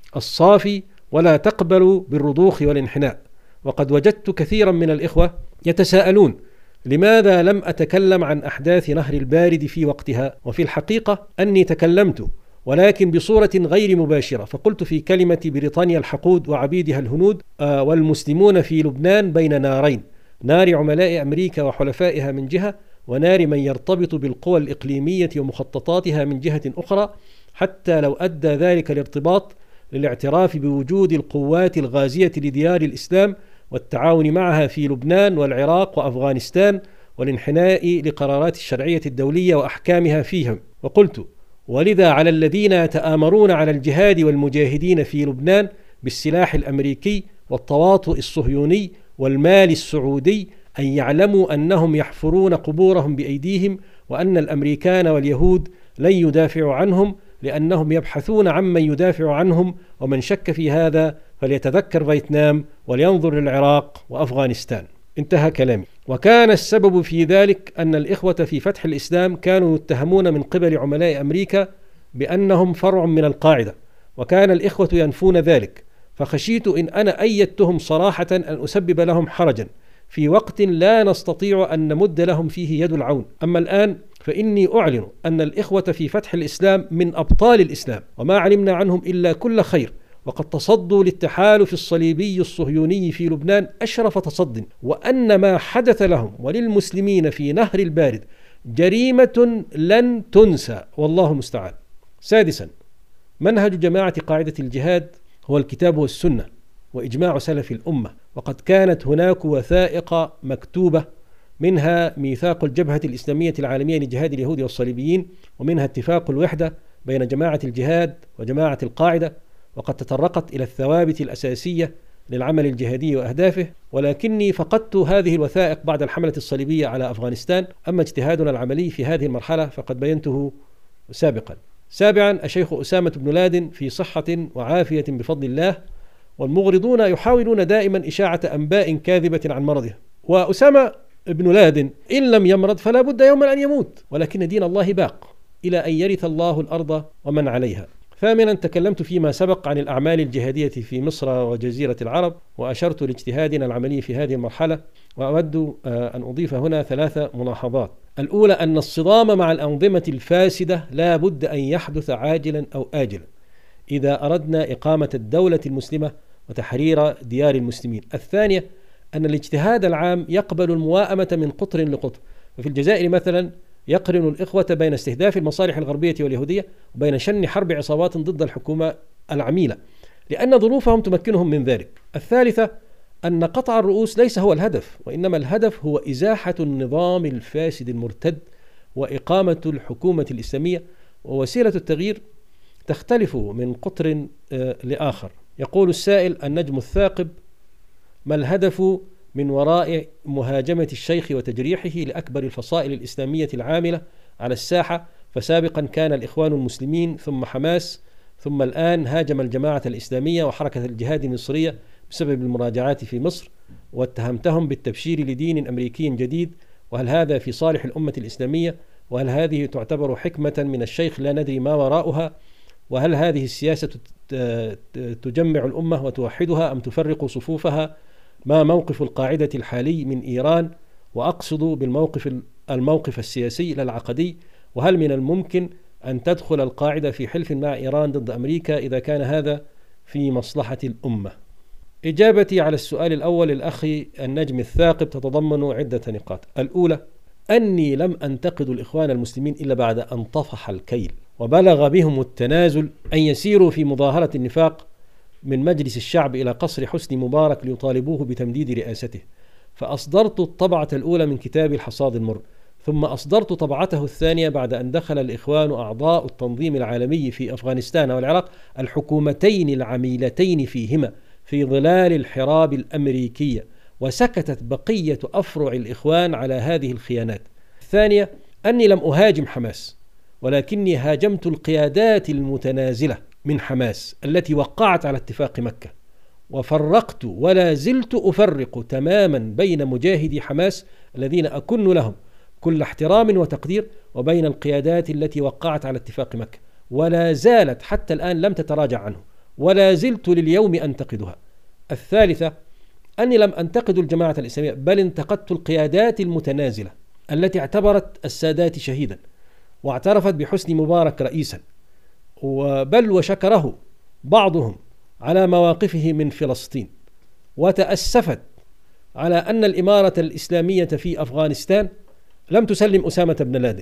الصافي ولا تقبل بالرضوخ والانحناء. وقد وجدت كثيرا من الإخوة يتساءلون لماذا لم أتكلم عن أحداث نهر البارد في وقتها، وفي الحقيقة أني تكلمت ولكن بصورة غير مباشرة. فقلت في كلمة بريطانيا الحقود وعبيدها الهنود والمسلمون في لبنان بين نارين، نار عملاء أمريكا وحلفائها من جهة، ونار من يرتبط بالقوى الإقليمية ومخططاتها من جهة أخرى، حتى لو أدى ذلك الارتباط للاعتراف بوجود القوات الغازية لديار الإسلام والتعاون معها في لبنان والعراق وأفغانستان، والانحناء لقرارات الشرعية الدولية وأحكامها فيهم. وقلت: ولذا على الذين يتآمرون على الجهاد والمجاهدين في لبنان بالسلاح الأمريكي والتواطؤ الصهيوني والمال السعودي أن يعلموا أنهم يحفرون قبورهم بأيديهم، وأن الأمريكان واليهود لن يدافعوا عنهم، لأنهم يبحثون عمن يدافع عنهم، ومن شك في هذا فليتذكر فيتنام ولينظر للعراق وأفغانستان. انتهى كلامي. وكان السبب في ذلك أن الإخوة في فتح الإسلام كانوا يتهمون من قبل عملاء أمريكا بأنهم فرع من القاعدة، وكان الإخوة ينفون ذلك، فخشيت إن أنا أيدتهم صراحة أن أسبب لهم حرجا في وقت لا نستطيع أن نمد لهم فيه يد العون. أما الآن فإني أعلن أن الإخوة في فتح الإسلام من أبطال الإسلام، وما علمنا عنهم إلا كل خير، وقد تصدوا للتحالف الصليبي الصهيوني في لبنان أشرف تصد، وأن ما حدث لهم وللمسلمين في نهر البارد جريمة لن تنسى، والله المستعان. سادسا، منهج جماعة قاعدة الجهاد هو الكتاب والسنة وإجماع سلف الأمة، وقد كانت هناك وثائق مكتوبة، منها ميثاق الجبهة الإسلامية العالمية لجهاد اليهود والصليبيين، ومنها اتفاق الوحدة بين جماعة الجهاد وجماعة القاعدة، وقد تطرقت إلى الثوابت الأساسية للعمل الجهادي وأهدافه، ولكني فقدت هذه الوثائق بعد الحملة الصليبية على أفغانستان. أما اجتهادنا العملي في هذه المرحلة فقد بينته سابقا. سابعا، الشيخ أسامة بن لادن في صحة وعافية بفضل الله، والمغرضون يحاولون دائما إشاعة أنباء كاذبة عن مرضه. وأسامة بن لادن إن لم يمرض فلا بد يوما أن يموت، ولكن دين الله باق إلى أن يرث الله الأرض ومن عليها. ثامنا، تكلمت فيما سبق عن الأعمال الجهادية في مصر وجزيرة العرب، وأشرت لاجتهادنا العملي في هذه المرحلة، وأود أن أضيف هنا 3 ملاحظات. الأولى أن الصدام مع الأنظمة الفاسدة لا بد أن يحدث عاجلا أو آجلا إذا أردنا إقامة الدولة المسلمة وتحرير ديار المسلمين. الثانية أن الاجتهاد العام يقبل المواءمة من قطر لقطر، وفي الجزائر مثلا يقرن الإخوة بين استهداف المصالح الغربية واليهودية وبين شن حرب عصابات ضد الحكومة العميلة، لأن ظروفهم تمكنهم من ذلك. الثالثة أن قطع الرؤوس ليس هو الهدف، وإنما الهدف هو إزاحة النظام الفاسد المرتد وإقامة الحكومة الإسلامية، ووسيلة التغيير تختلف من قطر لآخر. يقول السائل النجم الثاقب: ما الهدف من وراء مهاجمة الشيخ وتجريحه لأكبر الفصائل الإسلامية العاملة على الساحة؟ فسابقا كان الإخوان المسلمين، ثم حماس، ثم الآن هاجم الجماعة الإسلامية وحركة الجهاد المصرية بسبب المراجعات في مصر، واتهمتهم بالتبشير لدين أمريكي جديد. وهل هذا في صالح الأمة الإسلامية؟ وهل هذه تعتبر حكمة من الشيخ لا ندري ما وراءها؟ وهل هذه السياسة تجمع الأمة وتوحدها أم تفرق صفوفها؟ ما موقف القاعدة الحالي من إيران؟ وأقصد الموقف السياسي لا العقدي. وهل من الممكن أن تدخل القاعدة في حلف مع إيران ضد أمريكا إذا كان هذا في مصلحة الأمة؟ إجابتي على السؤال الأول الأخي النجم الثاقب تتضمن عدة نقاط. الأولى أني لم أنتقد الإخوان المسلمين إلا بعد أن طفح الكيل وبلغ بهم التنازل أن يسيروا في مظاهرة النفاق من مجلس الشعب إلى قصر حسني مبارك ليطالبوه بتمديد رئاسته، فأصدرت الطبعة الأولى من كتاب الحصاد المر، ثم أصدرت طبعته الثانية بعد أن دخل الإخوان أعضاء التنظيم العالمي في أفغانستان والعراق الحكومتين العميلتين فيهما في ظلال الحراب الأمريكية، وسكتت بقية أفرع الإخوان على هذه الخيانات. الثانية أني لم أهاجم حماس، ولكني هاجمت القيادات المتنازلة من حماس التي وقعت على اتفاق مكة، وفرقت ولا زلت أفرق تماما بين مجاهدي حماس الذين أكن لهم كل احترام وتقدير وبين القيادات التي وقعت على اتفاق مكة، ولا زالت حتى الآن لم تتراجع عنه، ولا زلت لليوم أنتقدها. الثالثة أني لم أنتقد الجماعة الإسلامية، بل انتقدت القيادات المتنازلة التي اعتبرت السادات شهيدا واعترفت بحسني مبارك رئيسا، بل وشكره بعضهم على مواقفه من فلسطين، وتأسفت على أن الإمارة الإسلامية في أفغانستان لم تسلم أسامة بن لادن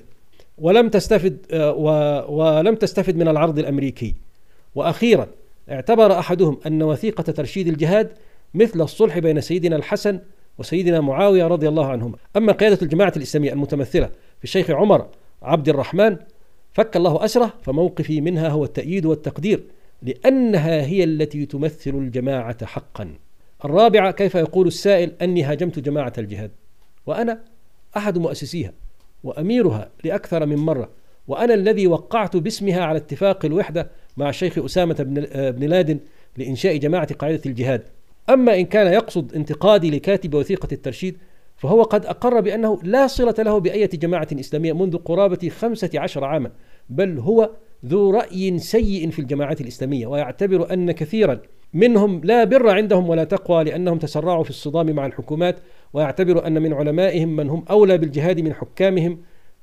ولم تستفد من العرض الأمريكي. وأخيرا اعتبر أحدهم أن وثيقة ترشيد الجهاد مثل الصلح بين سيدنا الحسن وسيدنا معاوية رضي الله عنهما. أما قيادة الجماعة الإسلامية المتمثلة في الشيخ عمر عبد الرحمن فك الله أسره، فموقفي منها هو التأييد والتقدير، لأنها هي التي تمثل الجماعة حقا. الرابعة، كيف يقول السائل أني هاجمت جماعة الجهاد وأنا أحد مؤسسيها وأميرها لأكثر من مرة، وأنا الذي وقعت باسمها على اتفاق الوحدة مع الشيخ أسامة بن لادن لإنشاء جماعة قاعدة الجهاد. أما إن كان يقصد انتقادي لكاتب وثيقة الترشيد فهو قد أقر بأنه لا صلة له بأية جماعة إسلامية منذ قرابة 15 عاما، بل هو ذو رأي سيء في الجماعات الإسلامية، ويعتبر أن كثيرا منهم لا بر عندهم ولا تقوى لأنهم تسرعوا في الصدام مع الحكومات، ويعتبر أن من علمائهم من هم أولى بالجهاد من حكامهم،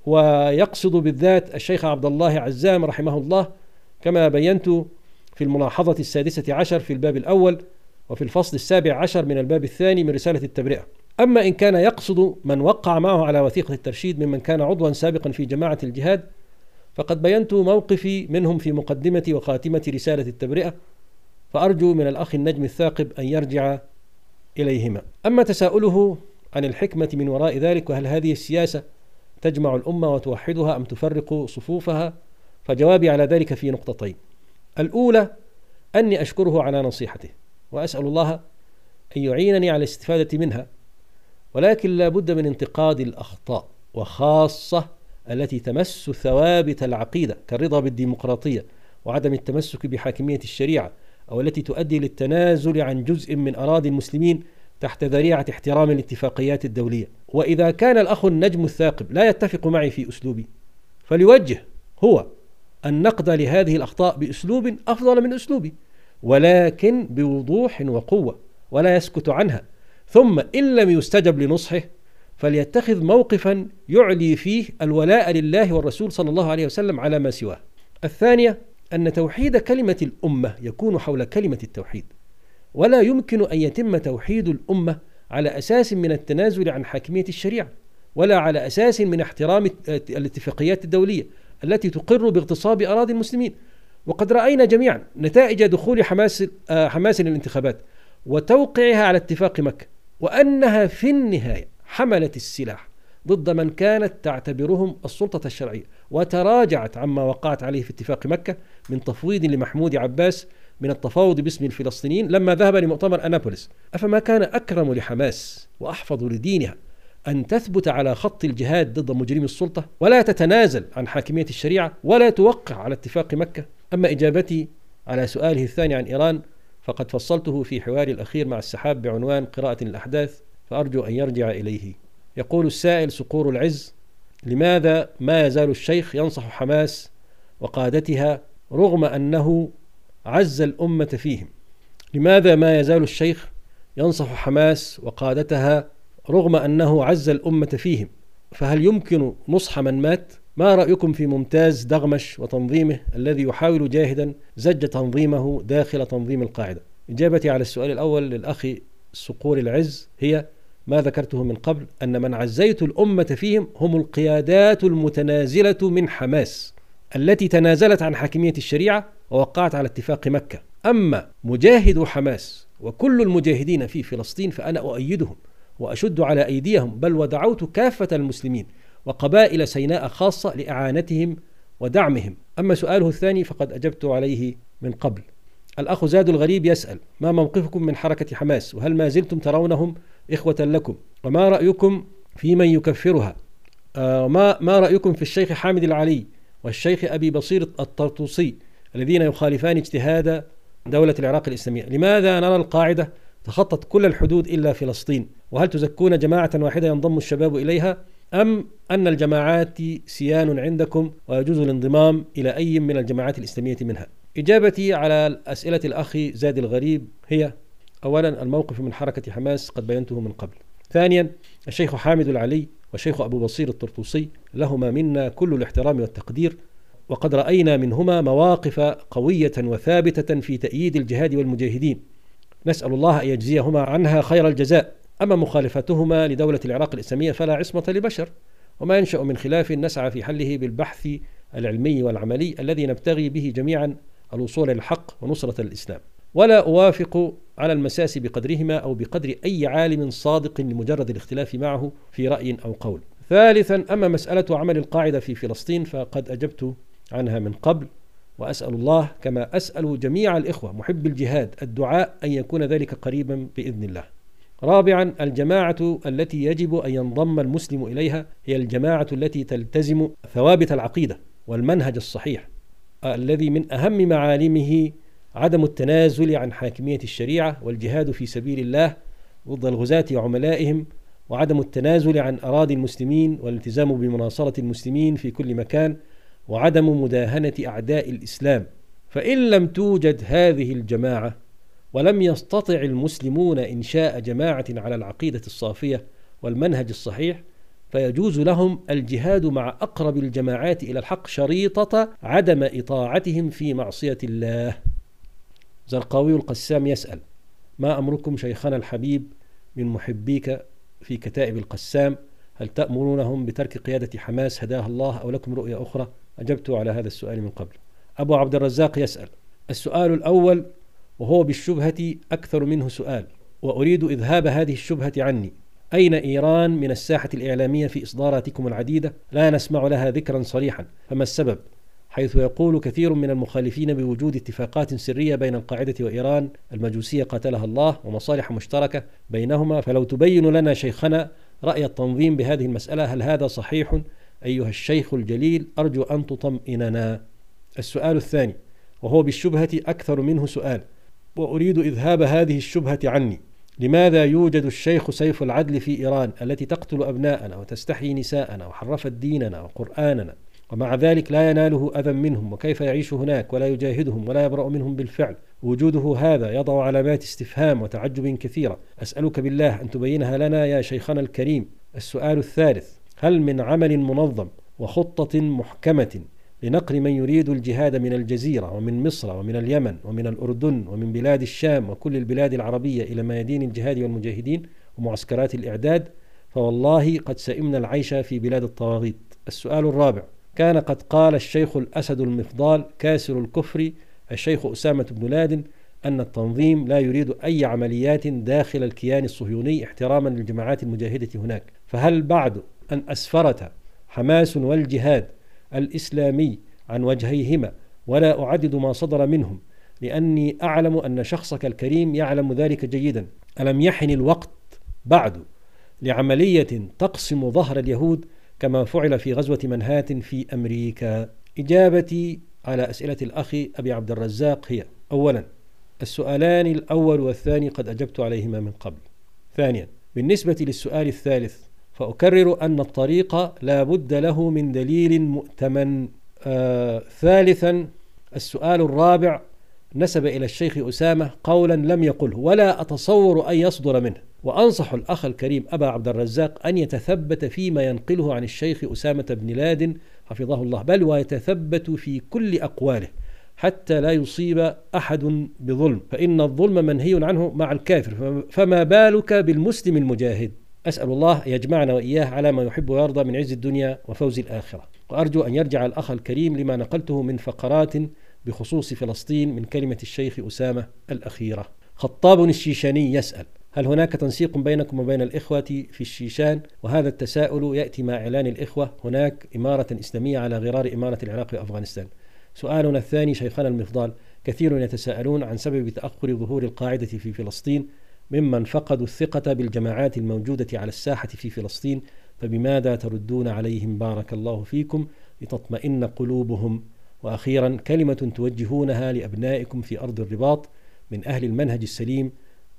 ويقصد بالذات الشيخ عبد الله عزام رحمه الله، كما بينت في الملاحظة 16 في الباب الأول وفي الفصل 17 من الباب الثاني من رسالة التبرئة. أما إن كان يقصد من وقع معه على وثيقة الترشيد ممن كان عضوا سابقا في جماعة الجهاد فقد بينت موقفي منهم في مقدمة وخاتمة رسالة التبرئة، فأرجو من الأخ النجم الثاقب أن يرجع إليهما. أما تساؤله عن الحكمة من وراء ذلك وهل هذه السياسة تجمع الأمة وتوحدها أم تفرق صفوفها، فجوابي على ذلك في نقطتين. الأولى أني أشكره على نصيحته وأسأل الله أن يعينني على الاستفادة منها، ولكن لا بد من انتقاد الأخطاء، وخاصة التي تمس ثوابت العقيدة كالرضا بالديمقراطية وعدم التمسك بحاكمية الشريعة، أو التي تؤدي للتنازل عن جزء من أراضي المسلمين تحت ذريعة احترام الاتفاقيات الدولية. وإذا كان الأخ النجم الثاقب لا يتفق معي في أسلوبي فليوجه هو النقد لهذه الأخطاء بأسلوب أفضل من أسلوبي، ولكن بوضوح وقوة، ولا يسكت عنها. ثم إن لم يستجب لنصحه فليتخذ موقفا يعلي فيه الولاء لله والرسول صلى الله عليه وسلم على ما سواه. الثانية أن توحيد كلمة الأمة يكون حول كلمة التوحيد، ولا يمكن أن يتم توحيد الأمة على أساس من التنازل عن حاكمية الشريعة، ولا على أساس من احترام الاتفاقيات الدولية التي تقر باغتصاب أراضي المسلمين. وقد رأينا جميعا نتائج دخول حماس للانتخابات وتوقيعها على اتفاق مكة، وأنها في النهاية حملت السلاح ضد من كانت تعتبرهم السلطة الشرعية، وتراجعت عما وقعت عليه في اتفاق مكة من تفويض لمحمود عباس من التفاوض باسم الفلسطينيين لما ذهب لمؤتمر أنابوليس. أفما كان أكرم لحماس وأحفظ لدينها أن تثبت على خط الجهاد ضد مجرمي السلطة، ولا تتنازل عن حاكمية الشريعة، ولا توقع على اتفاق مكة؟ أما إجابتي على سؤاله الثاني عن إيران فقد فصلته في حواري الأخير مع السحاب بعنوان قراءة الأحداث، فأرجو أن يرجع إليه. يقول السائل صقور العز: لماذا ما يزال الشيخ ينصح حماس وقادتها رغم أنه عز الأمة فيهم؟ لماذا ما يزال الشيخ ينصح حماس وقادتها رغم أنه عز الأمة فيهم؟ فهل يمكن نصح من مات؟ ما رأيكم في ممتاز دغمش وتنظيمه الذي يحاول جاهدا زج تنظيمه داخل تنظيم القاعدة؟ إجابتي على السؤال الأول للأخ صقور العز هي ما ذكرته من قبل، أن من عزيت الأمة فيهم هم القيادات المتنازلة من حماس التي تنازلت عن حاكمية الشريعة ووقعت على اتفاق مكة. أما مجاهدو حماس وكل المجاهدين في فلسطين فأنا أؤيدهم وأشد على أيديهم، بل ودعوت كافة المسلمين وقبائل سيناء خاصة لإعانتهم ودعمهم. أما سؤاله الثاني فقد أجبت عليه من قبل. الأخ زاد الغريب يسأل: ما موقفكم من حركة حماس، وهل ما زلتم ترونهم إخوة لكم، وما رأيكم في من يكفرها، ما رأيكم في الشيخ حامد العلي والشيخ أبي بصير الطرطوسي الذين يخالفان اجتهاد دولة العراق الإسلامية؟ لماذا نرى القاعدة تخطت كل الحدود إلا فلسطين؟ وهل تزكون جماعة واحدة ينضم الشباب إليها، أم أن الجماعات سيان عندكم ويجوز الانضمام إلى أي من الجماعات الإسلامية منها؟ إجابتي على أسئلة الأخ زاد الغريب هي: أولا، الموقف من حركة حماس قد بينته من قبل. ثانيا، الشيخ حامد العلي والشيخ أبو بصير الطرطوسي لهما منا كل الاحترام والتقدير، وقد رأينا منهما مواقف قوية وثابتة في تأييد الجهاد والمجاهدين، نسأل الله أن يجزيهما عنها خير الجزاء. أما مخالفتهما لدولة العراق الإسلامية فلا عصمة لبشر، وما ينشأ من خلاف نسعى في حله بالبحث العلمي والعملي الذي نبتغي به جميعا الوصول إلى الحق ونصرة الإسلام، ولا أوافق على المساس بقدرهما أو بقدر أي عالم صادق لمجرد الاختلاف معه في رأي أو قول. ثالثا، أما مسألة عمل القاعدة في فلسطين فقد أجبت عنها من قبل، وأسأل الله كما أسأل جميع الإخوة محب الجهاد الدعاء أن يكون ذلك قريبا بإذن الله. رابعا، الجماعة التي يجب أن ينضم المسلم إليها هي الجماعة التي تلتزم ثوابت العقيدة والمنهج الصحيح الذي من أهم معالمه عدم التنازل عن حاكمية الشريعة والجهاد في سبيل الله ضد الغزاة وعملائهم، وعدم التنازل عن أراضي المسلمين والالتزام بمناصرة المسلمين في كل مكان، وعدم مداهنة أعداء الإسلام. فإن لم توجد هذه الجماعة ولم يستطع المسلمون إنشاء جماعة على العقيدة الصافية والمنهج الصحيح فيجوز لهم الجهاد مع أقرب الجماعات إلى الحق شريطة عدم إطاعتهم في معصية الله. زرقاوي القسام يسأل: ما أمركم شيخنا الحبيب من محبيك في كتائب القسام؟ هل تأمرونهم بترك قيادة حماس هداها الله أو لكم رؤية أخرى؟ أجبت على هذا السؤال من قبل. أبو عبد الرزاق يسأل: السؤال الأول وهو بالشبهة أكثر منه سؤال، وأريد إذهاب هذه الشبهة عني: أين إيران من الساحة الإعلامية في إصداراتكم العديدة؟ لا نسمع لها ذكرا صريحا، فما السبب؟ حيث يقول كثير من المخالفين بوجود اتفاقات سرية بين القاعدة وإيران المجوسية قاتلها الله ومصالح مشتركة بينهما، فلو تبين لنا شيخنا رأي التنظيم بهذه المسألة، هل هذا صحيح أيها الشيخ الجليل؟ أرجو أن تطمئننا. السؤال الثاني وهو بالشبهة أكثر منه سؤال، وأريد إذهاب هذه الشبهة عني: لماذا يوجد الشيخ سيف العدل في إيران التي تقتل أبناءنا وتستحيي نساءنا وحرفت ديننا وقرآننا ومع ذلك لا يناله أذى منهم، وكيف يعيش هناك ولا يجاهدهم ولا يبرأ منهم بالفعل؟ وجوده هذا يضع علامات استفهام وتعجب كثيرة، أسألك بالله أن تبينها لنا يا شيخنا الكريم. السؤال الثالث: هل من عمل منظم وخطة محكمة لنقل من يريد الجهاد من الجزيرة ومن مصر ومن اليمن ومن الأردن ومن بلاد الشام وكل البلاد العربية إلى ميادين الجهاد والمجاهدين ومعسكرات الإعداد؟ فوالله قد سئمنا العيش في بلاد الطواغيت. السؤال الرابع: كان قد قال الشيخ الأسد المفضال كاسر الكفر الشيخ أسامة بن لادن أن التنظيم لا يريد أي عمليات داخل الكيان الصهيوني احتراما للجماعات المجاهدة هناك، فهل بعد أن أسفرت حماس والجهاد الإسلامي عن وجهيهما، ولا أعدد ما صدر منهم لأني أعلم أن شخصك الكريم يعلم ذلك جيدا، ألم يحن الوقت بعد لعملية تقسم ظهر اليهود كما فعل في غزوة منهاتن في أمريكا؟ إجابتي على أسئلة الأخ أبي عبد الرزاق هي: أولا، السؤالان الأول والثاني قد أجبت عليهما من قبل. ثانيا، بالنسبة للسؤال الثالث فأكرر أن الطريق لا بد له من دليل مؤتمن. ثالثا، السؤال الرابع نسب إلى الشيخ أسامة قولا لم يقله ولا أتصور أن يصدر منه، وأنصح الأخ الكريم أبا عبد الرزاق أن يتثبت فيما ينقله عن الشيخ أسامة بن لادن حفظه الله، بل ويتثبت في كل أقواله حتى لا يصيب أحد بظلم، فإن الظلم منهي عنه مع الكافر، فما بالك بالمسلم المجاهد؟ أسأل الله يجمعنا وإياه على ما يحب ويرضى من عز الدنيا وفوز الآخرة. وأرجو أن يرجع الأخ الكريم لما نقلته من فقرات بخصوص فلسطين من كلمة الشيخ أسامة الأخيرة. خطاب الشيشاني يسأل: هل هناك تنسيق بينكم وبين الإخوة في الشيشان؟ وهذا التساؤل يأتي مع إعلان الإخوة هناك إمارة إسلامية على غرار إمارة العراق وأفغانستان. سؤالنا الثاني شيخنا المفضال: كثير يتساءلون عن سبب تأخر ظهور القاعدة في فلسطين ممن فقدوا الثقة بالجماعات الموجودة على الساحة في فلسطين، فبماذا تردون عليهم بارك الله فيكم لتطمئن قلوبهم؟ وأخيرا، كلمة توجهونها لأبنائكم في أرض الرباط من أهل المنهج السليم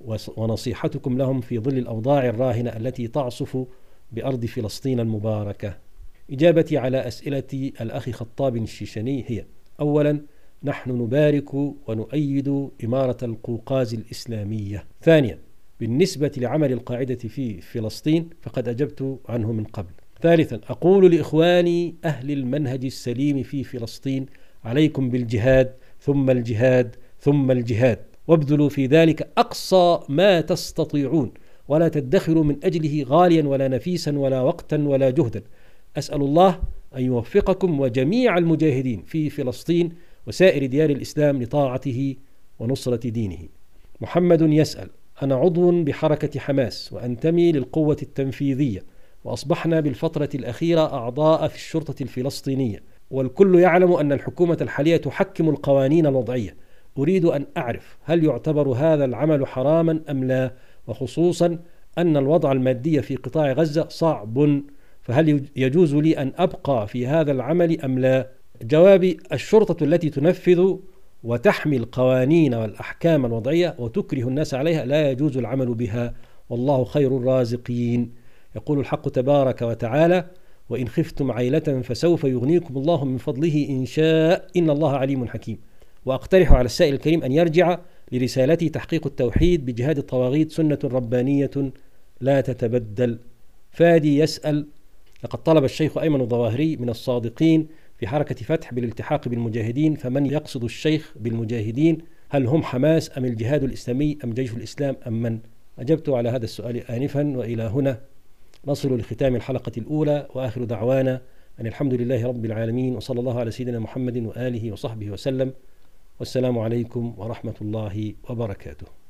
ونصيحتكم لهم في ظل الأوضاع الراهنة التي تعصف بأرض فلسطين المباركة. إجابتي على أسئلة الأخ خطاب الشيشاني هي: أولا، نحن نبارك ونؤيد إمارة القوقاز الإسلامية. ثانيا، بالنسبة لعمل القاعدة في فلسطين فقد أجبت عنه من قبل. ثالثا، أقول لإخواني أهل المنهج السليم في فلسطين: عليكم بالجهاد ثم الجهاد ثم الجهاد، وابذلوا في ذلك أقصى ما تستطيعون، ولا تدخروا من أجله غاليا ولا نفيسا ولا وقتا ولا جهدا. أسأل الله أن يوفقكم وجميع المجاهدين في فلسطين وسائر ديار الإسلام لطاعته ونصرة دينه. محمد يسأل: أنا عضو بحركة حماس وأنتمي للقوة التنفيذية، وأصبحنا بالفترة الأخيرة أعضاء في الشرطة الفلسطينية، والكل يعلم أن الحكومة الحالية تحكم القوانين الوضعية. أريد أن أعرف هل يعتبر هذا العمل حراما أم لا، وخصوصا أن الوضع المادي في قطاع غزة صعب، فهل يجوز لي أن أبقى في هذا العمل أم لا؟ جوابي: الشرطة التي تنفذ وتحمي القوانين والأحكام الوضعية وتكره الناس عليها لا يجوز العمل بها، والله خير الرازقين. يقول الحق تبارك وتعالى: وإن خفتم عيلة فسوف يغنيكم الله من فضله إن شاء إن الله عليم حكيم. وأقترح على السائل الكريم أن يرجع لرسالتي تحقيق التوحيد بجهاد الطواغيت، سنة ربانية لا تتبدل. فادي يسأل: لقد طلب الشيخ أيمن الظواهري من الصادقين في حركة فتح بالالتحاق بالمجاهدين، فمن يقصد الشيخ بالمجاهدين؟ هل هم حماس أم الجهاد الإسلامي أم جيش الإسلام أم من؟ أجبت على هذا السؤال آنفا. وإلى هنا نصل لختام الحلقة الأولى، وآخر دعوانا أن الحمد لله رب العالمين، وصلى الله على سيدنا محمد وآله وصحبه وسلم، والسلام عليكم ورحمة الله وبركاته.